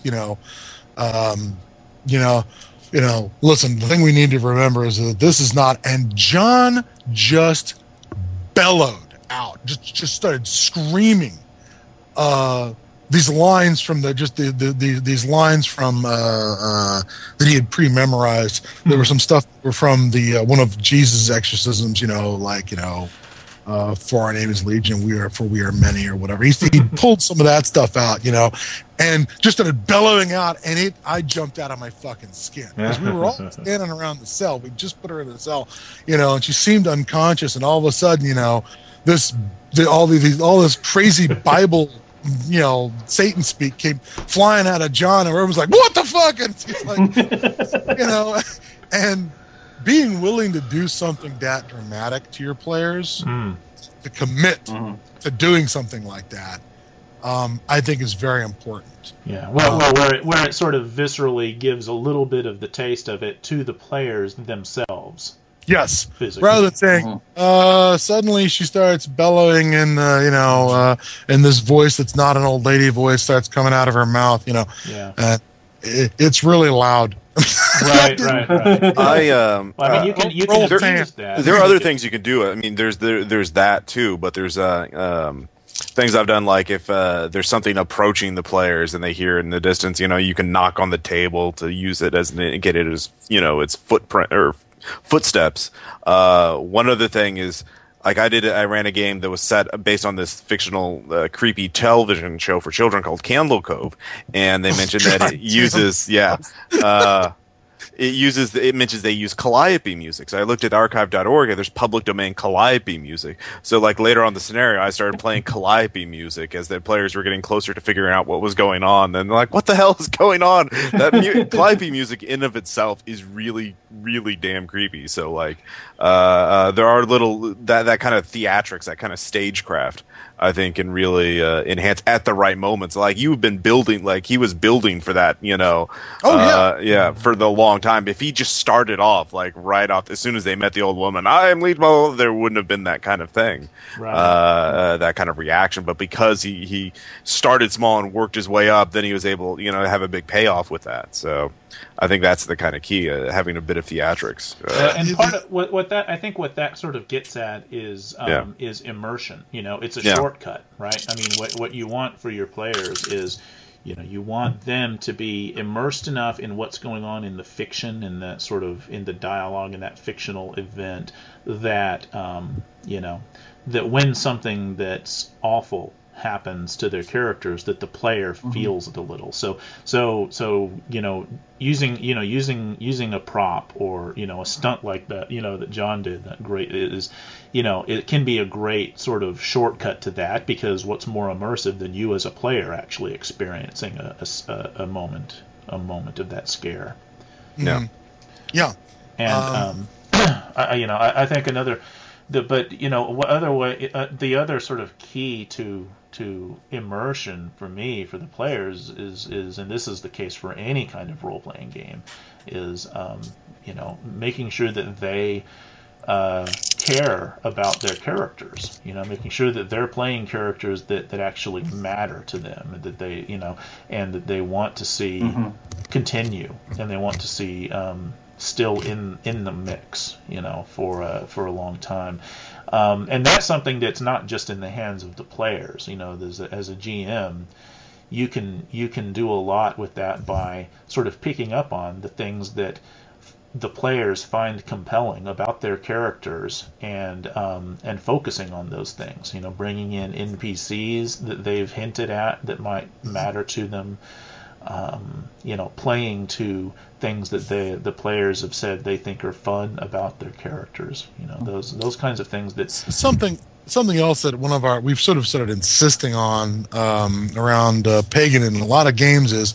listen, the thing we need to remember is that this is not, and John just bellowed out, just started screaming these lines from these lines from that he had pre-memorized. There was some stuff that were from the one of Jesus' exorcisms, you know, like, you know, for our name is Legion, we are many, or whatever. He pulled some of that stuff out, you know, and just started bellowing out, and I jumped out of my fucking skin because we were all standing around the cell. We just put her in the cell, you know, and she seemed unconscious, and all of a sudden, you know, all this crazy Bible, you know, Satan speak came flying out of John, and everyone's like, what the fuck? And he's like, you know, and being willing to do something that dramatic to your players, to commit to doing something like that, I think is very important. Yeah, well, where it sort of viscerally gives a little bit of the taste of it to the players themselves. Yes, physically. Rather than saying, suddenly she starts bellowing and, and this voice that's not an old lady voice starts coming out of her mouth, you know. Yeah. It's really loud. Right. I mean, you can use that. There are other things you can do. I mean, there's that too, but there's things I've done, like if there's something approaching the players and they hear it in the distance, you know, you can knock on the table to use it as get it as, you know, its footprint or footsteps. One other thing is, like I ran a game that was set based on this fictional creepy television show for children called Candle Cove, and they mentioned that it uses it mentions they use calliope music. So I looked at archive.org, and there's public domain calliope music. So like later on the scenario, I started playing calliope music as the players were getting closer to figuring out what was going on. And they're like, what the hell is going on? That calliope music in of itself is really, really damn creepy. So like there are little that kind of theatrics, that kind of stagecraft I think, can really enhance at the right moments. Like you've been building, like he was building for that, for the long time. If he just started off like right off, as soon as they met the old woman, I am lead, well, there wouldn't have been that kind of thing, that kind of reaction. But because he started small and worked his way up, then he was able, to have a big payoff with that. So I think that's the kind of key, having a bit of theatrics. And part of what that sort of gets at is immersion. It's a shortcut, right? I mean, what you want for your players is, you want them to be immersed enough in what's going on in the fiction and that sort of in the dialogue in that fictional event that that when something that's awful happens to their characters, that the player feels it a little. So using a prop or a stunt like that that John did, that great is it can be a great sort of shortcut to that, because what's more immersive than you as a player actually experiencing a moment of that scare. And I think the other sort of key to immersion for me, for the players, is and this is the case for any kind of role-playing game, is making sure that they care about their characters, making sure that they're playing characters that actually matter to them, and that they and that they want to see continue, and they want to see still in the mix, for a long time. And that's something that's not just in the hands of the players. As a GM, you can do a lot with that by sort of picking up on the things that the players find compelling about their characters, and focusing on those things. Bringing in NPCs that they've hinted at that might matter to them. Playing to things that the players have said they think are fun about their characters. Those kinds of things. That something else that we've sort of started insisting on around Pagan in a lot of games is,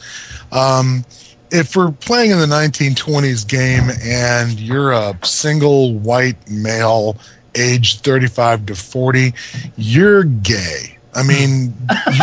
if we're playing in the 1920s game and you're a single white male aged 35 to 40, you're gay. I mean,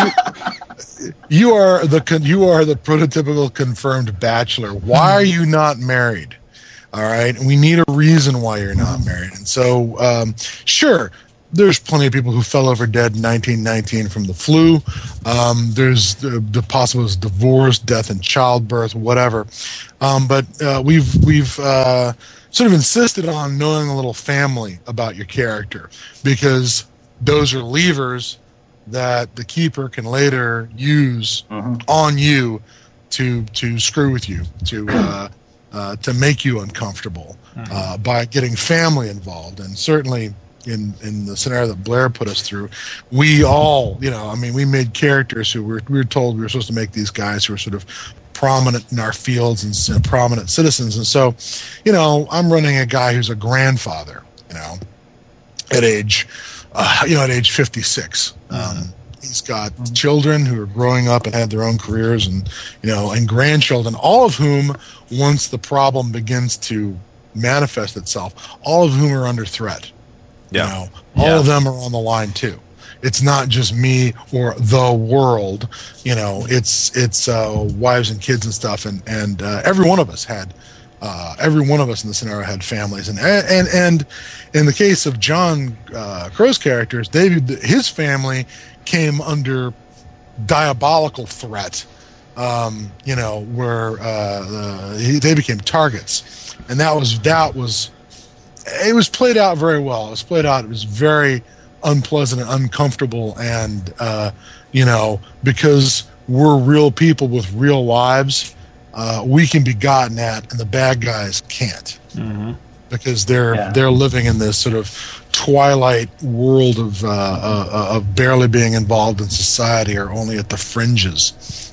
you are the prototypical confirmed bachelor. Why are you not married? All right, we need a reason why you're not married. And so, sure, there's plenty of people who fell over dead in 1919 from the flu. There's the possible divorce, death in childbirth, whatever. But we've sort of insisted on knowing a little family about your character, because those are levers that the keeper can later use on you to screw with you, to make you uncomfortable by getting family involved. And certainly in the scenario that Blair put us through, we all, we made characters who we were told we were supposed to make these guys who were sort of prominent in our fields and prominent citizens. And so, I'm running a guy who's a grandfather, at age 56. He's got children who are growing up and had their own careers, and grandchildren, all of whom, once the problem begins to manifest itself, all of whom are under threat. All of them are on the line too. It's not just me or the world. It's wives and kids and stuff, and every one of us had. Every one of us in the scenario had families, and in the case of John Crow's characters, his family came under diabolical threat, where they became targets, and it was played out very well. It was very unpleasant and uncomfortable, and because we're real people with real lives. We can be gotten at, and the bad guys can't, because they're living in this sort of twilight world of barely being involved in society, or only at the fringes,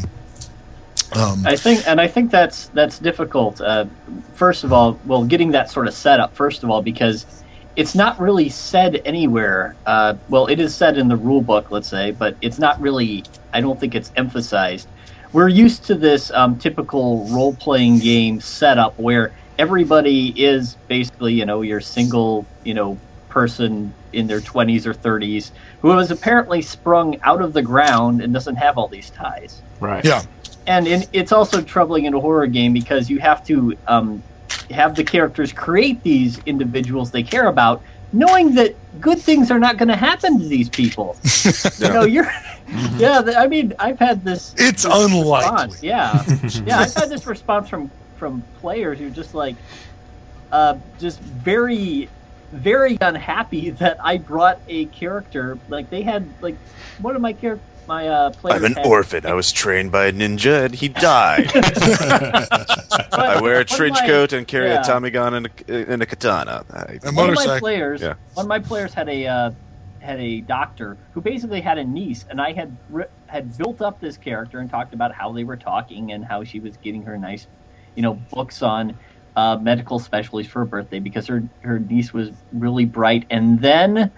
I think that's difficult. First of all, getting that sort of set up. First of all, because it's not really said anywhere. It is said in the rule book, let's say, but it's not really. I don't think it's emphasized. We're used to this typical role-playing game setup where everybody is basically, your single, person in their 20s or 30s who was apparently sprung out of the ground and doesn't have all these ties. Right. Yeah. And it's also troubling in a horror game because you have to have the characters create these individuals they care about, knowing that good things are not going to happen to these people. You know, I mean, I've had this. It's this unlikely. response. Yeah, I've had this response from players who are just like, just very, very unhappy that I brought a character. Like they had like one of my players. I'm an orphan. I was trained by a ninja, and he died. I wear a trench coat and carry a Tommy gun and a katana. One of my players had a doctor who basically had a niece, and I had built up this character and talked about how they were talking and how she was getting her nice, books on medical specialties for her birthday because her niece was really bright, and then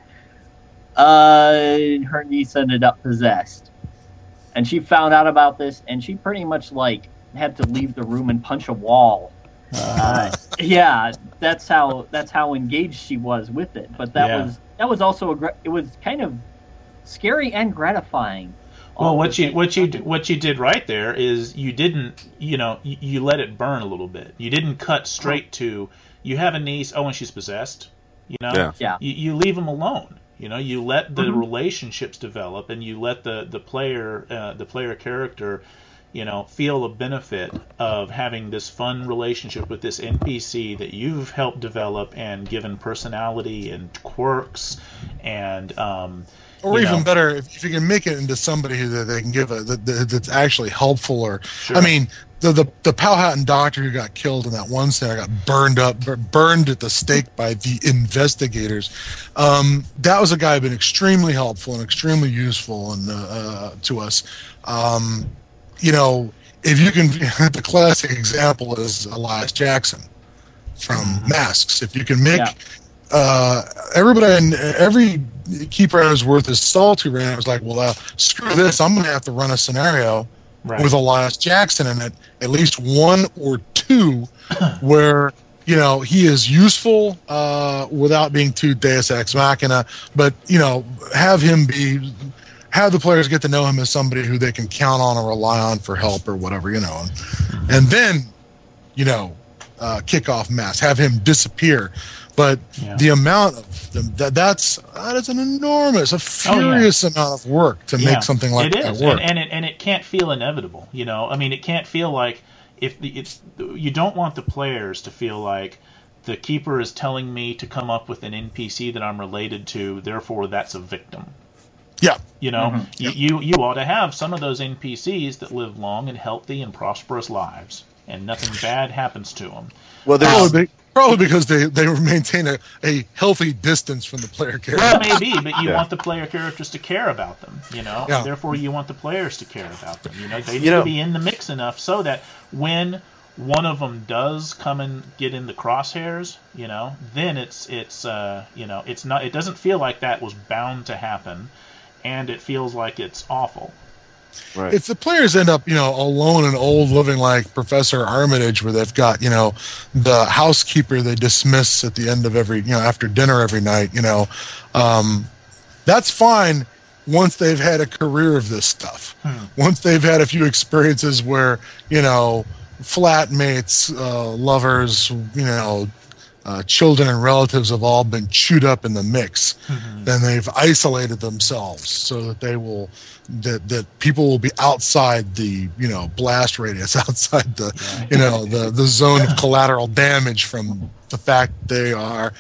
her niece ended up possessed, and she found out about this, and she pretty much had to leave the room and punch a wall. Yeah, that's how engaged she was with it. But that was also it was kind of scary and gratifying. Well, what you did right there is you didn't, you let it burn a little bit. You didn't cut straight to you have a niece, and she's possessed. You leave them alone. You let the relationships develop, and you let the player character, feel the benefit of having this fun relationship with this NPC that you've helped develop and given personality and quirks, and or even better, if you can make it into somebody that they can give that's actually helpful. Or sure. I mean, the Powhatan doctor who got killed in that one center got burned at the stake by the investigators. That was a guy who'd been extremely helpful and extremely useful to us. If you can, the classic example is Elias Jackson from Masks. If you can make every keeper is worth his salt who ran, it was like, well, screw this, I'm going to have to run a scenario with Elias Jackson in it, at least one or two, where he is useful without being too Deus Ex Machina, but have the players get to know him as somebody who they can count on or rely on for help or whatever, and then kick off Mass, have him disappear. But the amount of that's an enormous, furious amount of work to make something like that work. And it can't feel inevitable. I mean, it can't feel like you don't want the players to feel like the keeper is telling me to come up with an NPC that I'm related to, therefore that's a victim. Yeah. You ought to have some of those NPCs that live long and healthy and prosperous lives, and nothing bad happens to them. Well, probably because they maintain a healthy distance from the player character. Well, maybe, but you want the player characters to care about them, Therefore, you want the players to care about them. They need to be in the mix enough so that when one of them does come and get in the crosshairs, then it's not. It doesn't feel like that was bound to happen, and it feels like it's awful. Right. If the players end up, alone and old, living like Professor Armitage, where they've got, the housekeeper they dismiss at the end of every, after dinner every night, that's fine once they've had a career of this stuff. Once they've had a few experiences where, flatmates, lovers, children and relatives have all been chewed up in the mix, then they've isolated themselves so that they will that people will be outside the blast radius, outside the the zone of collateral damage from the fact they are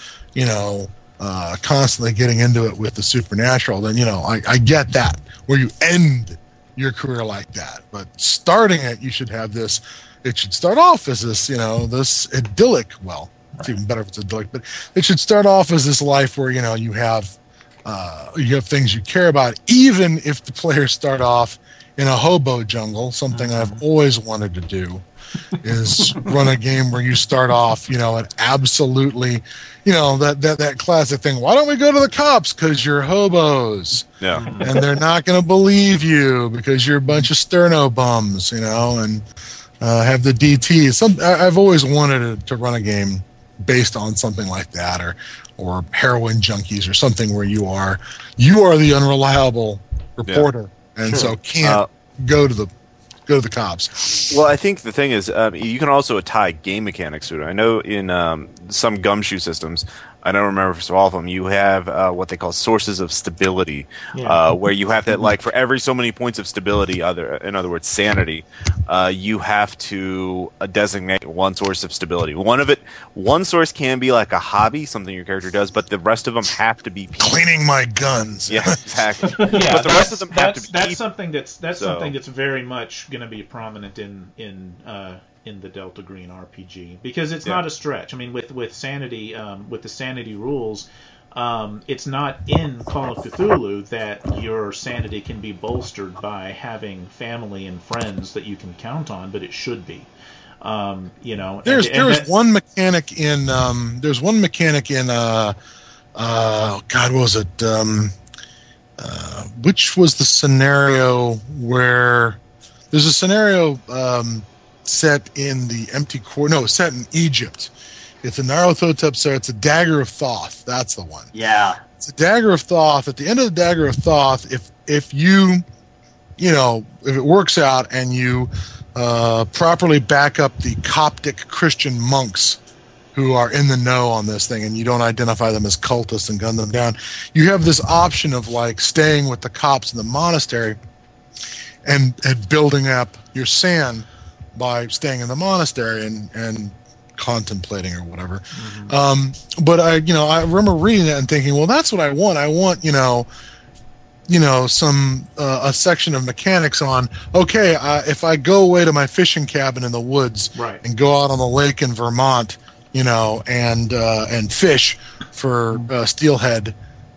constantly getting into it with the supernatural. Then I get that, where you end your career like that, but starting it, you should have this. It should start off as this this idyllic. Well, it's even better if it's idyllic, but it should start off as this life where you have things you care about, even if the players start off in a hobo jungle. Something I've always wanted to do is run a game where you start off, and absolutely, that classic thing. Why don't we go to the cops? Because you're hobos. Yeah. And they're not going to believe you because you're a bunch of sterno bums, and have the DT. I've always wanted to run a game based on something like that, or heroin junkies or something where you are the unreliable reporter, and so can't go to the cops. Well, I think the thing is, you can also tie game mechanics to it. I know in some gumshoe systems, I don't remember for all of them, you have what they call sources of stability, where you have to, like, for every so many points of stability, in other words, sanity, you have to designate one source of stability. One source can be like a hobby, something your character does, but the rest of them have to be people. Cleaning my guns. Yeah, exactly. Yeah, but the rest of them have to be that's people. something that's very much going to be prominent in the Delta Green RPG, because it's not a stretch. I mean, with sanity, with the sanity rules, it's not in Call of Cthulhu that your sanity can be bolstered by having family and friends that you can count on, but it should be. There's one mechanic in God, what was it? Which was the scenario where there's a scenario set in the empty core? No, set in Egypt. It's a Nyarlathotep, so it's a Dagger of Thoth. That's the one. Yeah. It's a Dagger of Thoth. At the end of the Dagger of Thoth, if it works out and you properly back up the Coptic Christian monks who are in the know on this thing, and you don't identify them as cultists and gun them down, you have this option of, like, staying with the cops in the monastery and building up your sand by staying in the monastery and contemplating or whatever. Mm-hmm. But I remember reading that and thinking, well, that's what I want. I want, some a section of mechanics on, okay, if I go away to my fishing cabin in the woods and go out on the lake in Vermont, and fish for steelhead,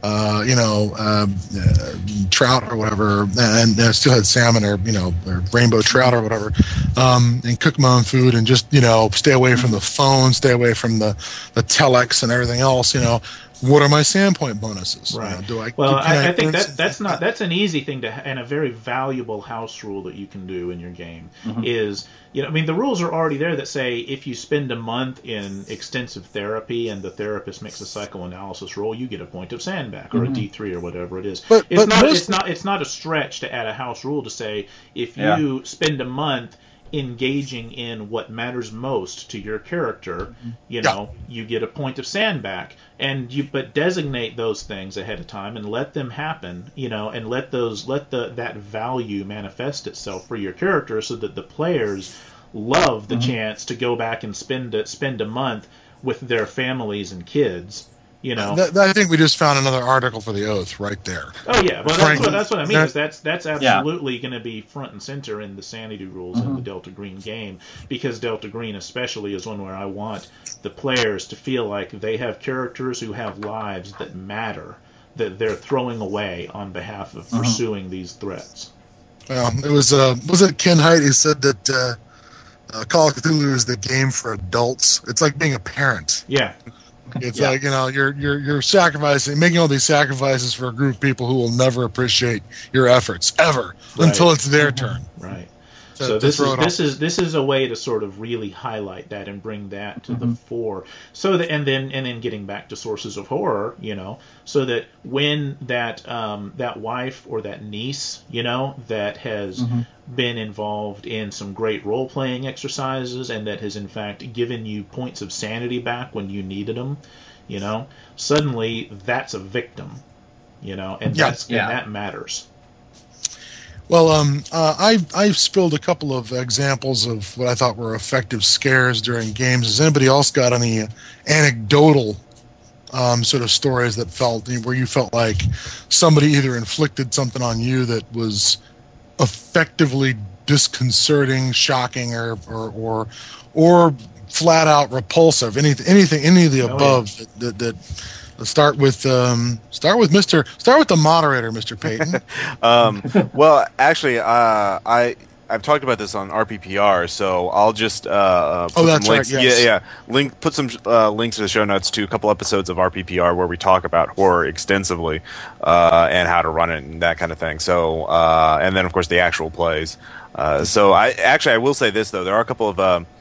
trout or whatever, and steelhead salmon or rainbow trout or whatever, and cook my own food and just stay away from the phone, stay away from the telex and everything else. What are my Sandpoint bonuses? Right. I think that's an easy thing to, and a very valuable house rule that you can do in your game is, the rules are already there that say if you spend a month in extensive therapy and the therapist makes a psychoanalysis roll, you get a point of sand back, or a D3 or whatever it is. It's not a stretch to add a house rule to say if you spend a month engaging in what matters most to your character, you get a point of sand back, but designate those things ahead of time and let them happen, and let that value manifest itself for your character, so that the players love the chance to go back and spend a month with their families and kids. I think we just found another article for the Oath right there. Oh yeah, well that's what I mean. That's absolutely going to be front and center in the sanity rules in the Delta Green game, because Delta Green especially is one where I want the players to feel like they have characters who have lives that matter, that they're throwing away on behalf of pursuing these threats. Well, it was it Ken Hite who said that Call of Cthulhu is the game for adults. It's like being a parent. Yeah. It's like, you're sacrificing, making all these sacrifices for a group of people who will never appreciate your efforts ever until it's their turn. Right. So this is a way to sort of really highlight that and bring that to the fore. So that and then getting back to sources of horror, so that when that wife or that niece, that has been involved in some great role playing exercises and that has in fact given you points of sanity back when you needed them, suddenly that's a victim, and that matters. Well, I've spilled a couple of examples of what I thought were effective scares during games. Has anybody else got any anecdotal sort of stories where you felt like somebody either inflicted something on you that was effectively disconcerting, shocking, or flat out repulsive? Any of the above that. Let's start with the moderator, Mr. Payton. Well, actually, I've talked about this on RPPR, so I'll just put some links. Right, yes. Put some links to the show notes to a couple episodes of RPPR where we talk about horror extensively and how to run it and that kind of thing. So, and then of course the actual plays. So I will say this though, there are a couple of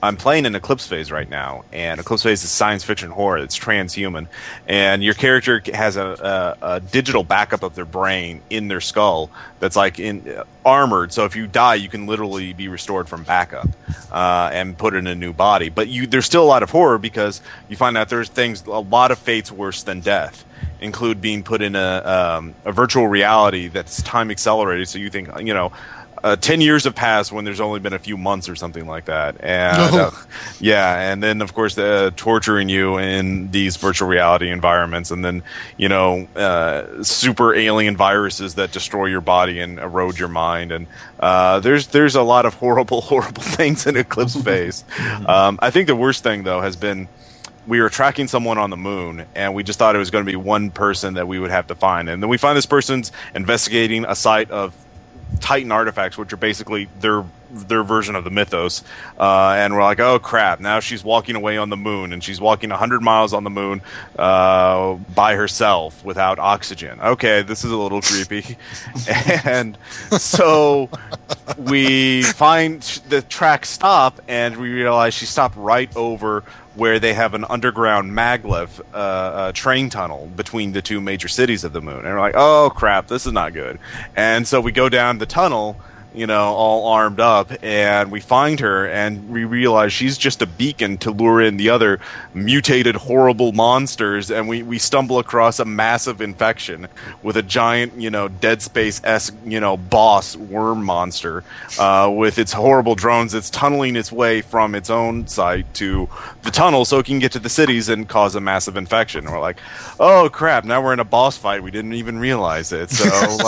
I'm playing an Eclipse Phase right now, and Eclipse Phase is science fiction horror. It's transhuman, and your character has a digital backup of their brain in their skull that's like armored. So if you die, you can literally be restored from backup and put in a new body. But there's still a lot of horror because you find out there's a lot of fates worse than death. Include being put in a virtual reality that's time accelerated. So you think 10 years have passed when there's only been a few months or something like that. And and then of course torturing you in these virtual reality environments, and then super alien viruses that destroy your body and erode your mind. And there's a lot of horrible things in Eclipse Phase. I think the worst thing though has been, we were tracking someone on the moon, and we just thought it was going to be one person that we would have to find. And then we find this person's investigating a site of Titan artifacts, which are basically their version of the Mythos. And we're like, oh, crap. Now she's walking away on the moon, and she's walking 100 miles on the moon by herself without oxygen. Okay, this is a little creepy. And so we find the track stop, and we realize she stopped right over where they have an underground maglev train tunnel between the two major cities of the moon. And we're like, oh, crap, this is not good. And so we go down the tunnel, all armed up, and we find her, and we realize she's just a beacon to lure in the other mutated, horrible monsters, and we stumble across a massive infection with a giant, Dead Space-esque, boss worm monster with its horrible drones that's tunneling its way from its own site to the tunnel so it can get to the cities and cause a massive infection. And we're like, oh, crap, now we're in a boss fight. We didn't even realize it. So,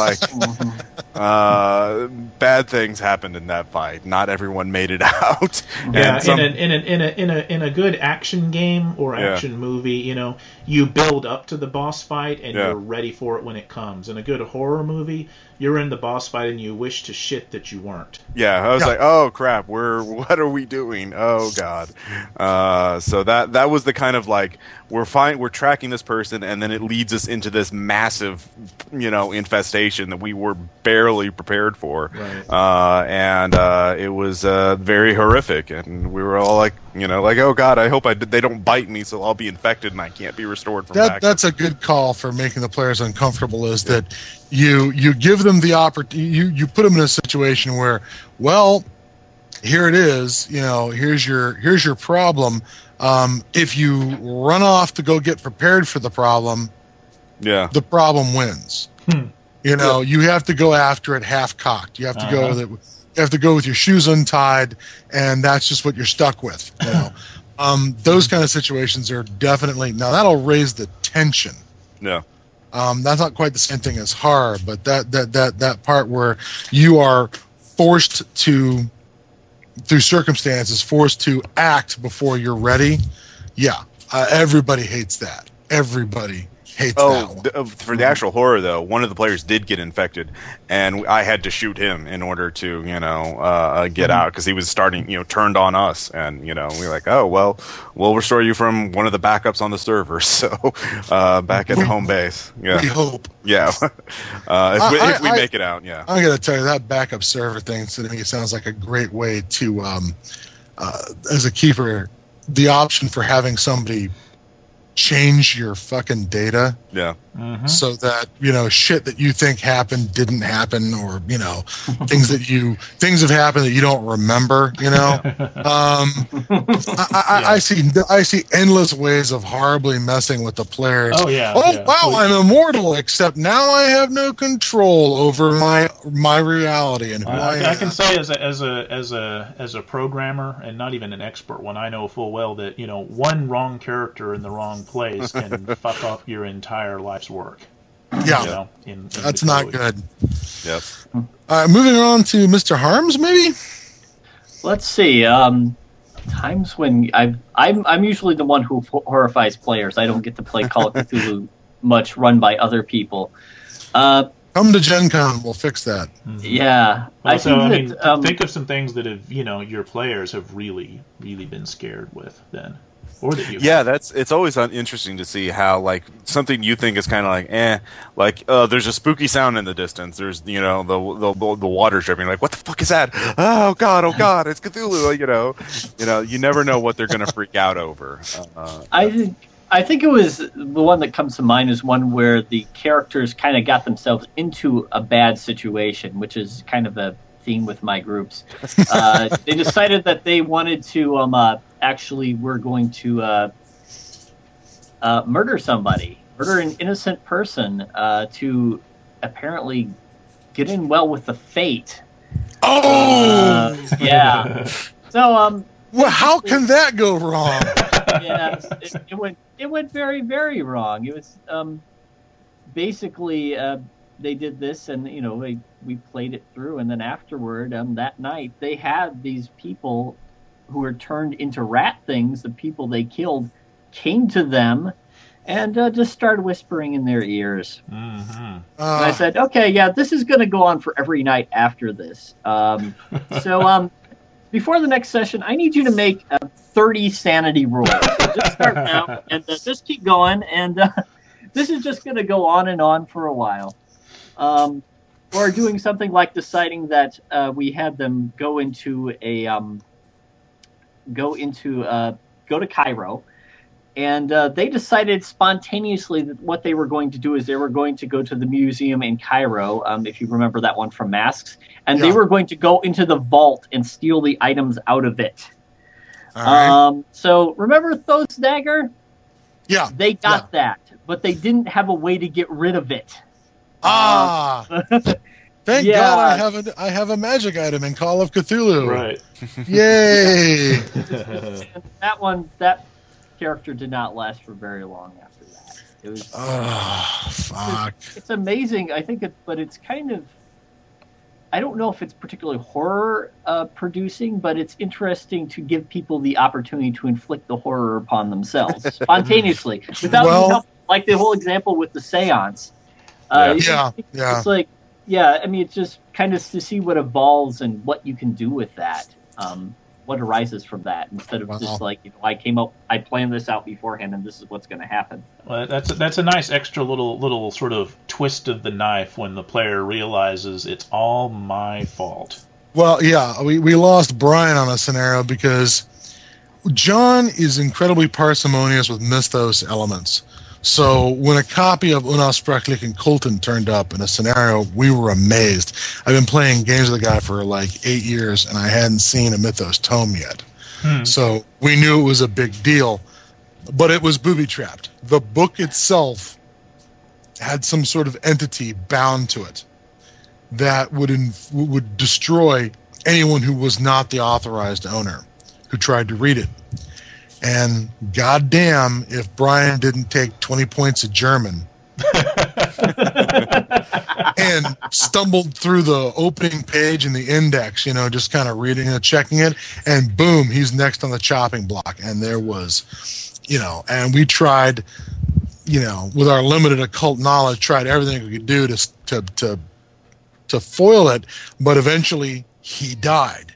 bad things happened in that fight. Not everyone made it out. Yeah, in a good action game or action movie, you build up to the boss fight and you're ready for it when it comes. In a good horror movie, you're in the boss fight and you wish to shit that you weren't. Yeah, I was like, oh crap, what are we doing? Oh god. So that was the kind of like, we're tracking this person, and then it leads us into this massive, infestation that we were barely prepared for. Right. And it was very horrific, and we were all like, oh god, I hope they don't bite me, so I'll be infected and I can't be restored from back. That's a good call for making the players uncomfortable, is that you give them the opportunity, you put them in a situation where, well, here it is, here's your problem. If you run off to go get prepared for the problem, the problem wins. You have to go after it half cocked. You have to go with it. You have to go with your shoes untied, and that's just what you're stuck with. Those kind of situations are definitely, now that'll raise the tension. Yeah. That's not quite the same thing as horror, but that part where you are forced to, through circumstances, forced to act before you're ready. Yeah, everybody hates that. Everybody hates that one. For the actual horror, though, one of the players did get infected, and I had to shoot him in order to, get out, because he was starting, turned on us, and, we were like, oh, well, we'll restore you from one of the backups on the server, so back at home base. Yeah. We hope. Yeah. if we make it out, yeah. I'm going to tell you, that backup server thing, to me, it sounds like a great way to, as a keeper, the option for having somebody change your fucking data, so that shit that you think happened didn't happen, or things have happened that you don't remember. I see endless ways of horribly messing with the players. Wow, I'm immortal, except now I have no control over my reality and who I am. I can say as a programmer, and not even an expert one, I know full well that one wrong character in the wrong place can fuck up your entire life's work. Yeah, that's not good. Yep. Moving on to Mr. Harms, maybe. Let's see. Times when I'm usually the one who horrifies players. I don't get to play Call of Cthulhu much, run by other people. Come to Gen Con, we'll fix that. Yeah. Think of some things that have your players have really, really been scared with then. or that you Yeah, it's always interesting to see how like something you think is kind of like there's a spooky sound in the distance. There's the water dripping. Like what the fuck is that? Oh god, it's Cthulhu. You never know what they're gonna freak out over. I think it was the one that comes to mind is one where the characters kind of got themselves into a bad situation, which is kind of a theme with my groups. They decided that they wanted to actually were going to murder somebody, murder an innocent person to apparently get in well with the fate. Oh! Yeah. So, well, how can that go wrong? Yeah, it went very, very wrong. It was basically they did this, and we played it through, and then afterward, that night they had these people who were turned into rat things. The people they killed came to them and just started whispering in their ears. Mm-hmm. And I said, okay, yeah, this is going to go on for every night after this. So before the next session, I need you to make 30 sanity rolls. So just start now and just keep going. And this is just going to go on and on for a while. Or doing something like deciding that we had them go to Cairo. And they decided spontaneously that what they were going to do is they were going to go to the museum in Cairo, if you remember that one from Masks, and they were going to go into the vault and steal the items out of it. All right. So remember Thoth's dagger? Yeah. They got that, but they didn't have a way to get rid of it. Thank Yeah. God I have a magic item in Call of Cthulhu. Right. Yay! That character did not last for very long after that. It was Fuck. It's amazing. I think but it's kind of, I don't know if it's particularly horror producing, but it's interesting to give people the opportunity to inflict the horror upon themselves spontaneously without any help. Like the whole example with the seance. It's like, I mean, it's just kind of to see what evolves and what you can do with that. What arises from that instead of just like, I planned this out beforehand and this is what's going to happen. Well, that's a nice extra little sort of twist of the knife when the player realizes it's all my fault. Well, yeah, we lost Brian on a scenario because John is incredibly parsimonious with mythos elements. So when a copy of Unausprechlichen Kulten turned up in a scenario, we were amazed. I've been playing games with the guy for like 8 years, and I hadn't seen a mythos tome yet. So we knew it was a big deal, but it was booby-trapped. The book itself had some sort of entity bound to it that would destroy anyone who was not the authorized owner who tried to read it. And goddamn, if Brian didn't take 20 points of German and stumbled through the opening page and the index, just kind of reading and checking it, and boom, he's next on the chopping block. And there was, and we tried, with our limited occult knowledge, tried everything we could do to foil it, but eventually he died,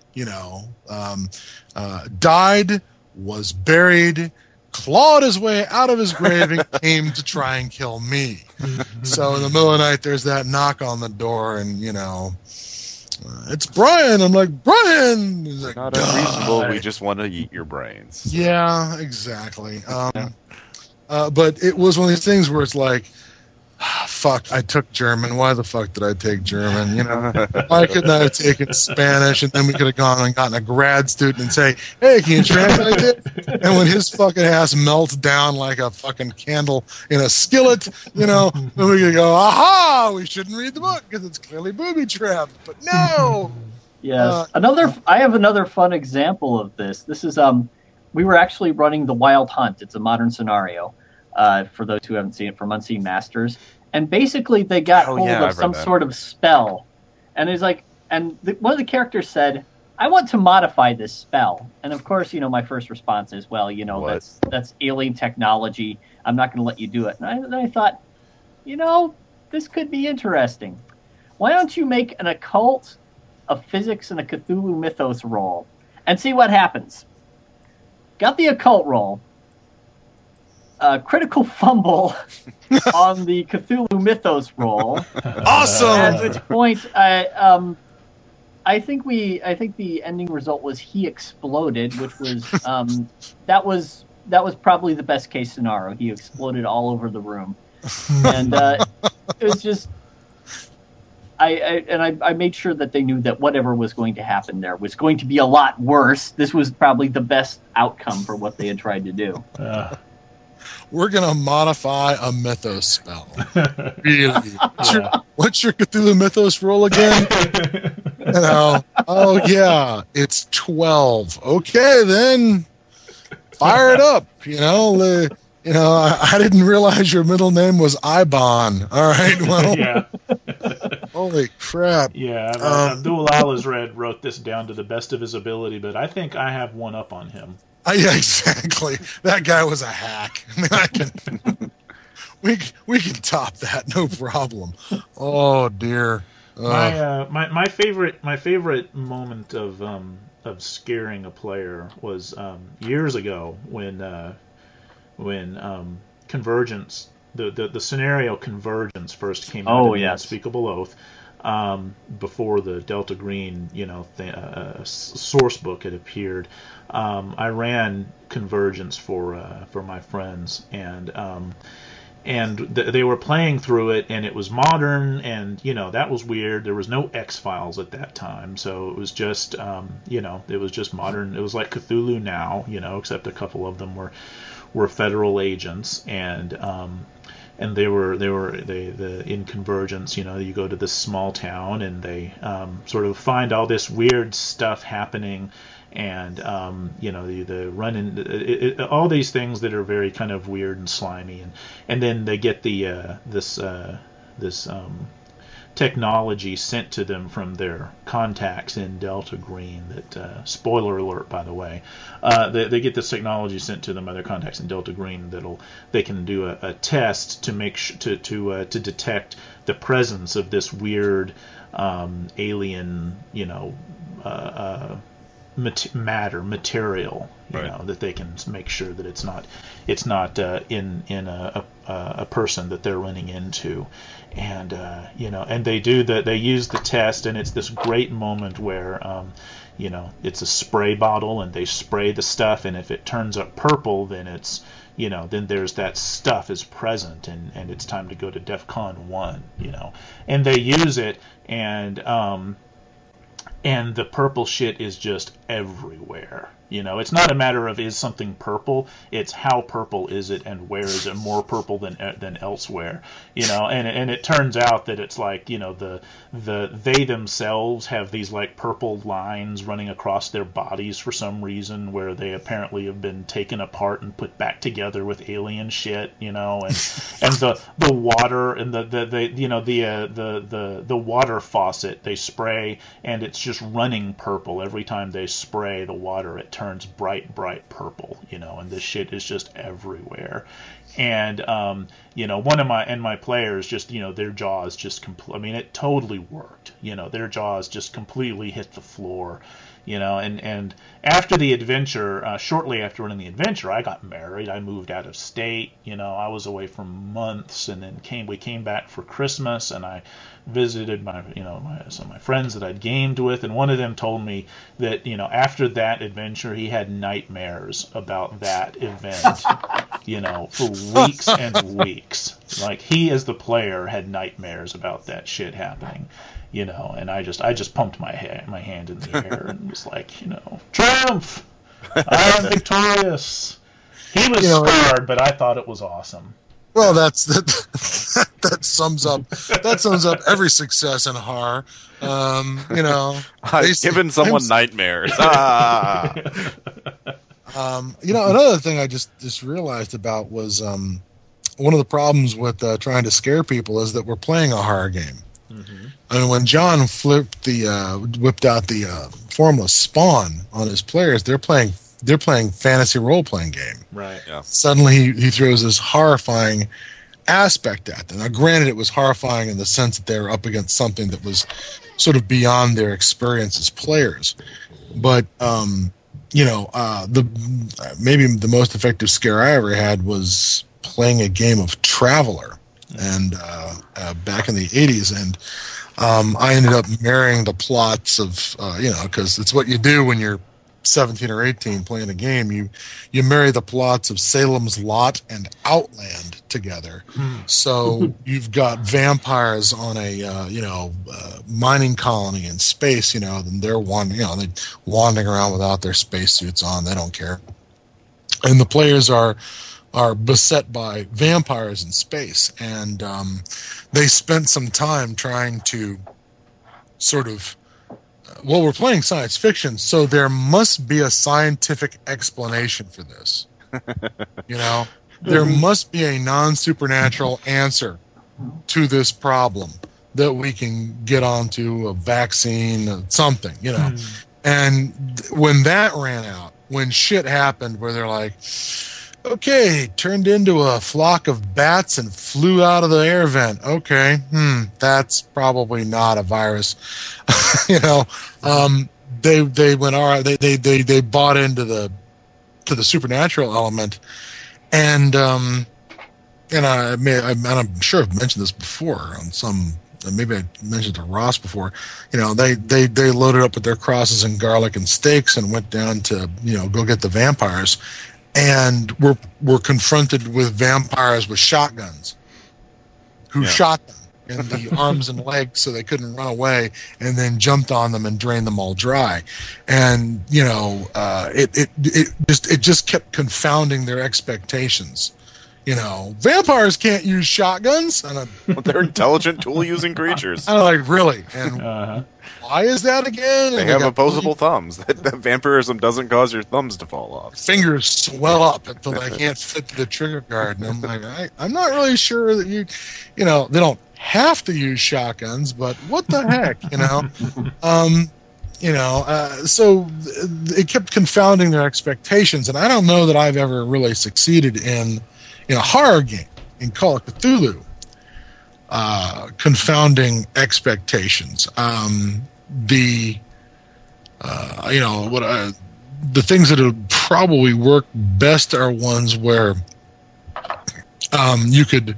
was buried, clawed his way out of his grave, and came to try and kill me. So in the middle of the night, there's that knock on the door, and, it's Brian. I'm like, Brian! He's like, Not unreasonable. We just want to eat your brains. Yeah, exactly. But it was one of these things where it's like, fuck, I took German. Why the fuck did I take German? Why couldn't I have taken Spanish? And then we could have gone and gotten a grad student and say, hey, can you translate it? And when his fucking ass melts down like a fucking candle in a skillet, then we could go, aha, we shouldn't read the book because it's clearly booby-trapped. But no! Yes. I have another fun example of this. This is, we were actually running The Wild Hunt. It's a modern scenario. For those who haven't seen it, from Unseen Masters, and basically they got hold of some sort of spell, and it's like, one of the characters said, "I want to modify this spell," and of course, my first response is, "Well, that's alien technology. I'm not going to let you do it." And then I thought, this could be interesting. Why don't you make an occult, a physics, and a Cthulhu mythos roll, and see what happens? Got the occult roll. critical fumble on the Cthulhu Mythos roll. Awesome. At which point, I think the ending result was he exploded, which was that was probably the best case scenario. He exploded all over the room, and it was just. I made sure that they knew that whatever was going to happen there was going to be a lot worse. This was probably the best outcome for what they had tried to do. We're going to modify a Mythos spell. Really? What's your Cthulhu Mythos roll again? Oh, yeah, it's 12. Okay, then fire it up. I didn't realize your middle name was Ibon. All right, well. Yeah. Holy crap. Yeah, Abdul Al-Azred wrote this down to the best of his ability, but I think I have one up on him. Yeah, exactly. That guy was a hack. I mean, we can top that, no problem. Oh dear. My favorite moment of scaring a player was years ago when Convergence, the scenario Convergence first came out in the Unspeakable Oath, before the Delta Green source book had appeared. I ran Convergence for my friends, and they were playing through it, and it was modern, and that was weird. There was no X-Files at that time, so it was just it was just modern. It was like Cthulhu now, except a couple of them were federal agents, and they were in Convergence. You go to this small town, and they sort of find all this weird stuff happening, and they run into all these things that are very kind of weird and slimy, and then they get this technology sent to them from their contacts in Delta Green that spoiler alert, by the way, they get this technology sent to them by their contacts in Delta Green they can do a test to make to detect the presence of this weird alien material, that they can make sure that it's not in a person that they're running into, and and they use the test, and it's this great moment where it's a spray bottle, and they spray the stuff, and if it turns up purple, then it's then there's that stuff is present, and it's time to go to DEFCON 1, and they use it, and the purple shit is just everywhere. It's not a matter of is something purple, it's how purple is it, and where is it more purple than elsewhere. And it turns out that it's like, they themselves have these like purple lines running across their bodies for some reason, where they apparently have been taken apart and put back together with alien shit, and the water and the water faucet they spray, and it's just running purple every time they spray the water. It turns bright purple, and this shit is just everywhere. And one of my players just, their jaws just it totally worked. Their jaws just completely hit the floor. And after the adventure, shortly after running the adventure, I got married. I moved out of state. I was away for months, and then we came back for Christmas, and I visited some of my friends that I'd gamed with, and one of them told me that after that adventure he had nightmares about that event, for weeks and weeks. Like, he as the player had nightmares about that shit happening. And I just pumped my hand in the air and was like, triumph! I am victorious. He was scarred, but I thought it was awesome. Well, that sums up every success in horror. I've given someone nightmares. Another thing I just realized about was one of the problems with trying to scare people is that we're playing a horror game. Mm-hmm. And when John whipped out the formula Spawn on his players, they're playing fantasy role-playing game. Right. Yeah. Suddenly he throws this horrifying aspect at them. Now, granted, it was horrifying in the sense that they were up against something that was sort of beyond their experience as players. But maybe the most effective scare I ever had was playing a game of Traveler, and back in the 80s, and I ended up marrying the plots of because it's what you do when you're 17 or 18 playing a game. You marry the plots of Salem's Lot and Outland together. So you've got vampires on a mining colony in space, and they're wandering around without their spacesuits on. They don't care, and the players are beset by vampires in space, and they spent some time trying to sort of we're playing science fiction, so there must be a scientific explanation for this. There must be a non-supernatural answer to this problem that we can get onto a vaccine, something, And when that ran out, when shit happened where they're like, okay, turned into a flock of bats and flew out of the air vent. Okay, that's probably not a virus. They went all right. They bought into the supernatural element, and I'm sure I've mentioned this before on some. Maybe I mentioned to Ross before. They loaded up with their crosses and garlic and steaks and went down to go get the vampires. And we're confronted with vampires with shotguns who shot them in the arms and legs so they couldn't run away, and then jumped on them and drained them all dry. And it just kept confounding their expectations. Vampires can't use shotguns. And they're intelligent tool-using creatures. I'm like, really? And why is that again? They have opposable thumbs. That vampirism doesn't cause your thumbs to fall off. Fingers swell up until they can't fit the trigger guard. And I'm like, I'm not really sure that they don't have to use shotguns, but what the heck, so it kept confounding their expectations. And I don't know that I've ever really succeeded in a horror game, in Call of Cthulhu, confounding expectations. The things that would probably work best are ones where you could.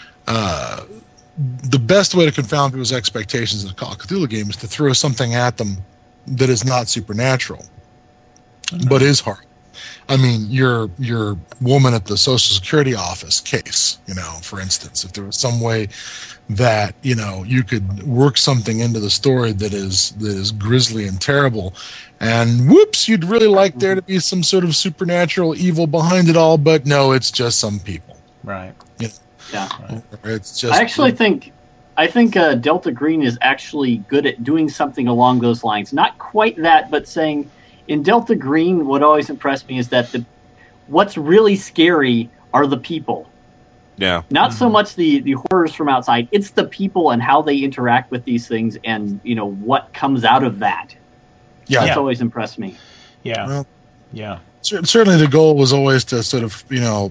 The best way to confound people's expectations in a Call of Cthulhu game is to throw something at them that is not supernatural, but is horror. I mean, your woman at the Social Security office case, for instance, if there was some way that, you could work something into the story that is grisly and terrible, and whoops, you'd really like there to be some sort of supernatural evil behind it all, but no, it's just some people. Right. Yeah. It's just. I think Delta Green is actually good at doing something along those lines. Not quite that, but saying, in Delta Green, what always impressed me is that what's really scary are the people. Yeah. Not so much the horrors from outside. It's the people and how they interact with these things, and what comes out of that. Yeah. That's always impressed me. Yeah. Well, yeah. Certainly the goal was always to sort of,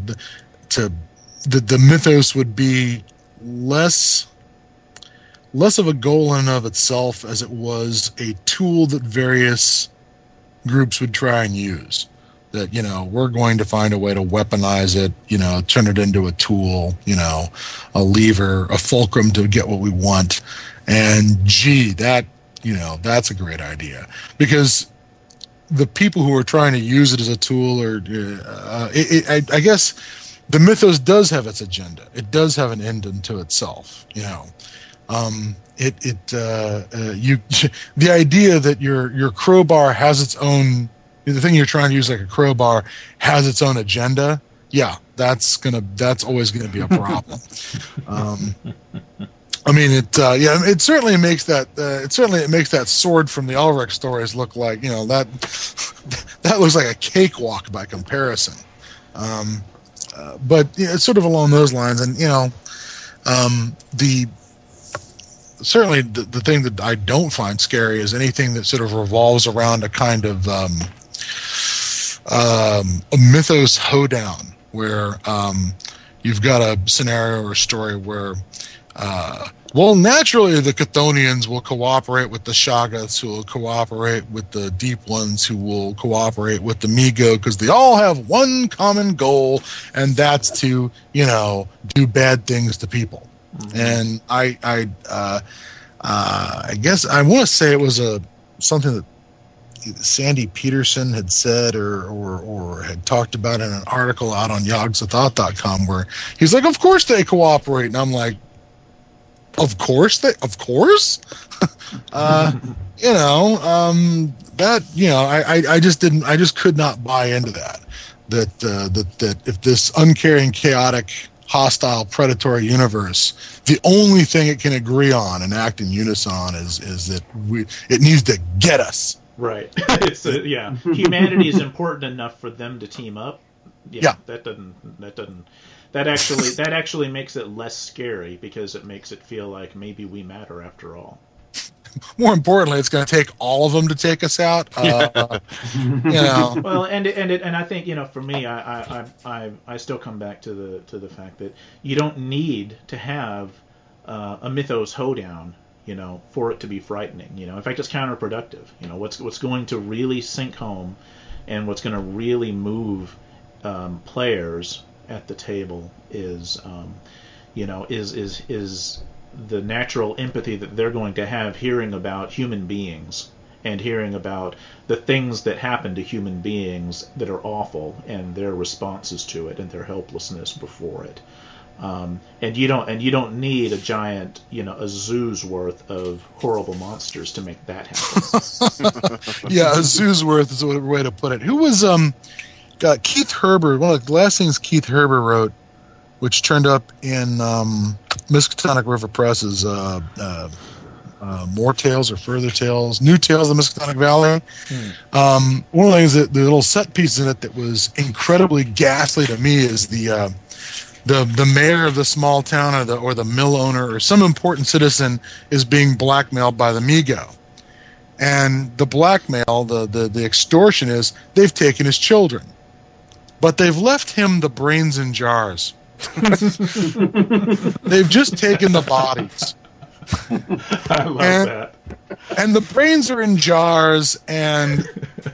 the mythos would be less of a goal in and of itself as it was a tool that various groups would try and use. That, we're going to find a way to weaponize it, turn it into a tool, a lever, a fulcrum to get what we want. And that's a great idea. Because the people who are trying to use it as a tool I guess the mythos does have its agenda. It does have an end unto itself, the idea that your crowbar has its own, the thing you're trying to use like a crowbar has its own agenda. Yeah, that's always gonna be a problem. It certainly makes that sword from the Ulrich stories look like that looks like a cakewalk by comparison. But it's sort of along those lines, and certainly the thing that I don't find scary is anything that sort of revolves around a kind of a mythos hoedown, where you've got a scenario or a story where well, naturally, the Chthonians will cooperate with the Shoggoths, who will cooperate with the Deep Ones, who will cooperate with the Mi-Go, because they all have one common goal, and that's to, do bad things to people. Mm-hmm. And I guess I want to say it was something that Sandy Peterson had said or had talked about in an article out on yogsofthought.com, where he's like, of course they cooperate. And I'm like, of course. I just could not buy into that if this uncaring, chaotic, hostile, predatory universe, the only thing it can agree on and act in unison is that it needs to get us. Right. Humanity is important enough for them to team up. Yeah. That actually makes it less scary, because it makes it feel like maybe we matter after all. More importantly, it's going to take all of them to take us out. Well, and I think, for me, I still come back to the fact that you don't need to have a mythos hoedown, for it to be frightening. In fact, it's counterproductive. What's going to really sink home, and what's going to really move players at the table is the natural empathy that they're going to have hearing about human beings and hearing about the things that happen to human beings that are awful, and their responses to it and their helplessness before it. And you don't need a giant, a zoo's worth of horrible monsters to make that happen. Yeah, a zoo's worth is a way to put it. Who was Keith Herbert? One of the last things Keith Herbert wrote, which turned up in Miskatonic River Press's More Tales or Further Tales, New Tales of the Miskatonic Valley. One of the things that the little set piece in it that was incredibly ghastly to me is the mayor of the small town or the mill owner or some important citizen is being blackmailed by the Mi-Go. And the blackmail, the extortion is they've taken his children. But they've left him the brains in jars. They've just taken the bodies. I love that. And the brains are in jars, and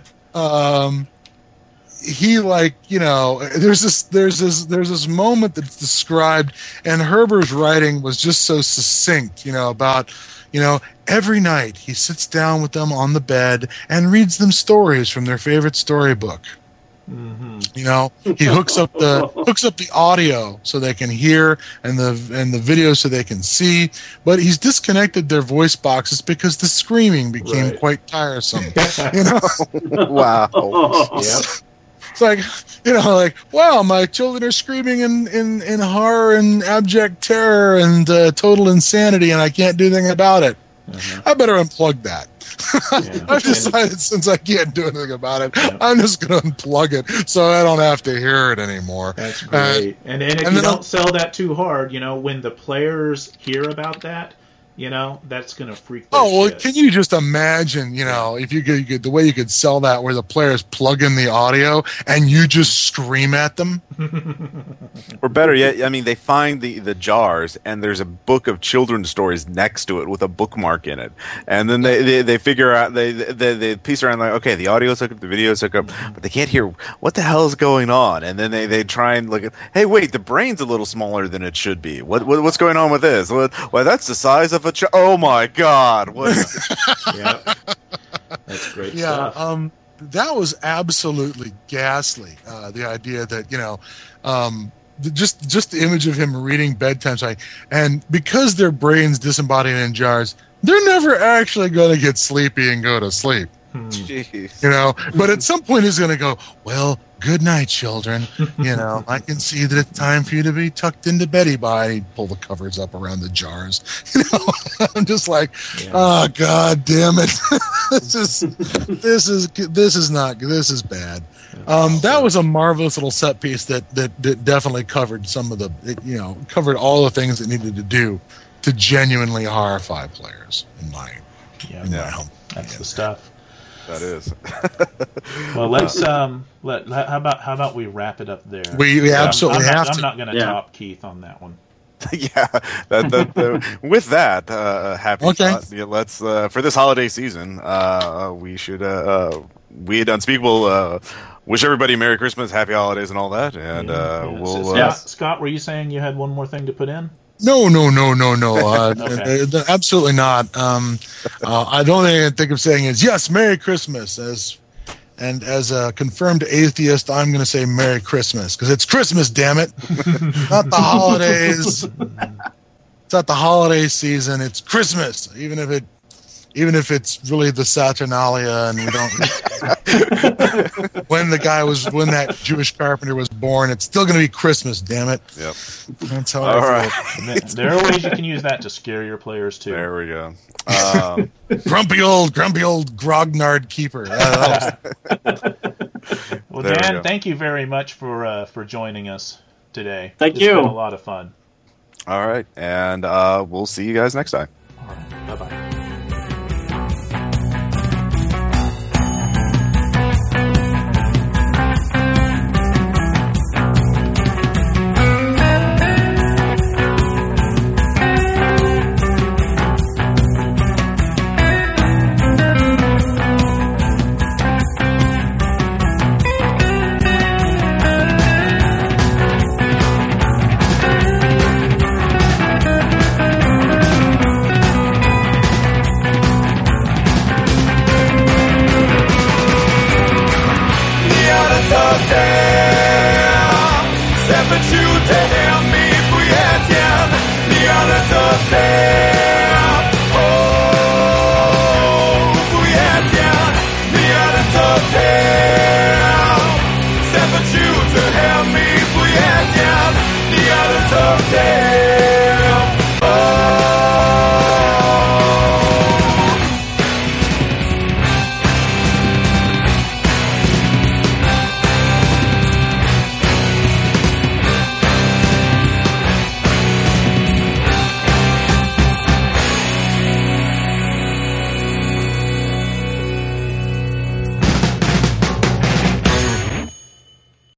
he there's this moment that's described, and Herbert's writing was just so succinct, about every night he sits down with them on the bed and reads them stories from their favorite storybook. Mm-hmm. He hooks up the audio so they can hear and the video so they can see, but he's disconnected their voice boxes because the screaming became quite tiresome. Wow. Yep. It's like, wow, my children are screaming in horror and abject terror and total insanity, and I can't do anything about it. Mm-hmm. I better unplug that. Yeah. I've decided since I can't do anything about it, I'm just going to unplug it so I don't have to hear it anymore. That's great. And if you don't sell that too hard, when the players hear about that, that's going to freak their shit. Can you just imagine, if you could, the way you could sell that where the players plug in the audio and you just scream at them? Or better yet, they find the jars and there's a book of children's stories next to it with a bookmark in it. And then they figure out, they piece around like, okay, the audio's hooked up, the video's hooked up, but they can't hear what the hell is going on. And then they try and look at, hey, wait, the brain's a little smaller than it should be. What's going on with this? Well, that's the size of oh my God! Yeah, that's great stuff. That was absolutely ghastly. The idea that just the image of him reading bedtime story, and because their brains disembodied in jars, they're never actually going to get sleepy and go to sleep. Jeez. But at some point he's going to go, well, good night, children. I can see that it's time for you to be tucked into Betty by. He'd pull the covers up around the jars. I'm just like, oh, God damn it. This is bad. That was a marvelous little set piece that definitely covered some of covered all the things it needed to do to genuinely horrify players in my home. That's the stuff. That is. Well, let's how about we wrap it up there? We absolutely have to. I'm not going to top Keith on that one. Yeah, with that, happy Okay. thought. Yeah, let's for this holiday season, we should we at Unspeakable wish everybody Merry Christmas, Happy Holidays, and all that. And we'll Scott, were you saying you had one more thing to put in? No. Okay. Absolutely not. I don't think of saying is yes, Merry Christmas. As a confirmed atheist, I'm going to say Merry Christmas because it's Christmas, damn it, not the holidays. It's not the holiday season. It's Christmas, even if it's really the Saturnalia, and we don't. when that Jewish carpenter was born, it's still going to be Christmas, damn it. Yep. That's how All I right. feel. There are ways you can use that to scare your players too. There we go. Grumpy old grognard keeper. Well, There we Dan, go. thank you very much for joining us today. Thank It's you. been a lot of fun. All right, and we'll see you guys next time. All right. Bye-bye. Neander to hell, me, we had 10. Neander to hell.